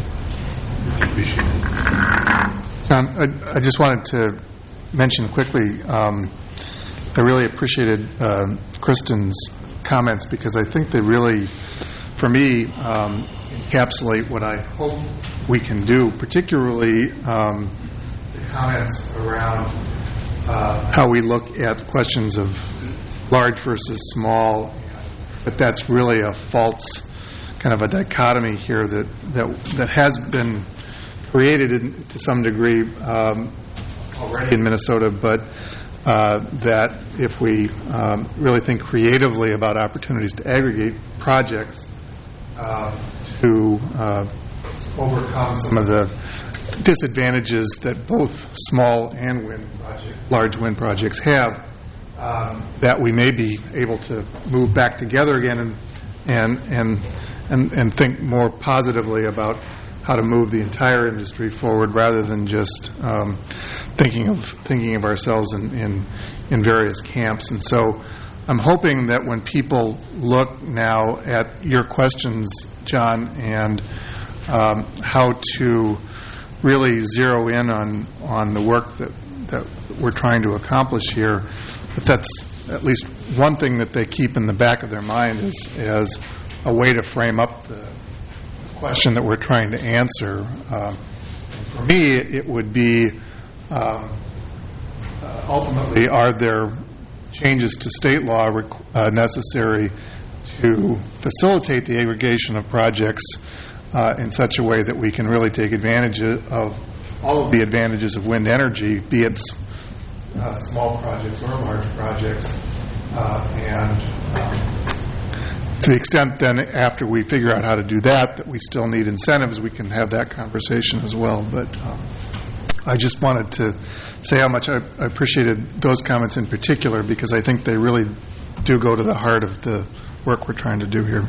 I appreciate it. John, I, I just wanted to mention quickly, um, I really appreciated uh, Kristen's comments because I think they really, for me, um, encapsulate what I hope we can do, particularly um, the comments around uh, how we look at questions of large versus small, but that's really a false kind of a dichotomy here that that, that has been created in, to some degree um, already in Minnesota, but uh, that if we um, really think creatively about opportunities to aggregate projects uh, to uh, overcome some of the disadvantages that both small and wind project, large wind projects have, um, that we may be able to move back together again and and and and, and think more positively about how to move the entire industry forward rather than just um, thinking of thinking of ourselves in, in in various camps. And so I'm hoping that when people look now at your questions, John, and um, how to really zero in on, on the work that, that we're trying to accomplish here, that that's at least one thing that they keep in the back of their mind is as a way to frame up the question that we're trying to answer. Um, for me, it would be um, uh, ultimately, are there changes to state law uh, necessary to facilitate the aggregation of projects uh, in such a way that we can really take advantage of all of the advantages of wind energy, be it uh, small projects or large projects, uh, and um, to the extent then after we figure out how to do that, that we still need incentives, we can have that conversation as well. But um, I just wanted to say how much I, I appreciated those comments in particular because I think they really do go to the heart of the work we're trying to do here.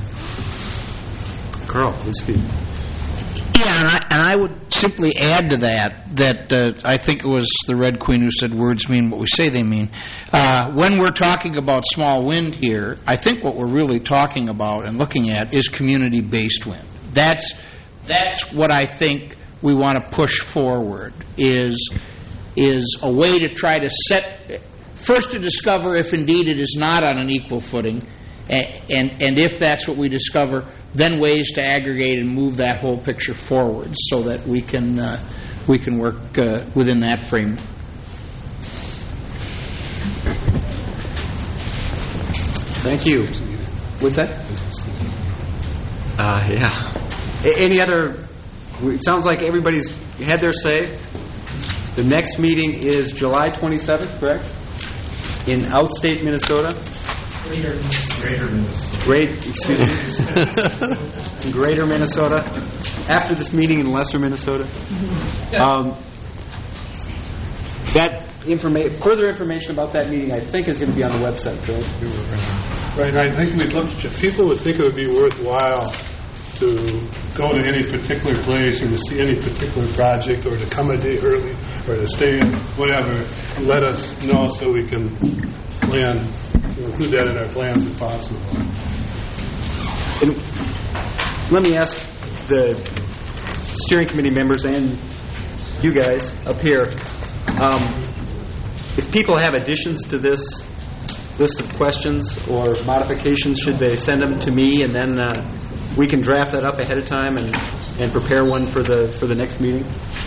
Carl, please speak. Yeah, and I, and I would simply add to that that uh, I think it was the Red Queen who said words mean what we say they mean. Uh, when we're talking about small wind here, I think what we're really talking about and looking at is community-based wind. That's that's what I think we want to push forward, is is a way to try to set, first to discover if indeed it is not on an equal footing, A- And, and if that's what we discover, then ways to aggregate and move that whole picture forward so that we can, uh, we can work uh, within that frame. Thank you. What's that? Uh, yeah. A- any other? It sounds like everybody's had their say. The next meeting is July twenty-seventh, correct? In outstate Minnesota. Greater, greater Minnesota. Great, excuse me. In greater Minnesota. After this meeting in lesser Minnesota. Um, that informa- further information about that meeting, I think, is going to be on the website, correct? Right, and I think we'd look, people would think it would be worthwhile to go to any particular place or to see any particular project or to come a day early or to stay in, whatever, and let us know so we can plan, include that in our plans if possible. And let me ask the steering committee members and you guys up here, um, if people have additions to this list of questions or modifications, should they send them to me and then uh, we can draft that up ahead of time and, and prepare one for the for the next meeting?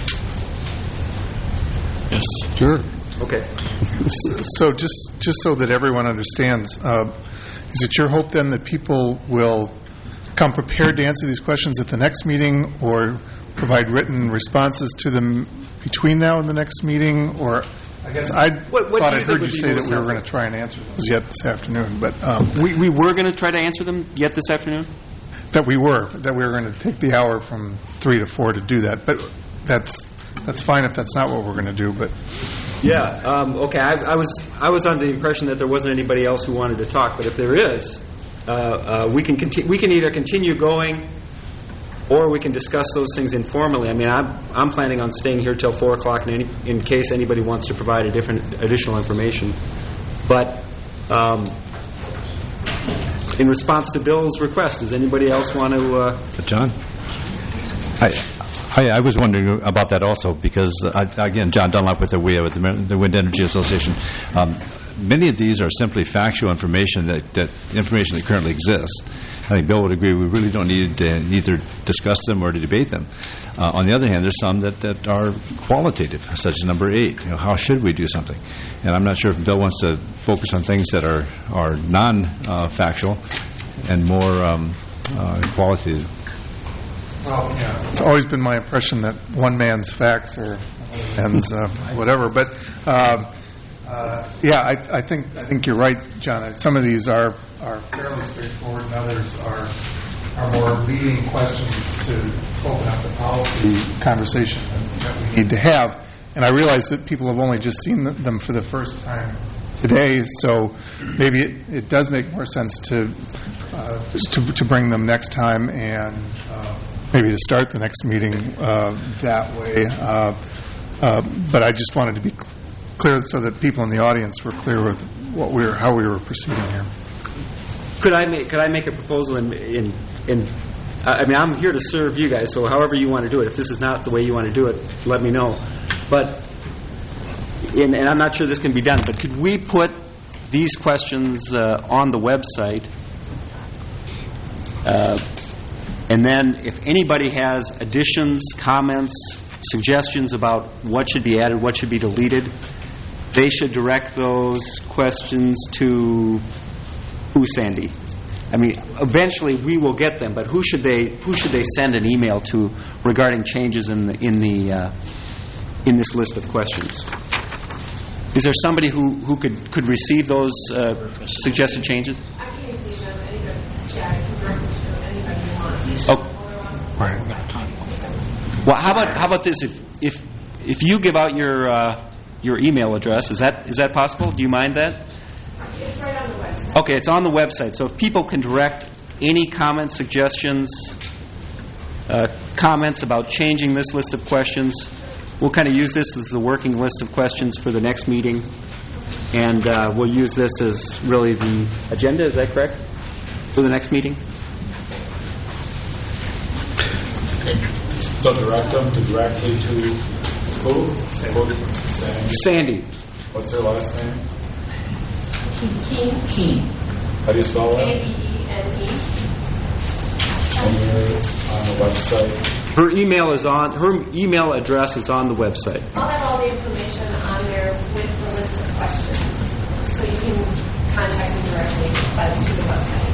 Yes. Sure. Okay. So just just so that everyone understands, uh, is it your hope then that people will come prepared to answer these questions at the next meeting or provide written responses to them between now and the next meeting? Or I guess I what, what thought I you heard you say that we were going to try and answer those yet this afternoon. But um, we, we were going to try to answer them yet this afternoon? That we were. That we were going to take the hour from three to four to do that. But that's that's fine if that's not what we're going to do. But yeah, um, okay. I, I was I was under the impression that there wasn't anybody else who wanted to talk. But if there is, uh, uh, we can conti- we can either continue going, or we can discuss those things informally. I mean, I'm I'm planning on staying here till four o'clock in any, in case anybody wants to provide a different additional information. But um, in response to Bill's request, does anybody else want to? Uh, John, I, I I was wondering about that also because uh, again, John Dunlop with the W E A, with the, the Wind Energy Association. Um, many of these are simply factual information that, that information that currently exists. I think Bill would agree we really don't need to either discuss them or to debate them. Uh, on the other hand, there's some that, that are qualitative, such as number eight. You know, how should we do something? And I'm not sure if Bill wants to focus on things that are, are non-factual uh, and more um, uh, qualitative. Well, yeah. It's always been my impression that one man's facts are another man's uh, whatever. But um, uh, yeah, I, I think I think you're right, John. Some of these are are fairly straightforward, and others are are more leading questions to open up the policy conversation that we need to have. And I realize that people have only just seen them for the first time today, so maybe it, it does make more sense to uh, to, to bring them next time and uh, maybe to start the next meeting uh, that way. Uh, uh, but I just wanted to be clear so that people in the audience were clear with what we were, how we were proceeding here. Could I make Could I make a proposal in in, in I mean, I'm here to serve you guys, so however you want to do it. If this is not the way you want to do it, let me know. But, in, and I'm not sure this can be done, but could we put these questions uh, on the website? Uh, and then if anybody has additions, comments, suggestions about what should be added, what should be deleted, they should direct those questions to who, Sandy? I mean, eventually we will get them, but who should they who should they send an email to regarding changes in the in the uh, in this list of questions? Is there somebody who, who could, could receive those uh, suggested changes? I can receive them. Anybody, yeah, I can direct them to anybody you want. Oh. Right. Well, how about how about this? If if if you give out your uh, your email address, is that is that possible? Do you mind that? It's right on the website. Okay, it's on the website. So if people can direct any comments, suggestions, uh, comments about changing this list of questions, we'll kind of use this as the working list of questions for the next meeting, and uh, we'll use this as really the agenda. Is that correct? For the next meeting. So direct them to directly to who? Sandy. Sandy. What's her last name? Keen. Keen. How do you spell that? A V E N E. And you're on the website? Her email is on, her email address is on the website. I'll have all the information on there with the list of questions, so you can contact me directly by through the website.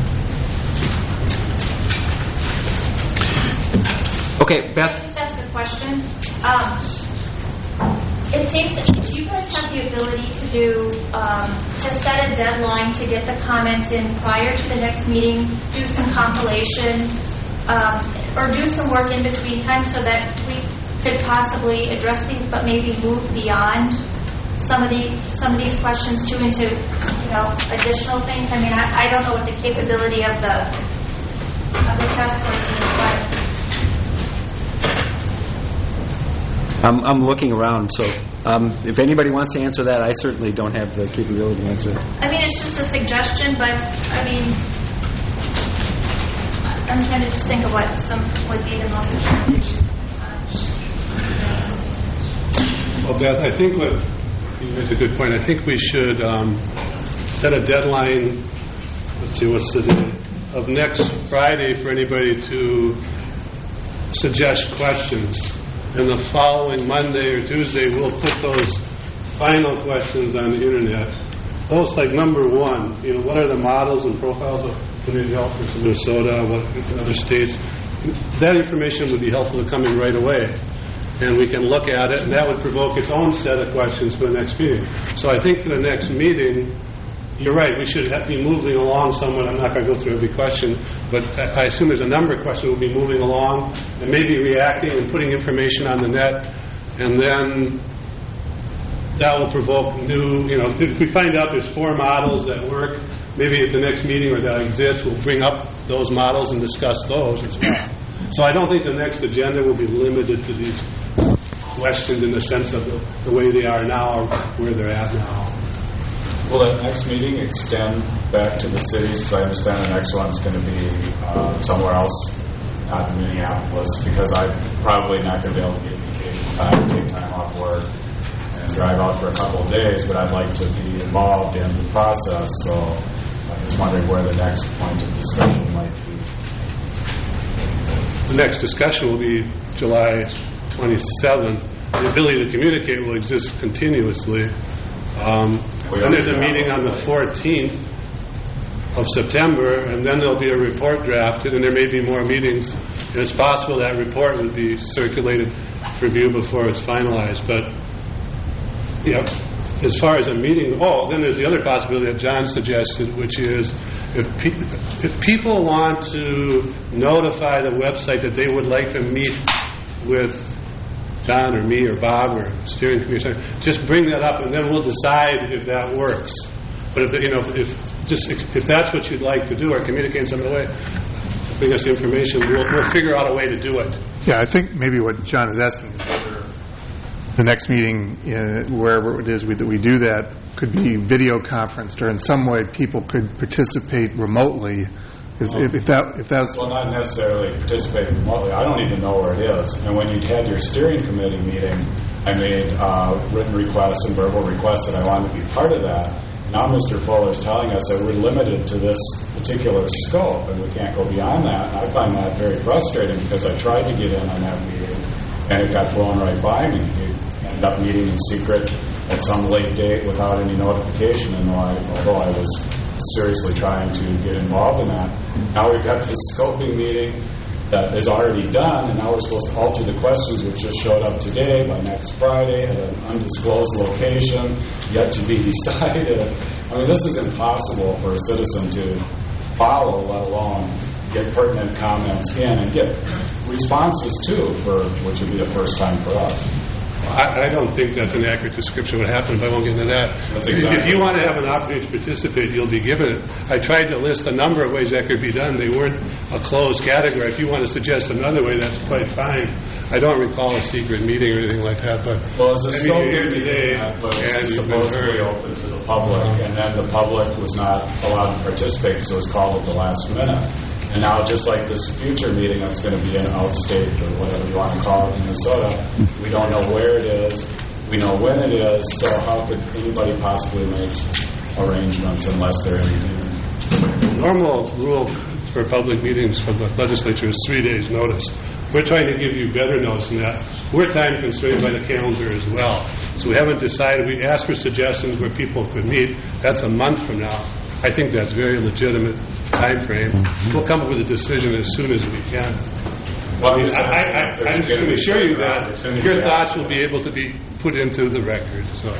Okay, Beth. Can I just ask a question? Um, it seems, do you guys have the ability to do, um, to set a deadline to get the comments in prior to the next meeting, do some compilation, um, or do some work in between time so that we could possibly address these, but maybe move beyond some of the some of these questions too into, you know, additional things? I mean, I, I don't know what the capability of the of the task force is, but. I'm, I'm looking around, so um, if anybody wants to answer that, I certainly don't have the capability to answer it. I mean, it's just a suggestion, but I mean, I'm trying to just think of what some would be the most important issues. Well, Beth, I think what you made a good point. I think we should um, set a deadline. Let's see, what's the day of next Friday for anybody to suggest questions. And the following Monday or Tuesday, we'll put those final questions on the internet. Those, like number one, you know, what are the models and profiles of community health in Minnesota, what in other states? That information would be helpful to come in right away. And we can look at it, and that would provoke its own set of questions for the next meeting. So I think for the next meeting, you're right, we should have, be moving along somewhat. I'm not going to go through every question, but I assume there's a number of questions we'll be moving along and maybe reacting and putting information on the net, and then that will provoke new, you know, if we find out there's four models that work, maybe at the next meeting or that exist, we'll bring up those models and discuss those as well. So I don't think the next agenda will be limited to these questions in the sense of the, the way they are now or where they're at now. Will that next meeting extend back to the cities? Because I understand the next one's going to be uh, somewhere else, not in Minneapolis, because I'm probably not going to be able to get vacation time, take time off work, and drive out for a couple of days, but I'd like to be involved in the process, so I'm just wondering where the next point of discussion might be. The next discussion will be July twenty-seventh. The ability to communicate will exist continuously. Um, then there's a meeting on the fourteenth of September, and then there'll be a report drafted, and there may be more meetings. And it's possible that report would be circulated for view before it's finalized. But, you know, as far as a meeting, oh, then there's the other possibility that John suggested, which is if, pe- if people want to notify the website that they would like to meet with John or me or Bob or steering committee, just bring that up, and then we'll decide if that works. But if you know, if just if that's what you'd like to do, or communicate in some other way, bring us information. We'll, we'll figure out a way to do it. Yeah, I think maybe what John is asking is whether the next meeting, uh, wherever it is we, that we do that, could be video conferenced, or in some way people could participate remotely. If, if, if that, if that's well, not necessarily participating remotely. I don't even know where it is. And when you had your steering committee meeting, I made uh, written requests and verbal requests that I wanted to be part of that. Now Mister Fuller is telling us that we're limited to this particular scope, and we can't go beyond that. And I find that very frustrating because I tried to get in on that meeting, and it got blown right by me. We ended up meeting in secret at some late date without any notification, and I, although I was seriously trying to get involved in that. Now we've got this scoping meeting that is already done, and now we're supposed to alter the questions which just showed up today by next Friday at an undisclosed location, yet to be decided. I mean, this is impossible for a citizen to follow, let alone get pertinent comments in and get responses too, for which would be the first time for us. I, I don't think that's an accurate description of what happened, but I won't get into that. That's exactly if you want to have an opportunity to participate, you'll be given it. I tried to list a number of ways that could be done. They weren't a closed category. If you want to suggest another way, that's quite fine. I don't recall a secret meeting or anything like that. But well, it's a I mean, scope here today, that was and supposedly open to the public, and then the public was not allowed to participate because it was called at the last minute. And now, just like this future meeting that's going to be in outstate or whatever you want to call it in Minnesota, we don't know where it is. We know when it is. So how could anybody possibly make arrangements unless they're in The normal rule for public meetings for the legislature is three days' notice. We're trying to give you better notice than that. We're time constrained by the calendar as well. So we haven't decided. We asked for suggestions where people could meet. That's a month from now. I think that's very legitimate time frame. We'll come up with a decision as soon as we can. Well, I mean, I, I, I, I'm just going to assure you that your thoughts will be able to be put into the record. So.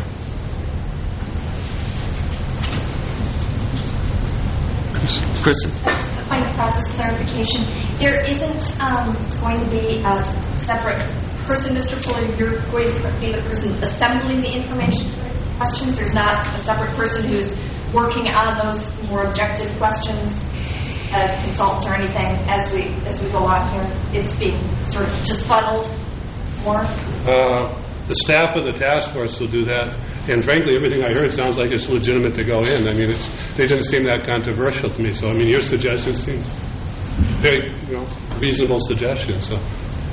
Kristen. Point of process clarification. There isn't um, going to be a separate person, Mister Fuller. You're going to be the person assembling the information for questions. There's not a separate person who's working on those more objective questions, a consultant or anything. As we as we go on here, it's being sort of just funneled more. Uh, the staff of the task force will do that. And frankly, everything I heard sounds like it's legitimate to go in. I mean, it's, they didn't seem that controversial to me. So, I mean, your suggestions seem very, you know, reasonable suggestions. So,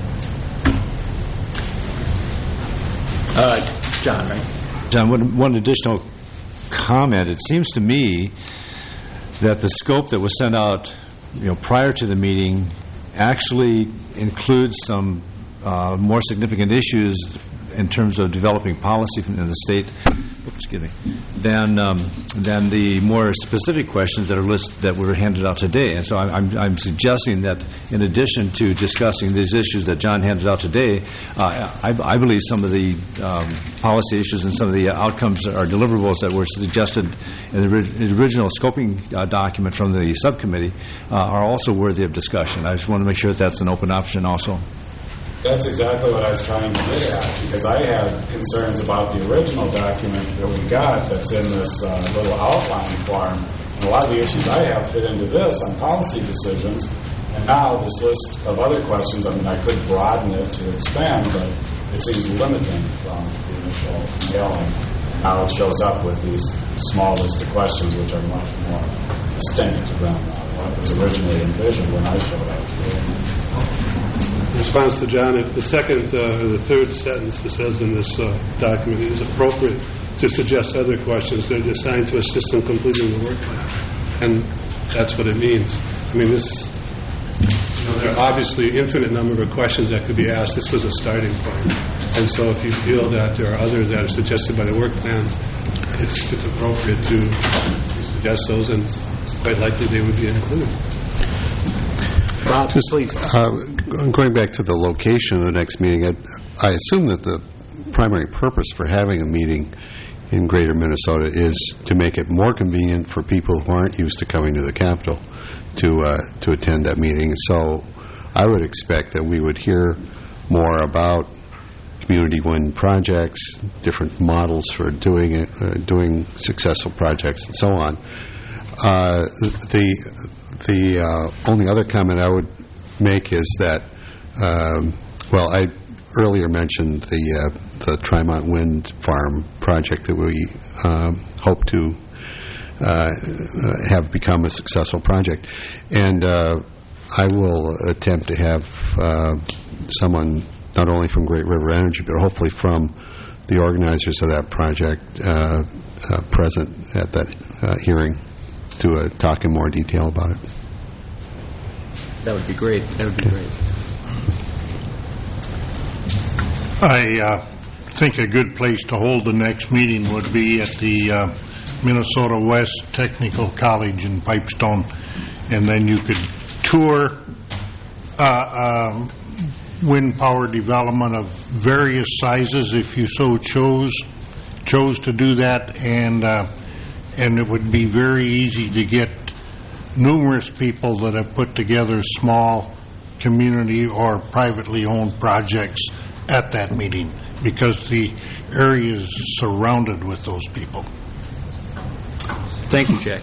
uh, John, right? John, one, one additional comment. It seems to me that the scope that was sent out, you know, prior to the meeting actually includes some uh, more significant issues in terms of developing policy in the state, oops, excuse me, than um, than the more specific questions that are list that were handed out today. And so I'm, I'm suggesting that in addition to discussing these issues that John handed out today, uh, I, I believe some of the um, policy issues and some of the outcomes or deliverables that were suggested in the, the original scoping uh, document from the subcommittee uh, are also worthy of discussion. I just want to make sure that that's an open option also. That's exactly what I was trying to get at, because I had concerns about the original document that we got that's in this uh, little outline form. And a lot of the issues I have fit into this on policy decisions. And now this list of other questions, I mean, I could broaden it to expand, but it seems limiting from the initial mailing. Now it shows up with these small list of questions, which are much more distinct than uh, what was originally envisioned when I showed up. in response to John, if the second, uh, the third sentence that says in this uh, document, it is appropriate to suggest other questions that are designed to assist in completing the work plan. And that's what it means. I mean, this, you know, there are obviously infinite number of questions that could be asked. This was a starting point. And so if you feel that there are others that are suggested by the work plan, it's, it's appropriate to suggest those, and quite likely they would be included. Bob, please. Uh, going back to the location of the next meeting, I, I assume that the primary purpose for having a meeting in Greater Minnesota is to make it more convenient for people who aren't used to coming to the Capitol to uh, to attend that meeting. So I would expect that we would hear more about community win projects, different models for doing it, uh, doing successful projects, and so on. Uh, the the uh, only other comment I would make is that, um, well, I earlier mentioned the uh, the Trimont Wind Farm project that we um, hope to uh, have become a successful project, and uh, I will attempt to have uh, someone not only from Great River Energy, but hopefully from the organizers of that project uh, uh, present at that uh, hearing to uh, talk in more detail about it. That would be great. That would be great. I uh, think a good place to hold the next meeting would be at the uh, Minnesota West Technical College in Pipestone, and then you could tour uh, um, wind power development of various sizes if you so chose chose to do that, and uh, and it would be very easy to get numerous people that have put together small community or privately owned projects at that meeting, because the area is surrounded with those people. Thank you, Jack.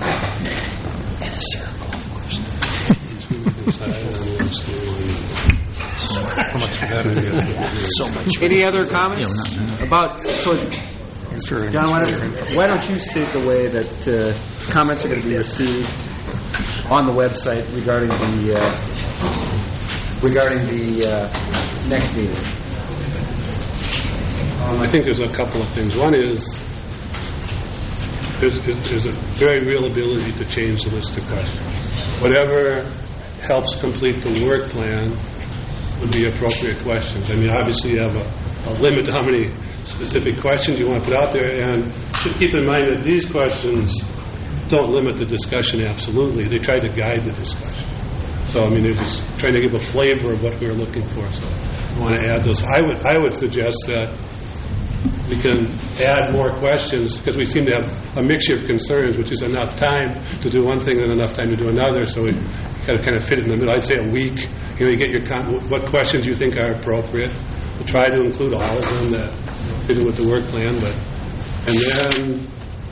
So much. Any other comments about? So, John, why don't, why don't you state the way that uh, comments are going to be received on the website regarding the uh, regarding the uh, next meeting? Um, I think there's a couple of things. One is there's, there's a very real ability to change the list of questions. Whatever helps complete the work plan would be appropriate questions. I mean, obviously you have a, a limit to how many specific questions you want to put out there, and should keep in mind that these questions don't limit the discussion absolutely. They try to guide the discussion. So, I mean, they're just trying to give a flavor of what we're looking for. So I want to add those. I would, I would suggest that we can add more questions because we seem to have a mixture of concerns, which is enough time to do one thing and enough time to do another. So we got to kind of fit it in the middle. I'd say a week. You know, you get your con- what questions you think are appropriate. We'll try to include all of them that fit in with the work plan, but and then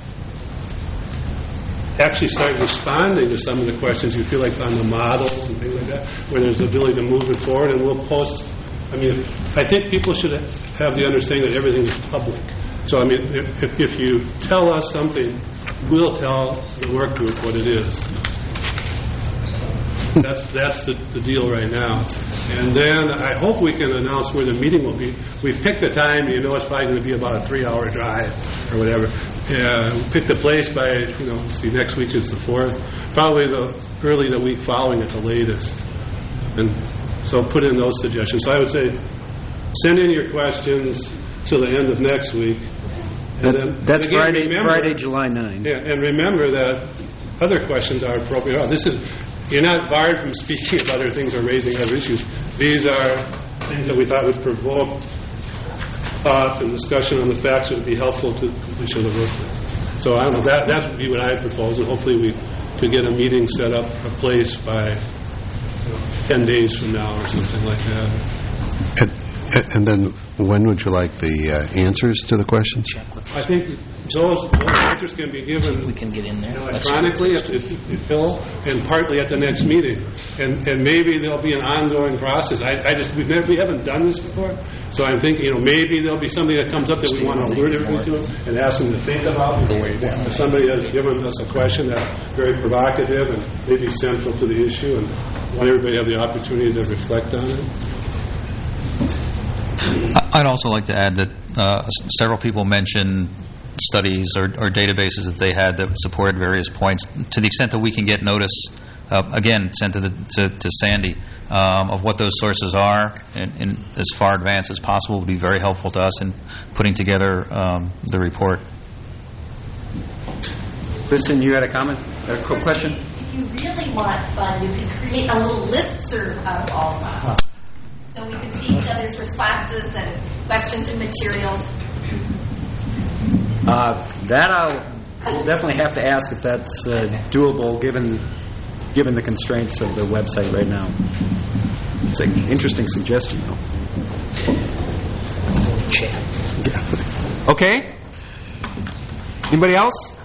actually start responding to some of the questions you feel like on the models and things like that, where there's the ability to move it forward, and we'll post. I mean, I think people should have the understanding that everything is public. So, I mean, if, if you tell us something, we'll tell the work group what it is. That's that's the, the deal right now. And then I hope we can announce where the meeting will be. We've picked the time. You know it's probably going to be about a three-hour drive or whatever. Uh, we picked the place by, you know, let's see, next week is the fourth. Probably the early the week following at the latest. And so put in those suggestions. So I would say send in your questions till the end of next week. And then, That's and again, Friday, remember, Friday, July ninth. Yeah, and remember that other questions are appropriate. Oh, this is you're not barred from speaking about other things or raising other issues. These are things that we thought would provoke thought and discussion on the facts that would be helpful to the completion of the work. So I don't know. That that would be what I propose, and hopefully we could get a meeting set up, a place by you know, ten days from now or something like that. And, and then when would you like the uh, answers to the questions? I think those, those answers can be given we can get in there. electronically if, if, if Phil, and partly at the next meeting. And and maybe there'll be an ongoing process. I, I just we've never, we haven't done this before, so I'm thinking you know maybe there'll be something that comes up that we want to alert everybody to and ask them to think about. If somebody has given us a question that's very provocative and maybe central to the issue, and want everybody to have the opportunity to reflect on it. I'd also like to add that uh, several people mentioned studies or, or databases that they had that supported various points. To the extent that we can get notice, uh, again, sent to, the, to, to Sandy, um, of what those sources are, and, and as far advanced as possible, would be very helpful to us in putting together um, the report. Kristen, you had a comment, a question? If you really want fun, you can create a little listserv out of all of us. Huh. So we can see each other's responses and questions and materials. Uh, that I'll we'll definitely have to ask if that's uh, doable given given the constraints of the website right now. It's an interesting suggestion, though. Yeah. Okay. Anybody else?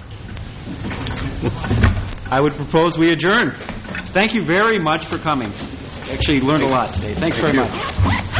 I would propose we adjourn. Thank you very much for coming. Actually learned a lot today. Thanks very much.